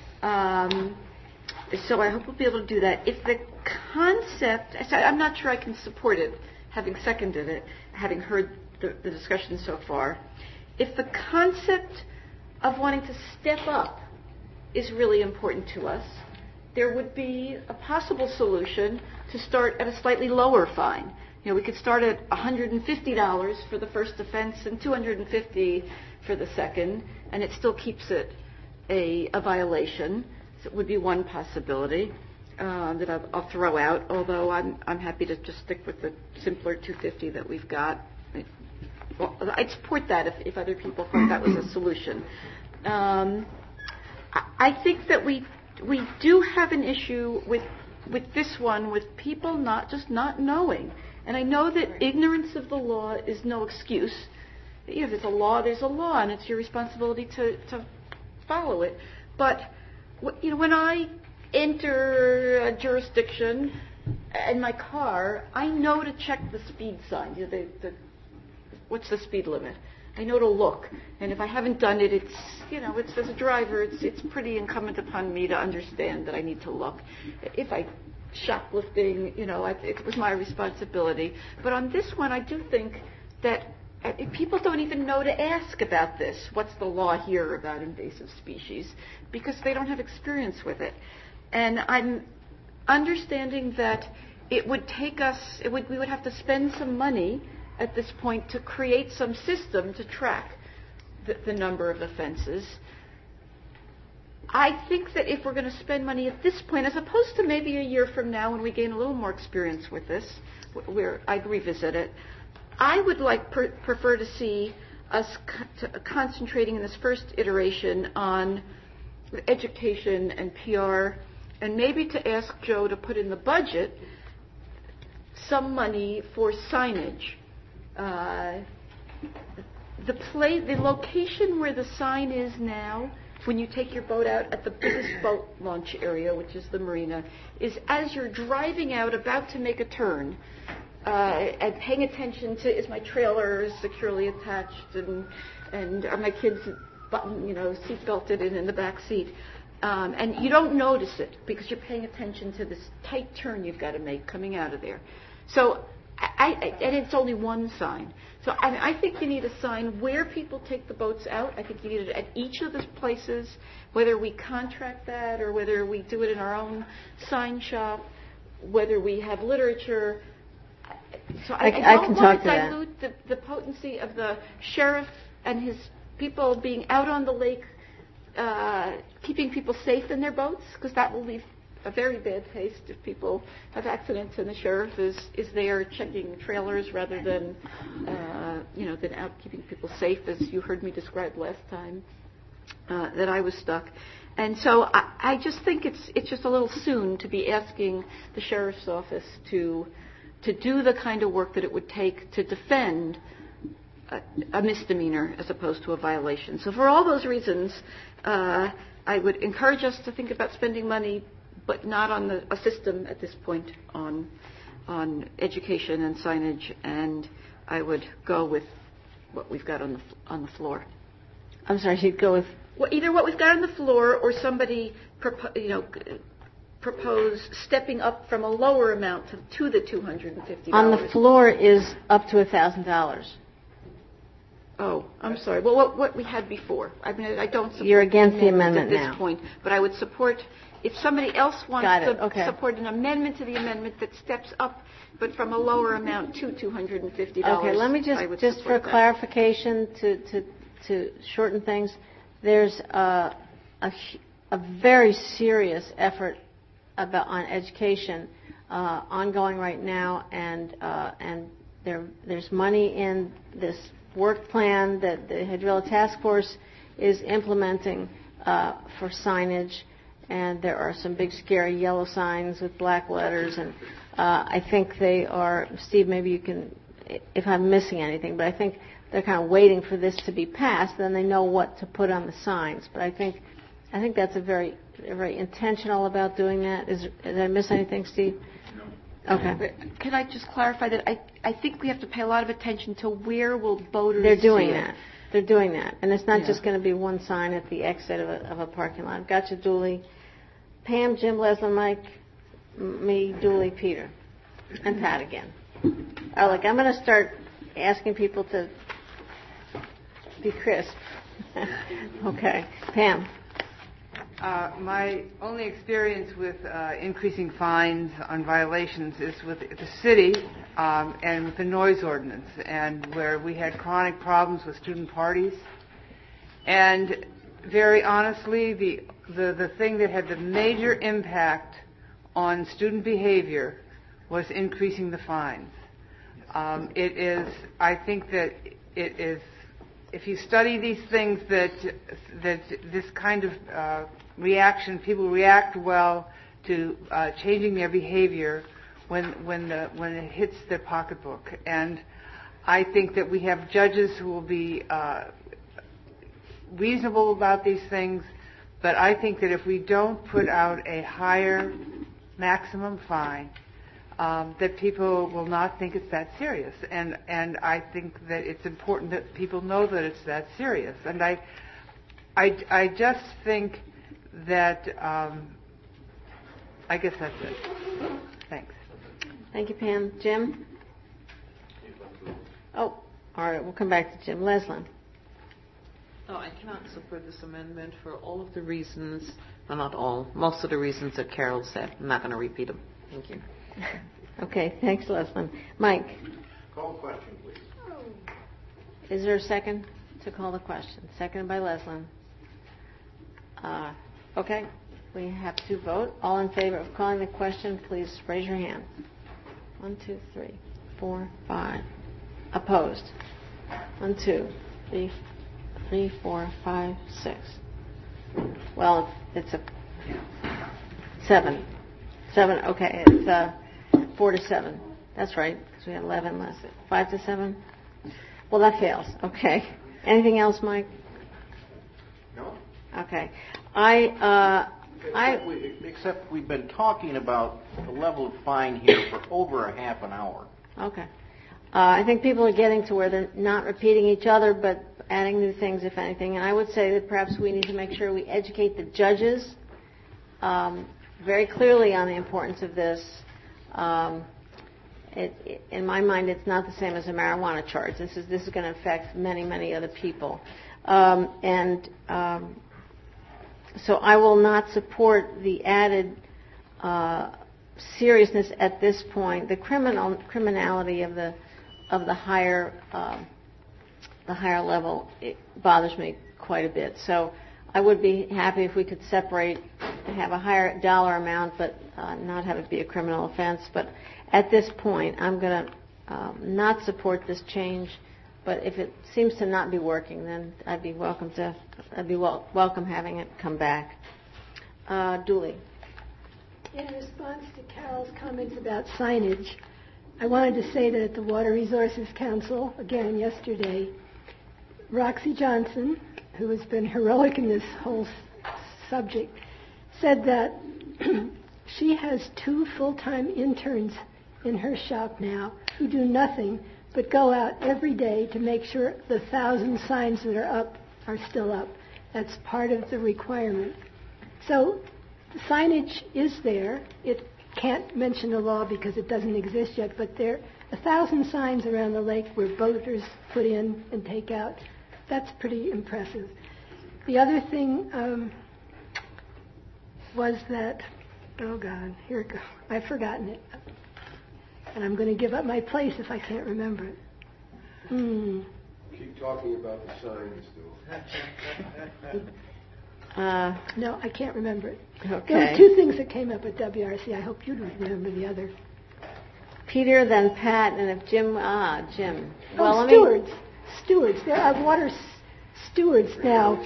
Um, so I hope we'll be able to do that. If the concept, I'm not sure I can support it, having seconded it, having heard the, the discussion so far. If the concept of wanting to step up is really important to us, there would be a possible solution to start at a slightly lower fine. You know, we could start at one hundred fifty dollars for the first offense and two hundred fifty dollars for the second, and it still keeps it a, a violation. So it would be one possibility uh, that I'll, I'll throw out, although I'm, I'm happy to just stick with the simpler two hundred fifty dollars that we've got. Well, I'd support that if, if other people thought that was a solution. Um, I, I think that we we do have an issue with with this one, with people not just not knowing. And I know that ignorance of the law is no excuse. If there's a law, there's a law, and it's your responsibility to, to follow it. But you know, when I enter a jurisdiction in my car, I know to check the speed sign. You know, the, the, what's the speed limit? I know to look, and if I haven't done it, it's, you know, it's as a driver, it's it's pretty incumbent upon me to understand that I need to look. If I shoplifting, you know, I, it was my responsibility. But on this one, I do think that uh, people don't even know to ask about this. What's the law here about invasive species? Because they don't have experience with it. And I'm understanding that it would take us, it would, we would have to spend some money at this point to create some system to track the, the number of offenses. I think that if we're going to spend money at this point, as opposed to maybe a year from now when we gain a little more experience with this, where I'd revisit it, I would like per, prefer to see us co- to concentrating in this first iteration on education and P R, and maybe to ask Joe to put in the budget some money for signage. Uh, the play, the location where the sign is now, when you take your boat out at the biggest boat launch area, which is the marina, is as you're driving out, about to make a turn, uh, and paying attention to, is my trailer securely attached, and and are my kids, button, you know, seat belted in in the back seat, um, and you don't notice it because you're paying attention to this tight turn you've got to make coming out of there. So. I, I, and it's only one sign. So I, I think you need a sign where people take the boats out. I think you need it at each of the places, whether we contract that or whether we do it in our own sign shop, whether we have literature. So I, I, I don't can want talk to to dilute the, the potency of the sheriff and his people being out on the lake, uh, keeping people safe in their boats, because that will leave a very bad taste if people have accidents and the sheriff is, is there checking trailers rather than, uh, you know, than out keeping people safe, as you heard me describe last time uh, that I was stuck. And so I, I just think it's it's just a little soon to be asking the sheriff's office to to do the kind of work that it would take to defend a, a misdemeanor as opposed to a violation. So for all those reasons, uh, I would encourage us to think about spending money, but not on the, a system at this point on on education and signage, and I would go with what we've got on the on the floor. I'm sorry, you'd go with well, either what we've got on the floor, or somebody propo- you know propose stepping up from a lower amount to, to the two hundred fifty dollars. On the floor is up to one thousand dollars. Oh, I'm sorry. Well, what, what we had before. I mean, I don't support You're against the amendment at this now. point, but I would support, if somebody else wants to okay. support an amendment to the amendment that steps up, but from a lower amount to two hundred fifty dollars. Okay, let me just, just for that. clarification, to, to, to shorten things, there's a, a, a very serious effort about on education uh, ongoing right now, and uh, and there there's money in this work plan that the Hydrilla Task Force is implementing uh, for signage, and there are some big scary yellow signs with black letters, and uh, I think they are, Steve, maybe you can, if I'm missing anything, but I think they're kind of waiting for this to be passed, then they know what to put on the signs. But I think I think that's a very very intentional about doing that. Is did I miss anything, Steve? No. Okay. Can I just clarify that I, I think we have to pay a lot of attention to where will voters They're doing see that. it. They're doing that. And it's not Yeah. just going to be one sign at the exit of a, of a parking lot. Gotcha, Dooley. Pam, Jim, Leslie, Mike, m- me, Dooley, Peter. And Pat again. Oh, look, I'm going to start asking people to be crisp. Okay. Pam. Uh, my only experience with uh, increasing fines on violations is with the city um, and with the noise ordinance, and where we had chronic problems with student parties. And very honestly, the, the, the thing that had the major impact on student behavior was increasing the fines. Um, it is, I think that it is, if you study these things, that that this kind of uh, reaction, people react well to uh, changing their behavior when when the when it hits their pocketbook. And I think that we have judges who will be uh, reasonable about these things, but I think that if we don't put out a higher maximum fine, Um, that people will not think it's that serious, and and I think that it's important that people know that it's that serious. And I, I, I just think that um, I guess that's it. Thanks. Thank you, Pam. Jim? Oh, all right. We'll come back to Jim. Leslie? No, I cannot support this amendment for all of the reasons, well, not all, most of the reasons that Carol said. I'm not going to repeat them. Thank you. Okay, thanks, Leslie. Mike? Call the question, please. Is there a second to call the question? Seconded by Leslie. Uh, okay, we have to vote. All in favor of calling the question, please raise your hand. One, two, three, four, five. Opposed? One, two, three, three, four, five, six. Well, it's a seven. Seven, okay, it's uh, four to seven. That's right, because we had eleven less. Five to seven? Well, that fails. Okay. Anything else, Mike? No. Okay. I, uh, Except, I, we, except we've been talking about the level of fine here for over a half an hour. okay. Uh, I think people are getting to where they're not repeating each other, but adding new things, if anything. And I would say that perhaps we need to make sure we educate the judges um, very clearly on the importance of this. Um, it, it, in my mind, it's not the same as a marijuana charge. This is this is going to affect many, many other people, um, and um, so I will not support the added uh, seriousness at this point. The criminal criminality of the of the higher uh, the higher level, it bothers me quite a bit. So I would be happy if we could separate and have a higher dollar amount, but uh, not have it be a criminal offense. But at this point, I'm going to um, not support this change. But if it seems to not be working, then I'd be welcome to I'd be wel- welcome having it come back. Uh, Dooley. In response to Carol's comments about signage, I wanted to say that at the Water Resources Council, again yesterday, Roxy Johnson, who has been heroic in this whole s- subject, said that she has two full-time interns in her shop now who do nothing but go out every day to make sure the thousand signs that are up are still up. That's part of the requirement. So the signage is there. It can't mention the law because it doesn't exist yet, but there are a thousand signs around the lake where boaters put in and take out. That's pretty impressive. The other thing um, was that, oh God, here it goes. I've forgotten it. And I'm going to give up my place if I can't remember it. Hmm. Keep talking about the signs, though. Uh, No, I can't remember it. Okay. There were two things that came up at W R C. I hope you remember the other. Peter, then Pat, and if Jim, ah, Jim. Oh, Well, let me- stewards. Stewards. There are water s- stewards now.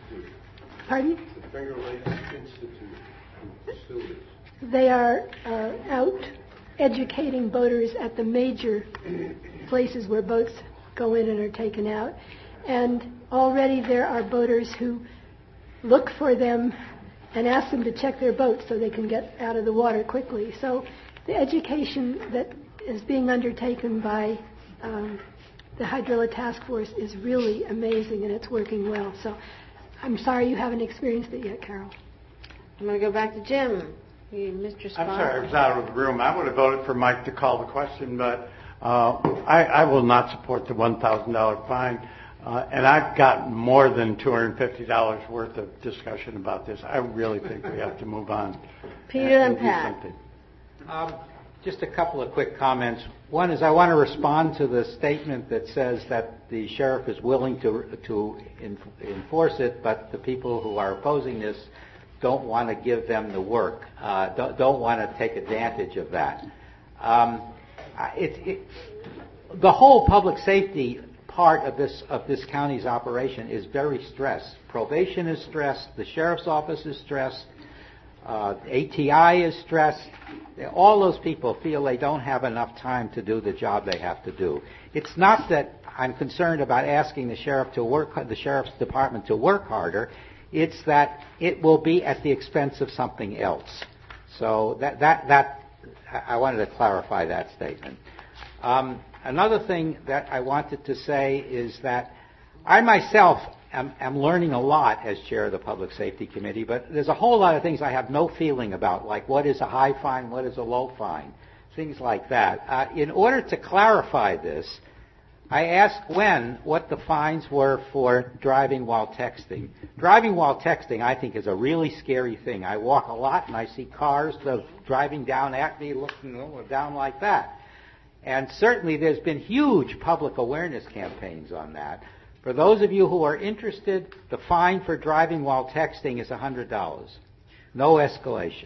Pardon? The Finger Lakes Institute of Stewards. They are uh, out educating boaters at the major places where boats go in and are taken out. And already there are boaters who look for them and ask them to check their boats so they can get out of the water quickly. So the education that is being undertaken by um, the Hydrilla Task Force is really amazing, and it's working well. So I'm sorry you haven't experienced it yet, Carol. I'm going to go back to Jim. You, Mister Spahn. I'm sorry, I was out of the room. I would have voted for Mike to call the question, but uh, I, I will not support the one thousand dollars fine. Uh, and I've gotten more than two hundred fifty dollars worth of discussion about this. I really think we have to move on. Peter and do Pat. something. Um, just a couple of quick comments. One is I want to respond to the statement that says that the sheriff is willing to to in, enforce it, but the people who are opposing this don't want to give them the work, uh, don't, don't want to take advantage of that. Um, it, it, the whole public safety part of this of this county's operation is very stressed. Probation is stressed. The sheriff's office is stressed. Uh, A T I is stressed. All those people feel they don't have enough time to do the job they have to do. It's not that I'm concerned about asking the sheriff to work, the sheriff's department to work harder. It's that it will be at the expense of something else. So that that that I wanted to clarify that statement. Um, another thing that I wanted to say is that I myself am, am learning a lot as chair of the Public Safety Committee, but there's a whole lot of things I have no feeling about, like what is a high fine, what is a low fine, things like that. Uh, in order to clarify this, I asked Gwen what the fines were for driving while texting. Driving while texting, I think, is a really scary thing. I walk a lot and I see cars driving down at me, looking down like that. And certainly there's been huge public awareness campaigns on that. For those of you who are interested, the fine for driving while texting is one hundred dollars. No escalation.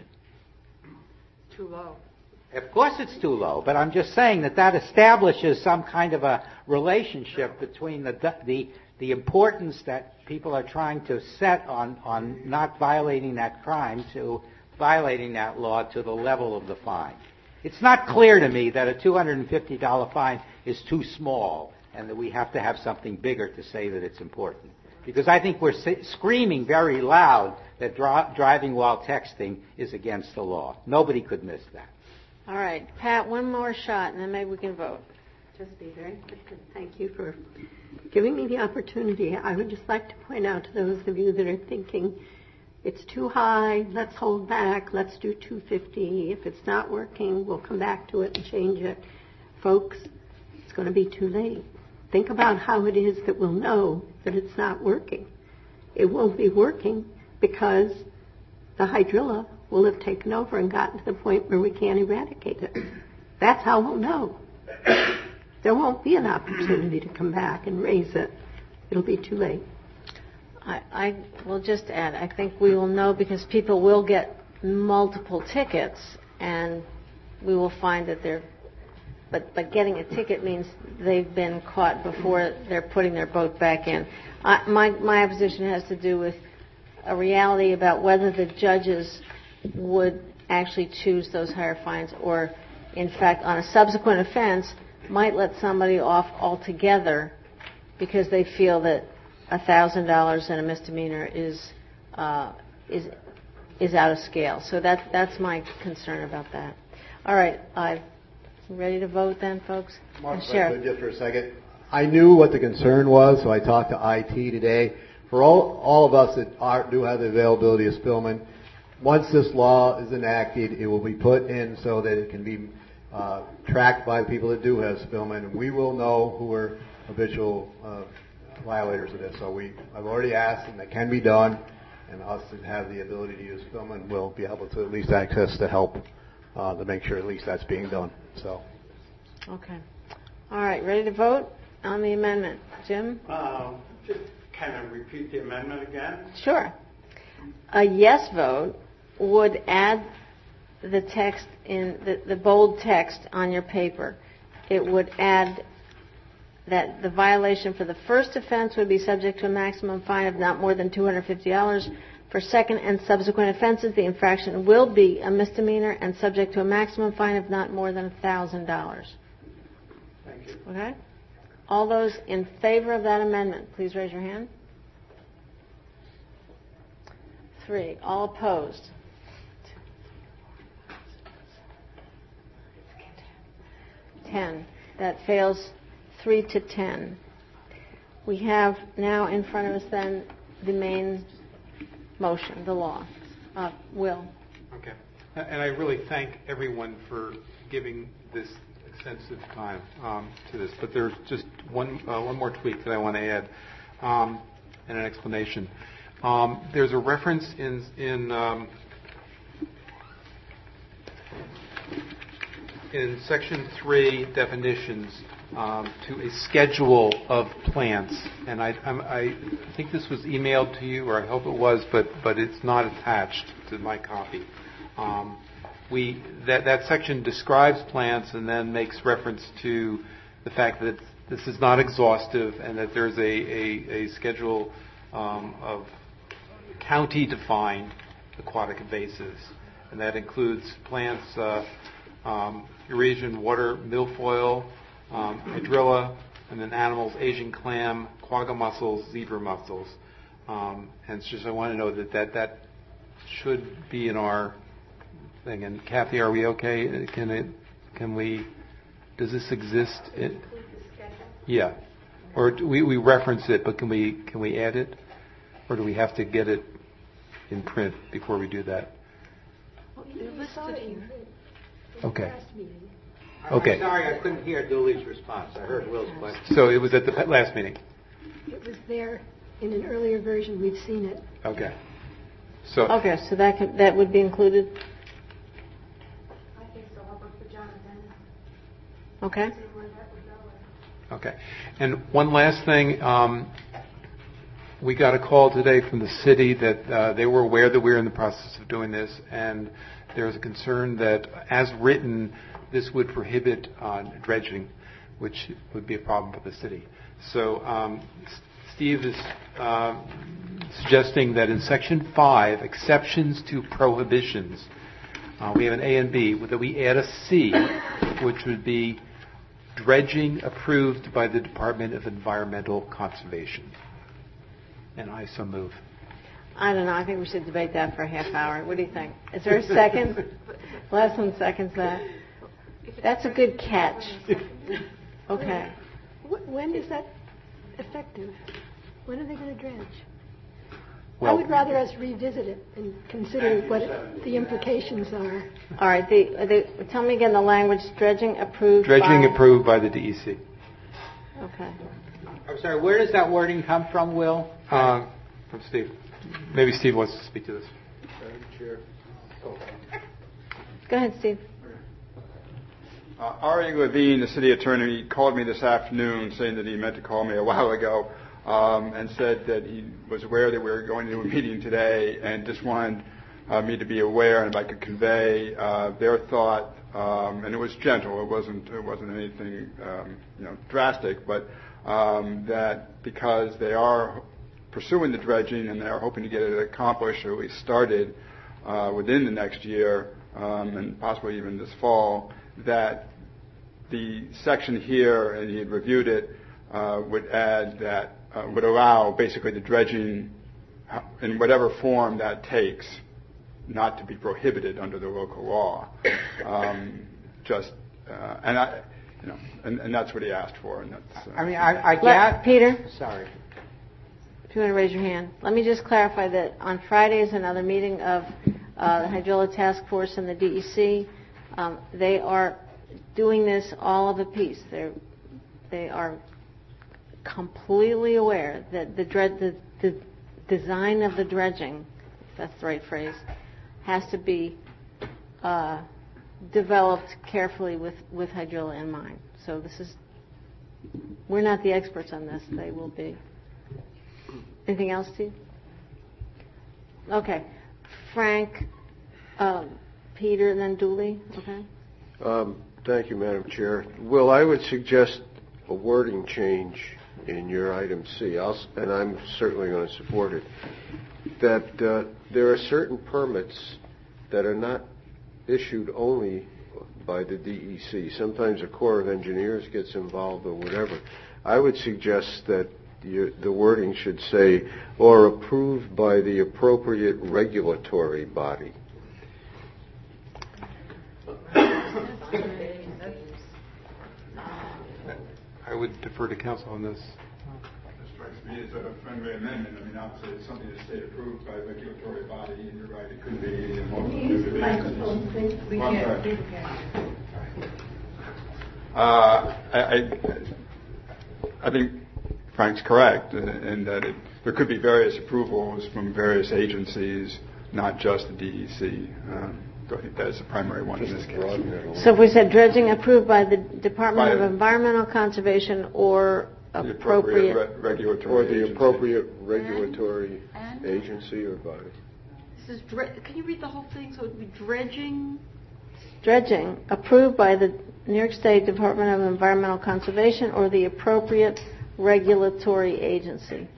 Too low. Of course it's too low, but I'm just saying that that establishes some kind of a relationship between the the, the importance that people are trying to set on, on not violating that crime to violating that law to the level of the fine. It's not clear to me that a two hundred fifty dollars fine is too small and that we have to have something bigger to say that it's important. Because I think we're screaming very loud that dri- driving while texting is against the law. Nobody could miss that. All right, Pat, one more shot, and then maybe we can vote. Just be very quick. Thank you for giving me the opportunity. I would just like to point out to those of you that are thinking it's too high, let's hold back, let's do two hundred fifty. If it's not working, we'll come back to it and change it. Folks, it's going to be too late. Think about how it is that we'll know that it's not working. It won't be working because the hydrilla will have taken over and gotten to the point where we can't eradicate it. That's how we'll know. There won't be an opportunity to come back and raise it. It'll be too late. I, I will just add, I think we will know because people will get multiple tickets, and we will find that they're, but, but getting a ticket means they've been caught before they're putting their boat back in. I, my, my opposition has to do with a reality about whether the judges would actually choose those higher fines or, in fact, on a subsequent offense, might let somebody off altogether because they feel that one thousand dollars in a misdemeanor is uh, is is out of scale. So that that's my concern about that. All right, uh, ready to vote then, folks? Mark, Sheriff. just for a second. I knew what the concern was, so I talked to I T today. For all all of us that are, do have the availability of Spillman, once this law is enacted, it will be put in so that it can be uh, tracked by the people that do have Spillman, and we will know who are habitual uh, violators of this. So we, I've already asked, and that can be done, and us that have the ability to use Spillman will be able to at least access the help uh, to make sure at least that's being done. So. Okay. All right, ready to vote on the amendment? Jim? Uh, just kind of repeat the amendment again. Sure. A yes vote would add the text in the, the bold text on your paper. It would add that the violation for the first offense would be subject to a maximum fine of not more than two hundred fifty dollars. For second and subsequent offenses, the infraction will be a misdemeanor and subject to a maximum fine of not more than one thousand dollars. Thank you. Okay? All those in favor of that amendment, please raise your hand. Three. All opposed? Ten. That fails three to ten. We have now in front of us then the main motion, the law. Uh, Will. Okay. And I really thank everyone for giving this extensive time um, to this. But there's just one uh, one more tweak that I want to add um, and an explanation. Um, there's a reference in in um, in section three definitions um, to a schedule of plants, and I, I'm, I think this was emailed to you, or I hope it was, but but it's not attached to my copy. Um, we that that section describes plants and then makes reference to the fact that this is not exhaustive and that there's a a, a schedule um, of county-defined aquatic invasives, and that includes plants, uh, um, Eurasian water milfoil, um, hydrilla, and then animals, Asian clam, quagga mussels, zebra mussels. Um, and it's just I want to know that, that that should be in our thing. And Kathy, are we okay? Can it? Can we? Does this exist? It, yeah. Or do we, we reference it, but can we can we add it, or do we have to get it in print before we do that? Okay. Okay. I'm sorry, I couldn't hear Dooley's response. I heard Will's question. So it was at the last meeting. It was there in an earlier version. We've seen it. Okay. So. Okay, so that could, that would be included. I think so. I'll work with Jonathan. Okay. Okay. And one last thing. Um, we got a call today from the city that uh, they were aware that we were in the process of doing this, and there's a concern that, as written, this would prohibit uh, dredging, which would be a problem for the city. So um, Steve is uh, suggesting that in Section five, exceptions to prohibitions, uh, we have an A and B, that we add a C, which would be dredging approved by the Department of Environmental Conservation. And I so move. I don't know. I think we should debate that for a half hour. What do you think? Is there a second? Last one seconds that. That's a good catch. Okay. When is that effective? When are they going to dredge? Well, I would rather us revisit it and consider what the implications are. All right. The, the, tell me again the language. Dredging approved Dredging by... approved by the D E C. Okay. I'm sorry, where does that wording come from, Will? Uh, from Steve. Maybe Steve wants to speak to this. Chair. Go ahead, Steve. Uh, Ari Levine, the city attorney, called me this afternoon saying that he meant to call me a while ago um, and said that he was aware that we were going to a meeting today and just wanted uh, me to be aware and if I could convey uh, their thought. Um, and it was gentle. It wasn't. It wasn't anything, um, you know, drastic. But um, that because they are pursuing the dredging and they are hoping to get it accomplished or at least started uh, within the next year um, and possibly even this fall, that the section here, and he had reviewed it, uh, would add that uh, would allow basically the dredging in whatever form that takes not to be prohibited under the local law. Um, just uh, and I, you know, and, and that's what he asked for. And that's. Uh, I mean, I, I Let, get. Peter. Sorry. If you want to raise your hand, let me just clarify that on Friday is another meeting of uh, the Hydrilla Task Force and the D E C. Um, they are doing this all of a piece. They they are completely aware that the, dred- the the design of the dredging, if that's the right phrase, has to be uh, developed carefully with, with Hydrilla in mind. So this is, we're not the experts on this. They will be. Anything else, Steve? Okay. Frank, um, Peter, and then Dooley. Okay. Um, thank you, Madam Chair. Will, I would suggest a wording change in your item C, I'll, and I'm certainly going to support it, that uh, there are certain permits that are not issued only by the D E C. Sometimes the Corps of Engineers gets involved or whatever. I would suggest that you, the wording should say, or approved by the appropriate regulatory body. I would defer to council on this. That strikes me as a friendly amendment. I mean, obviously, it's something that's state approved by a regulatory body, and you're right, it could be in multiple Microphone, please. We can't. Uh, I, I, I think Frank's correct in, in that it, there could be various approvals from various agencies, not just the D E C. Um, I think that's the primary one in this case. So if we said dredging approved by the Department By of Environmental Conservation or the appropriate, appropriate re- regulatory Or the agency. appropriate regulatory agency or body. This is dre- Can you read the whole thing? So it would be dredging. dredging approved by the New York State Department of Environmental Conservation or the appropriate regulatory agency.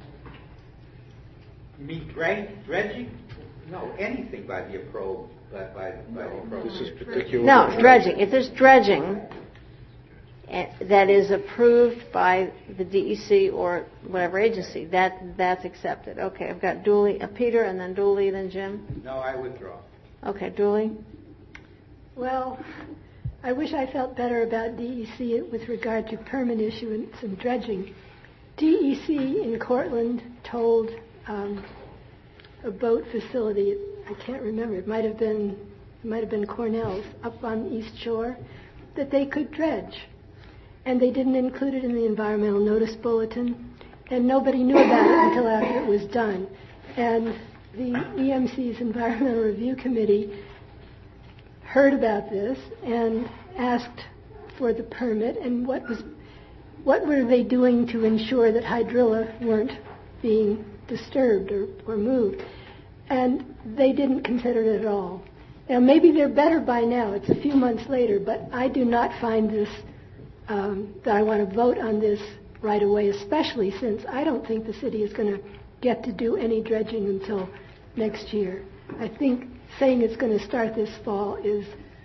You mean dredge, dredging? No, anything by the appro, by, by, by the appro. This is particular. No, dredging. If there's dredging eh, that is approved by the D E C or whatever agency, that that's accepted. Okay, I've got Dooley, uh, Peter, and then Dooley, then Jim. No, I withdraw. Okay, Dooley. Well, I wish I felt better about D E C with regard to permit issuance and dredging. D E C in Cortland told um, a boat facility, I can't remember, it might have been it might have been Cornell's up on the East Shore, that they could dredge. And they didn't include it in the environmental notice bulletin, and nobody knew about it until after it was done. And the E M C's Environmental Review Committee heard about this and asked for the permit, and what was what were they doing to ensure that hydrilla weren't being disturbed or, or moved? And they didn't consider it at all. Now, maybe they're better by now. It's a few months later, but I do not find this, um, that I want to vote on this right away, especially since I don't think the city is going to get to do any dredging until next year. I think saying it's going to start this fall is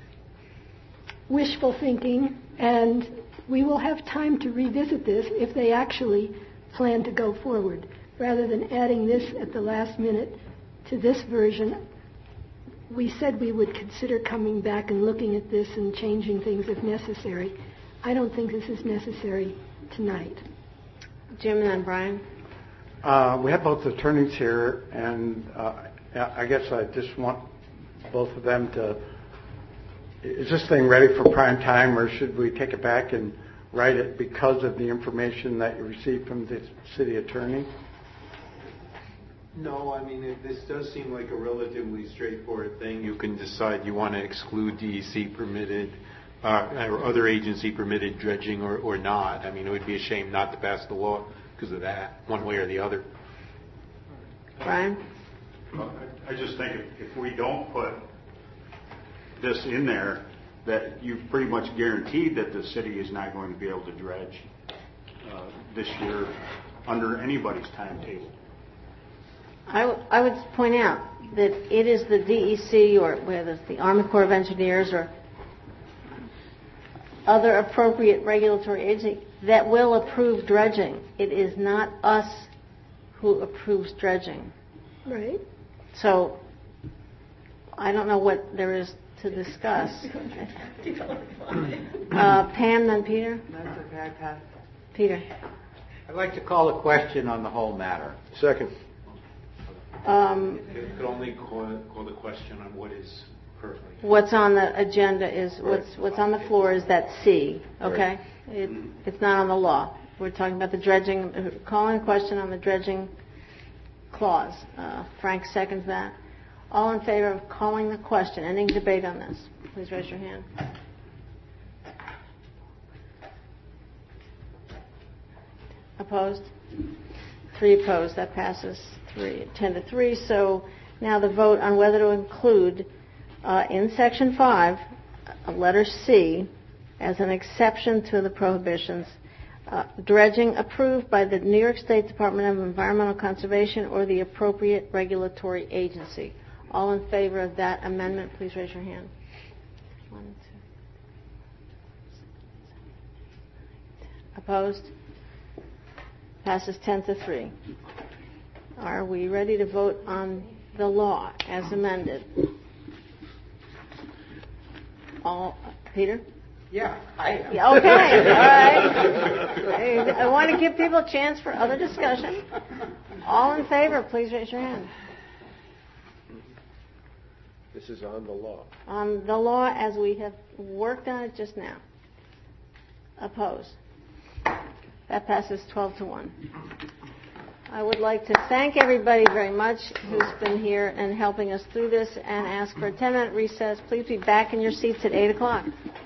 wishful thinking, and we will have time to revisit this if they actually plan to go forward. Rather than adding this at the last minute to this version, we said we would consider coming back and looking at this and changing things if necessary. I don't think this is necessary tonight. Jim and then Brian. Uh, we have both attorneys here, and uh, I guess I just want both of them to, is this thing ready for prime time, or should we take it back and write it because of the information that you received from the city attorney? No, I mean, it, this does seem like a relatively straightforward thing. You can decide you want to exclude D E C permitted uh, or other agency permitted dredging or, or not. I mean, it would be a shame not to pass the law because of that, one way or the other. Brian? Well, I, I just think if, if we don't put this in there, that you've pretty much guaranteed that the city is not going to be able to dredge uh, this year under anybody's timetable. I, w- I would point out that it is the D E C or whether it's the Army Corps of Engineers or other appropriate regulatory agency that will approve dredging. It is not us who approves dredging. Right. So I don't know what there is to discuss. uh, Pam, then Peter. That's okay, Pat. Peter. I'd like to call a question on the whole matter. Second. Um, You could only call, call the question on what is currently. what's on the agenda is what's what's on the floor is that C. Okay, it, it's not on the law. We're talking about the dredging. uh, Calling a question on the dredging clause. Uh, Frank seconds that. All in favor of calling the question? Ending debate on this. Please raise your hand. Opposed? Three opposed. That passes three, ten to three. So now the vote on whether to include uh, in Section five, uh, letter C, as an exception to the prohibitions, uh, dredging approved by the New York State Department of Environmental Conservation or the appropriate regulatory agency. All in favor of that amendment, please raise your hand. One, two. Opposed? Passes ten to three. Are we ready to vote on the law as amended? All, Peter? Yeah, I am. Yeah, okay, all right. I want to give people a chance for other discussion. All in favor, please raise your hand. This is on the law. On the law as we have worked on it just now. Opposed? That passes twelve to one. I would like to thank everybody very much who's been here and helping us through this and ask for a ten-minute recess. Please be back in your seats at eight o'clock.